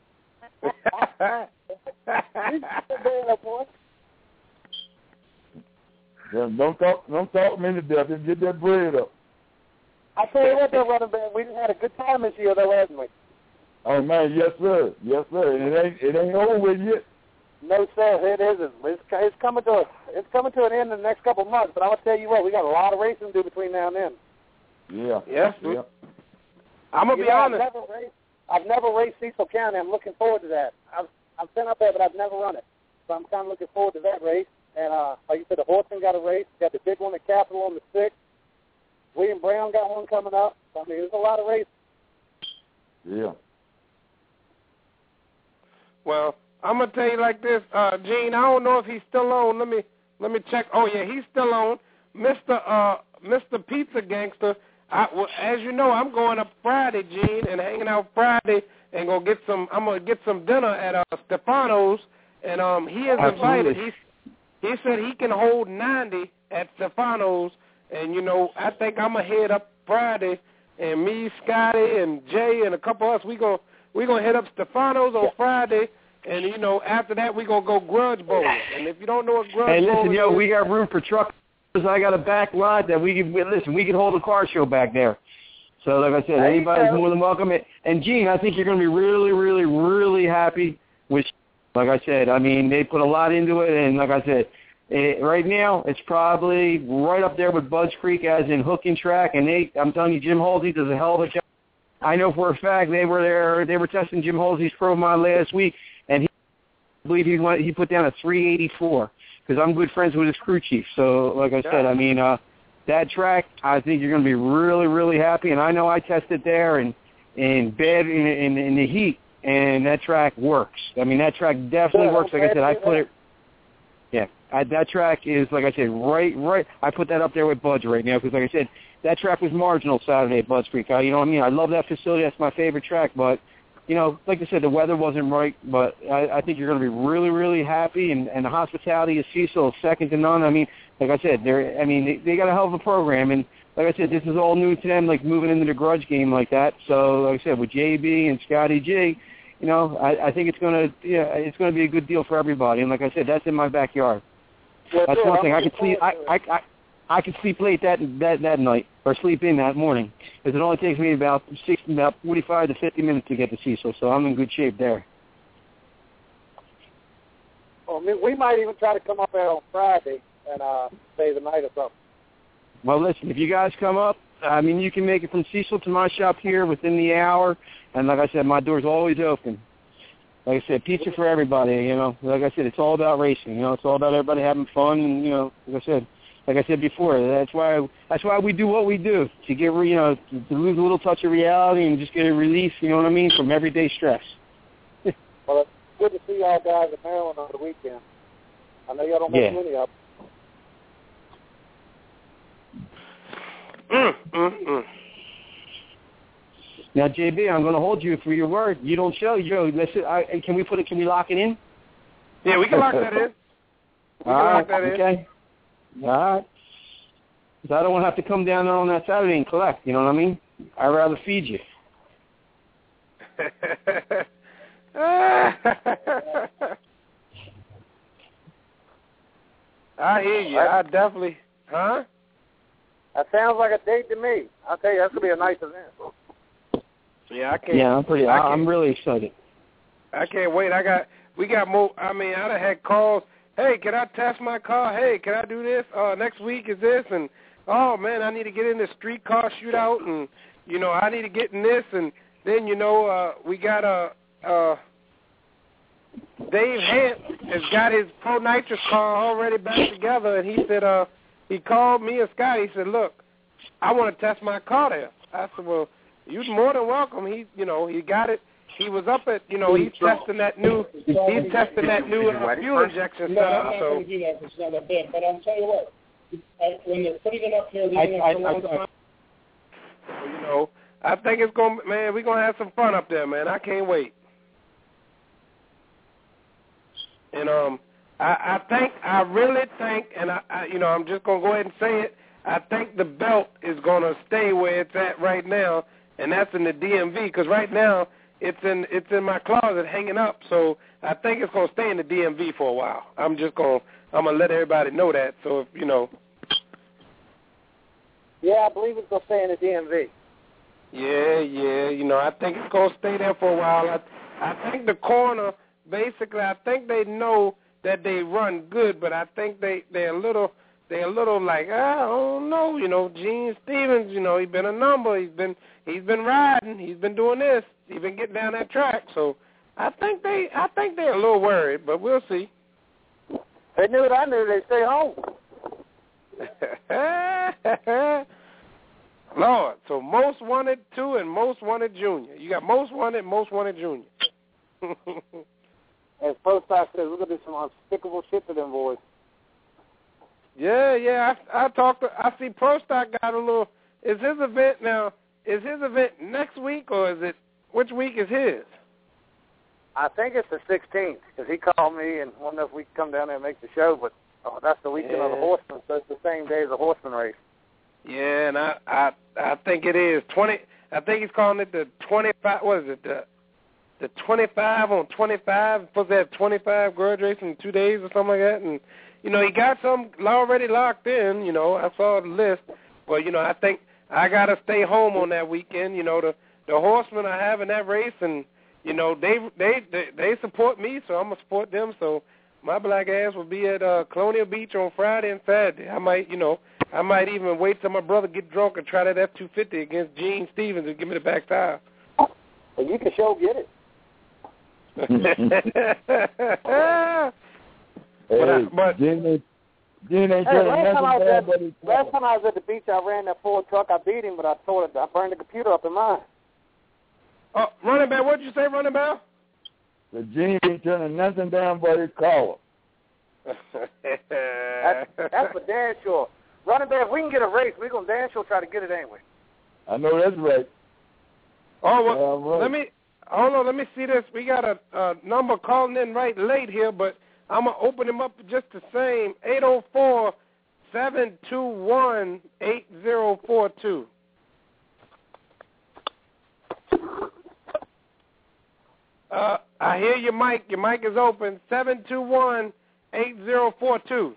You get that bread up, boy. Don't don't talk, don't talk me to death. Just get that bread up. I tell you what, though, Running Bell, we had a good time this year, though, haven't we? Oh man, yes sir, yes sir. It ain't it ain't over with yet. No, sir, it isn't. It's, it's coming to a, it's coming to an end in the next couple of months. But I'm gonna tell you what, we got a lot of racing to do between now and then. Yeah. Yes. Yeah. I'm gonna you be know, honest. I've never raced. I've never raced Cecil County. I'm looking forward to that. I've I've been up there, but I've never run it. So I'm kind of looking forward to that race. And uh, like you said, the Horseman got a race. Got the big one at Capitol on the sixth. William Brown got one coming up. So, I mean, there's a lot of races. Yeah. Well, I'm gonna tell you like this, uh, Gene. I don't know if he's still on. Let me let me check. Oh yeah, he's still on. Mister Uh, Mister Pizza Gangster. I, well, as you know, I'm going up Friday, Gene, and hanging out Friday, and gonna get some. I'm gonna get some dinner at uh, Stefano's, and um, he is Absolutely. invited. He he said he can hold ninety at Stefano's, and you know, I think I'm gonna head up Friday, and me, Scotty, and Jay, and a couple of us, we gonna we gonna head up Stefano's on Friday, and you know, after that we gonna go grudge bowling. And if you don't know what grudge Hey, listen, bowling yo, is, we got room for truck. I got a back lot that we can, listen, we can hold a car show back there. So, like I said, anybody's more than welcome. And, Gene, I think you're going to be really, really, really happy with, like I said, I mean, they put a lot into it, and like I said, it, right now, it's probably right up there with Budds Creek as in hook and track, and they, I'm telling you, Jim Halsey does a hell of a job. I know for a fact they were there, they were testing Jim Halsey's Pro Mod last week, and he, I believe he, went, he put down a three eighty-four. Because I'm good friends with his crew chief. So, like I said, I mean, uh, that track, I think you're going to be really, really happy. And I know I tested there in, in bed, in, in, in the heat, and that track works. I mean, that track definitely works. Like I said, I put it, yeah, I, that track is, like I said, right, right. I put that up there with Budge right now because, like I said, that track was marginal Saturday at Budds Creek. I, you know what I mean? I love that facility. That's my favorite track, but you know, like I said, the weather wasn't right, but I, I think you're going to be really, really happy, and, and the hospitality of Cecil is second to none. I mean, like I said, they're, I mean, they, they got a hell of a program, and like I said, this is all new to them, like moving into the grudge game like that. So, like I said, with J B and Scotty G, you know, I, I think it's going to, yeah, it's going to be a good deal for everybody. And like I said, that's in my backyard. Yeah, that's sure. one thing. I'm I could sleep. I, I, I, I could sleep late that that that night, or sleep in that morning, because it only takes me about sixty, about forty-five to fifty minutes to get to Cecil, so I'm in good shape there. Well, we might even try to come up there on Friday and uh, stay the night or something. Well, listen, if you guys come up, I mean, you can make it from Cecil to my shop here within the hour, and like I said, my door's always open. Like I said, pizza for everybody, you know. Like I said, it's all about racing, you know. It's all about everybody having fun, and, you know, like I said, Like I said before, that's why that's why we do what we do, to get, you know, to, to lose a little touch of reality and just get a relief, you know what I mean, from everyday stress. Well, it's good to see y'all guys in Maryland on the weekend. I know y'all don't make Yeah. many of Mm, mm, mm. Now, J B, I'm going to hold you for your word. You don't show. Yo, listen, I, can we put it? Can we lock it in? Yeah, we can lock that in. We can All right, lock that in. okay. All right. 'Cause I don't want to have to come down there on that Saturday and collect. You know what I mean? I'd rather feed you. I hear you. I definitely, huh? That sounds like a date to me. I'll tell you, that's gonna be a nice event. Yeah, I can't. Yeah, I'm pretty. I I, can't- I'm really excited. I can't wait. I got, we got more. I mean, I done had calls. Hey, can I test my car? Hey, can I do this? Uh, next week is this, and oh man, I need to get in this street car shootout, and you know, I need to get in this, and then you know, uh, we got a. Uh, Dave Hant has got his Pro Nitrous car already back together, and he said, uh, he called me and Scott. He said, look, I want to test my car there. I said, well, you're more than welcome. He, you know, he got it. He was up at, you know, he's testing that new, he's testing that new uh, fuel injection No, setup. I'm not So, going to do that. It's not a bit. But I'll tell you what, I, when they're putting it up here, they're I, going I, to I, long I, time. you know, I think it's going to, man, we're going to have some fun up there, man. I can't wait. And um, I, I think, I really think, and I, I, you know, I'm just gonna go ahead and say it. I think the belt is gonna stay where it's at right now, and that's in the D M V. Because right now it's in, it's in my closet hanging up. So I think it's gonna stay in the D M V for a while. I'm just gonna, I'm gonna let everybody know that. So if, you know. Yeah, I believe it's gonna stay in the D M V. Yeah, yeah. You know, I think it's gonna stay there for a while. I, I think the corner. Basically, I think they know that they run good, but I think they they're a little they're a little like I don't know, you know. Gene Stevens, you know, he's been a number. He's been he's been riding. He's been doing this. He's been getting down that track. So I think they I think they're a little worried, but we'll see. They knew it. I knew. They stay home. Lord, so most wanted two and most wanted junior. You got most wanted, most wanted junior. as Pro Stock says, we're gonna do some unspeakable shit to them boys. Yeah, yeah. I, I talked. To, I see Pro Stock got a little. Is his event now? Is his event next week or is it? Which week is his? I think it's the sixteenth because he called me and wondered if we could come down there and make the show. But oh, that's the weekend yeah. of the Horseman, so it's the same day as the Horseman race. Yeah, and I, I, I think it is twenty. I think he's calling it the twenty-five. What is it? The, the twenty-five on twenty-five. Supposed to have twenty-five grudge racing in two days or something like that. And you know, he got some already locked in. You know, I saw the list. But you know, I think I gotta stay home on that weekend. You know, the the Horsemen are having that race, and you know, they they they, they support me, so I'm gonna support them. So my black ass will be at uh, Colonial Beach on Friday and Saturday. I might, you know. I might even wait till my brother get drunk and try that F two fifty against Gene Stevens and give me the back tire. Well, you can sure get it. hey, but I, but, Gene, Gene ain't hey, last, time I was at, buddy. last time I was at the beach, I ran that Ford truck. I beat him, but I told it I burned the computer up in mine. Uh, running back, what'd you say, running back? The Gene ain't turning nothing down but his collar. that's, that's for damn sure. Running back, if we can get a race, we're going to damn sure try to get it, ain't we? I know that's right. Oh, well, yeah, right. let me, hold on, let me see this. We got a, a number calling in right late here, but I'm going to open him up just the same, eight oh four, seven two one, eight oh four two. Uh, I hear your mic. Your mic is open, seven two one, eight oh four two.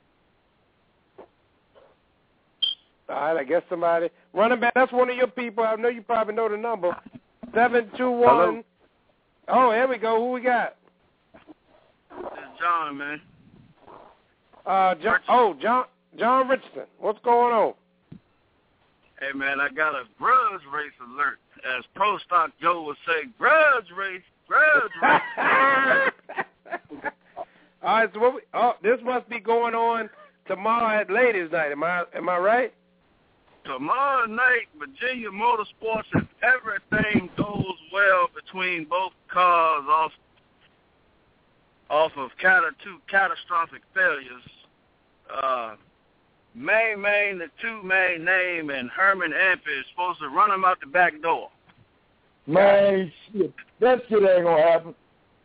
All right, I guess somebody. Running back, that's one of your people. I know you probably know the number. seven two one. Oh, here we go. Who we got? It's John, man. Uh, John, oh, John John Richardson. What's going on? Hey, man, I got a grudge race alert. As Pro Stock Joe would say, grudge race, grudge race. All right, so what we, oh, this must be going on tomorrow at ladies' night. Am I am I right? Tomorrow night, Virginia Motorsports, if everything goes well between both cars off off of cat- two catastrophic failures, uh, Main Main, the two main name, and Herman Ampey is supposed to run them out the back door. Man, shit. That shit ain't going to happen.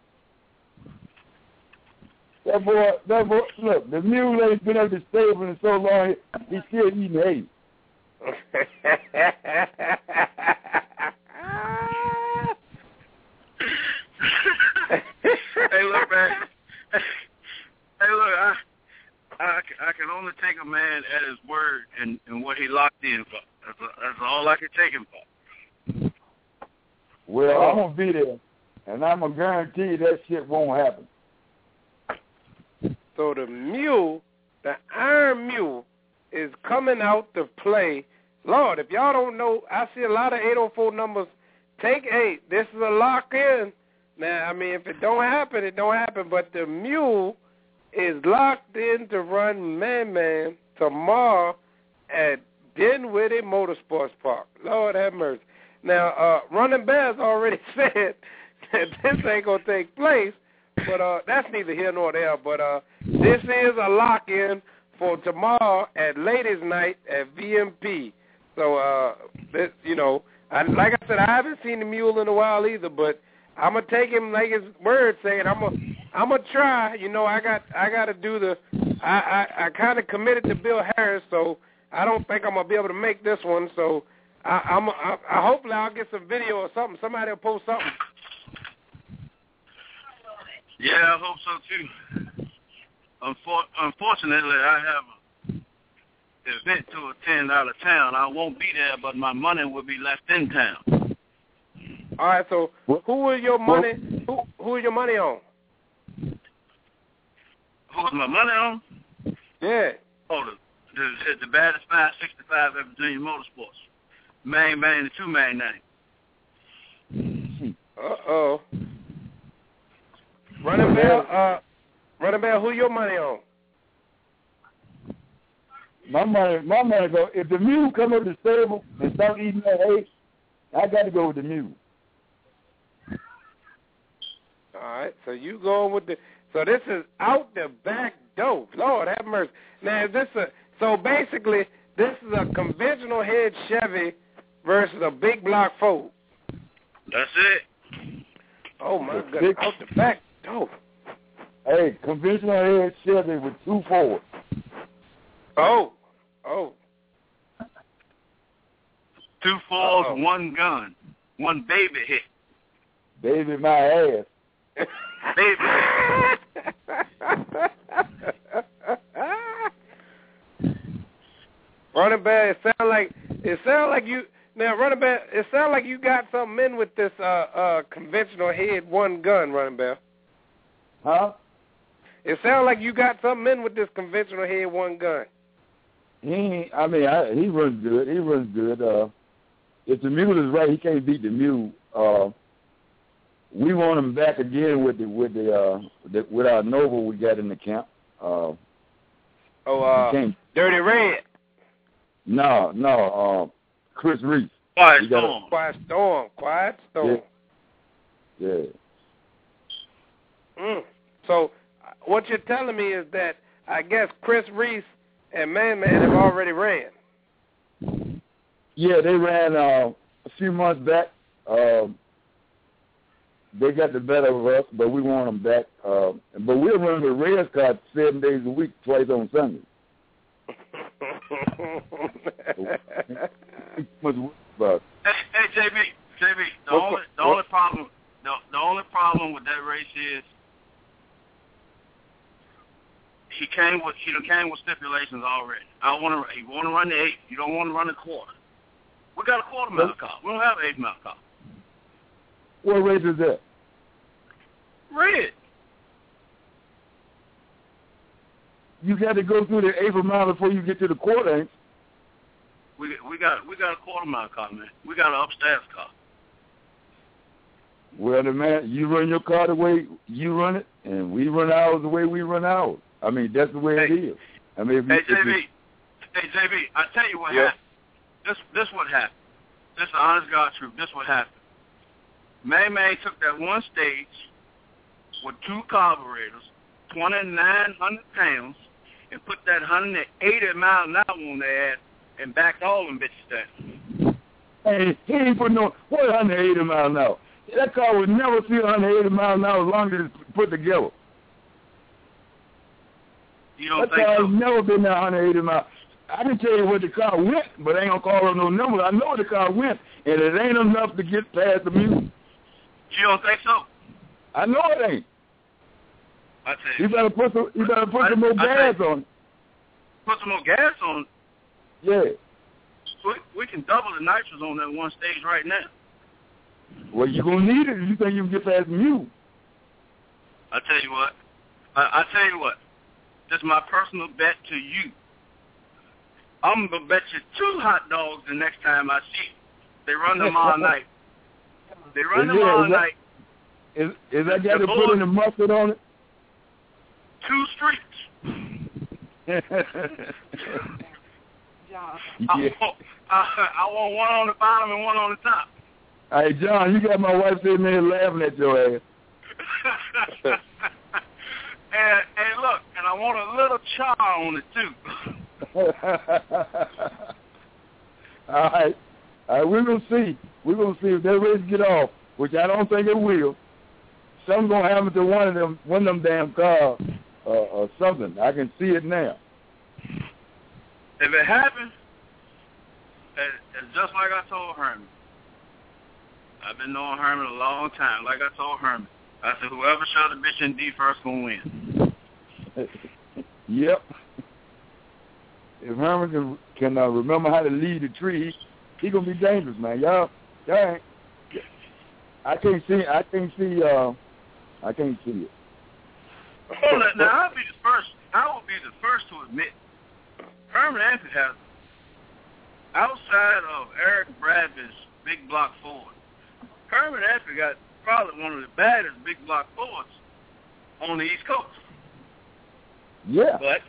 That boy, that boy, look, the mule ain't been at the stable in so long, he's still eating hay. Hey, look, man. Hey, look, I, I, I can only take a man at his word and, and what he locked in for. That's, a, that's all I can take him for. Well, I'm going to be there, and I'm going to guarantee that shit won't happen. So the mule, the Iron Mule, is coming out to play. Lord, if y'all don't know, I see a lot of eight oh four numbers. Take eight. This is a lock-in. Now, I mean, if it don't happen, it don't happen. But the mule is locked in to run Man-Man tomorrow at Dinwiddie Motorsports Park. Lord have mercy. Now, uh, Running Bears already said that this ain't going to take place, but uh, that's neither here nor there. But uh, this is a lock-in for tomorrow at ladies' night at V M P. So, uh, this, you know, I, like I said, I haven't seen the mule in a while either, but I'm gonna take him like his word saying. I'm gonna, I'm gonna try. You know, I got, I got to do the. I, I, I kind of committed to Bill Harris, so I don't think I'm gonna be able to make this one. So, I, I'm, I, I hopefully I'll get some video or something. Somebody will post something. Yeah, I hope so too. Unfor- unfortunately, I have an event to attend out of town. I won't be there, but my money will be left in town. All right. So, who is your money? Who, who is your money on? Who's my money on? Yeah. Oh, the the, the baddest five sixty-five at Virginia Motorsports. Main man, the two main name. Uh oh. Running Bell, uh, Running Bell, who your money on? My money, my money go. If the mule come up the stable and start eating that hay, I got to go with the mule. All right, so you going with the, so this is out the back door. Lord have mercy. Now, is this a, so basically, this is a conventional head Chevy versus a big block Ford. That's it. Oh, my goodness, out the back door. Hey, conventional head Chevy with two Fords. Oh, oh. Two Fords, Uh-oh. one gun, one baby hit. Baby, my ass. Baby. Running back, it sound like it sound like you now running back. It sound like you got something in with this uh, uh, conventional head one gun running back. Huh? It sound like you got something in with this conventional head one gun. He, ain't, I mean, I, he runs good. He runs good. Uh, if the mule is right, he can't beat the mule. Uh, we want him back again with the with the, uh, the with our Nova we got in the camp. Uh, oh, uh, Dirty Red. No, no, uh, Chris Reese. Quiet Storm. Quiet Storm. Quiet Storm. Yeah. yeah. Mm. So what you're telling me is that I guess Chris Reese and Man Man have already ran. Yeah, they ran uh, a few months back. Uh, they got the better of us, but we want them back. Uh, but we'll run the Reds card seven days a week, twice on Sunday. Hey, hey, J B, J B, the What's only the what? only problem the, the only problem with that race is he came with he came with stipulations already. I want to you want to run the eight, you don't want to run the quarter. We got a quarter mile car. We don't have an eight mile car. What race is that? Red. You got to go through the eighth mile before you get to the quarter, ain't We we got we got a quarter mile car, man. We got an upstairs car. Well, the man, you run your car the way you run it, and we run ours the way we run ours. I mean, that's the way hey, it is. I mean, if hey, you, J B, if hey, J B, I tell you what yeah. happened. This this what happened. This is the honest God truth. This what happened. May May took that one stage with two carburetors, twenty-nine hundred pounds, and put that one hundred eighty mile an hour on their ass and backed all them bitches down. Hey, he ain't putting no, what one hundred eighty miles an hour? That car would never see one hundred eighty miles an hour as long as it's put together. You don't that think car so? has never been that one hundred eighty miles. I can tell you where the car went, but I ain't going to call up no number. I know where the car went, and it ain't enough to get past the mule. You don't think so? I know it ain't. I tell you. You better put some, you better put I, some more I gas you, on it. Put some more gas on it? Yeah. We, we can double the nitrous on that one stage right now. Well, you're going to need it if you think you can get past the mule. I tell you what. I, I tell you what. This is my personal bet to you. I'm going to bet you two hot dogs the next time I see you. They run them all night. They run is them it, all is night. That, is, is that got the to put in the mustard on it? Two streets. yeah. I, want, I, I want one on the bottom and one on the top. Hey, John, you got my wife sitting there laughing at your ass. and, and look, and I want a little char on it, too. All right. All right, we're going to see. We're going to see if that race get off, which I don't think it will. Something's going to happen to one of them, one of them damn cars uh, or something. I can see it now. If it happens, it's just like I told Herman. I've been knowing Herman a long time. Like I told Herman, I said, whoever shot the bitch in D first going to win. Yep. If Herman can, can uh, remember how to lead the tree, he, he going to be dangerous, man. Y'all, y'all ain't, I can't see, I can't see, uh, I can't see it. Well, now, now, I'll be the first, I will be the first to admit, Herman Anthony has, outside of Eric Bradley's big block Ford, Herman Anthony got probably one of the baddest big block Fords on the East Coast. Yeah. But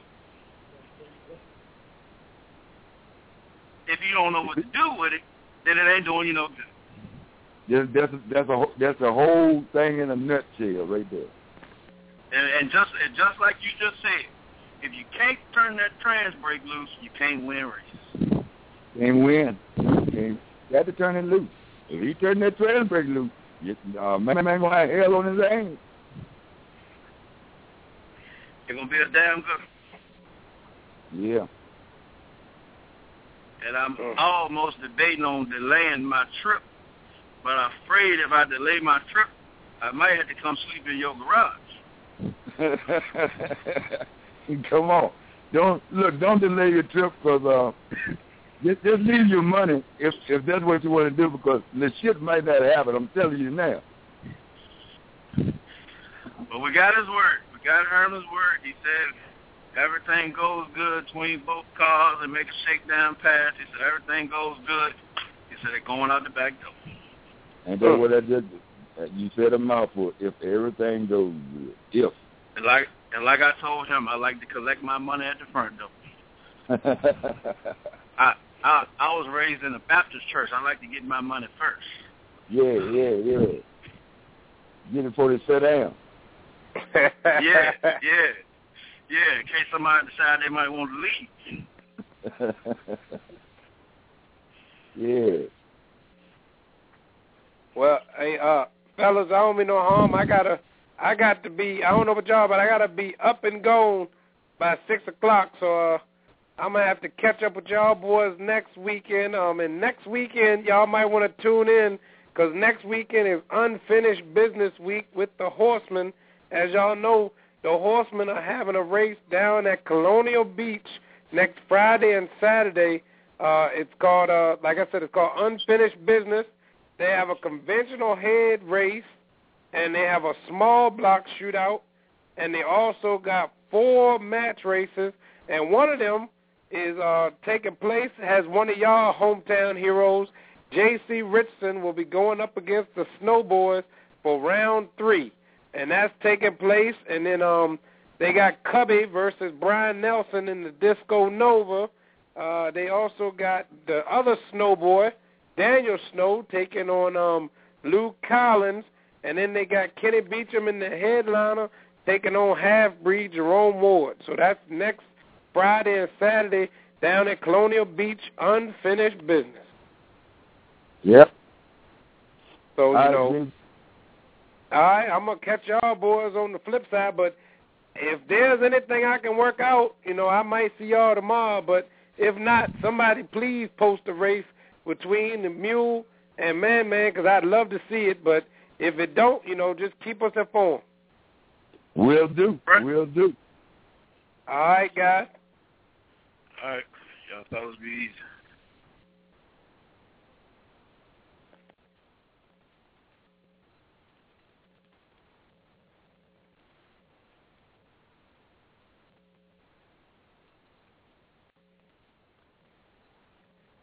if you don't know what to do with it, then it ain't doing you no good. That's that's a, that's a that's a whole thing in a nutshell right there. And, and just and just like you just said, if you can't turn that trans brake loose, you can't win races. Can't win. Can't, you got to turn it loose. If he turn that trans brake loose, you, uh, man, man gonna have hell on his hands. It's gonna be a damn good. Yeah. And I'm almost debating on delaying my trip, but I'm afraid if I delay my trip, I might have to come sleep in your garage. Come on, don't look. Don't delay your trip because uh, just, just leave your money if if that's what you want to do because the shit might not happen. I'm telling you now. But we got his word. We got Herman's word. He said everything goes good between both cars and make a shakedown pass. He said everything goes good. He said they're going out the back door. And that's what I did. You said a mouthful. If everything goes good, if. And like and like I told him, I like to collect my money at the front door. I I I was raised in a Baptist church. I like to get my money first. Yeah, yeah, yeah. Get it before they sit down. yeah, yeah, yeah. In case somebody decide they might want to leave. Yeah. Well, hey, uh, fellas, I don't mean no harm. I gotta, I got to be. I don't know about y'all, but I gotta be up and gone by six o'clock. So uh, I'm gonna have to catch up with y'all boys next weekend. Um, and next weekend y'all might want to tune in because next weekend is Unfinished Business Week with the Horsemen. As y'all know, the Horsemen are having a race down at Colonial Beach next Friday and Saturday. Uh, it's called, uh, like I said, it's called Unfinished Business. They have a conventional head race, and they have a small block shootout, and they also got four match races, and one of them is uh, taking place, has one of y'all hometown heroes, J C Richardson, will be going up against the Snowboys for round three. And that's taking place. And then um, they got Cubby versus Brian Nelson in the Disco Nova. Uh, they also got the other Snowboy, Daniel Snow, taking on um, Luke Collins. And then they got Kenny Beecham in the headliner taking on half-breed Jerome Ward. So that's next Friday and Saturday down at Colonial Beach, Unfinished Business. Yep. So, you I know. agree. All right, I'm going to catch y'all boys on the flip side, but if there's anything I can work out, you know, I might see y'all tomorrow, but if not, somebody please post a race between the Mule and Man Man because I'd love to see it, but if it don't, you know, just keep us informed. Will do. Will do. All right, guys. All right. Y'all fellas be easy.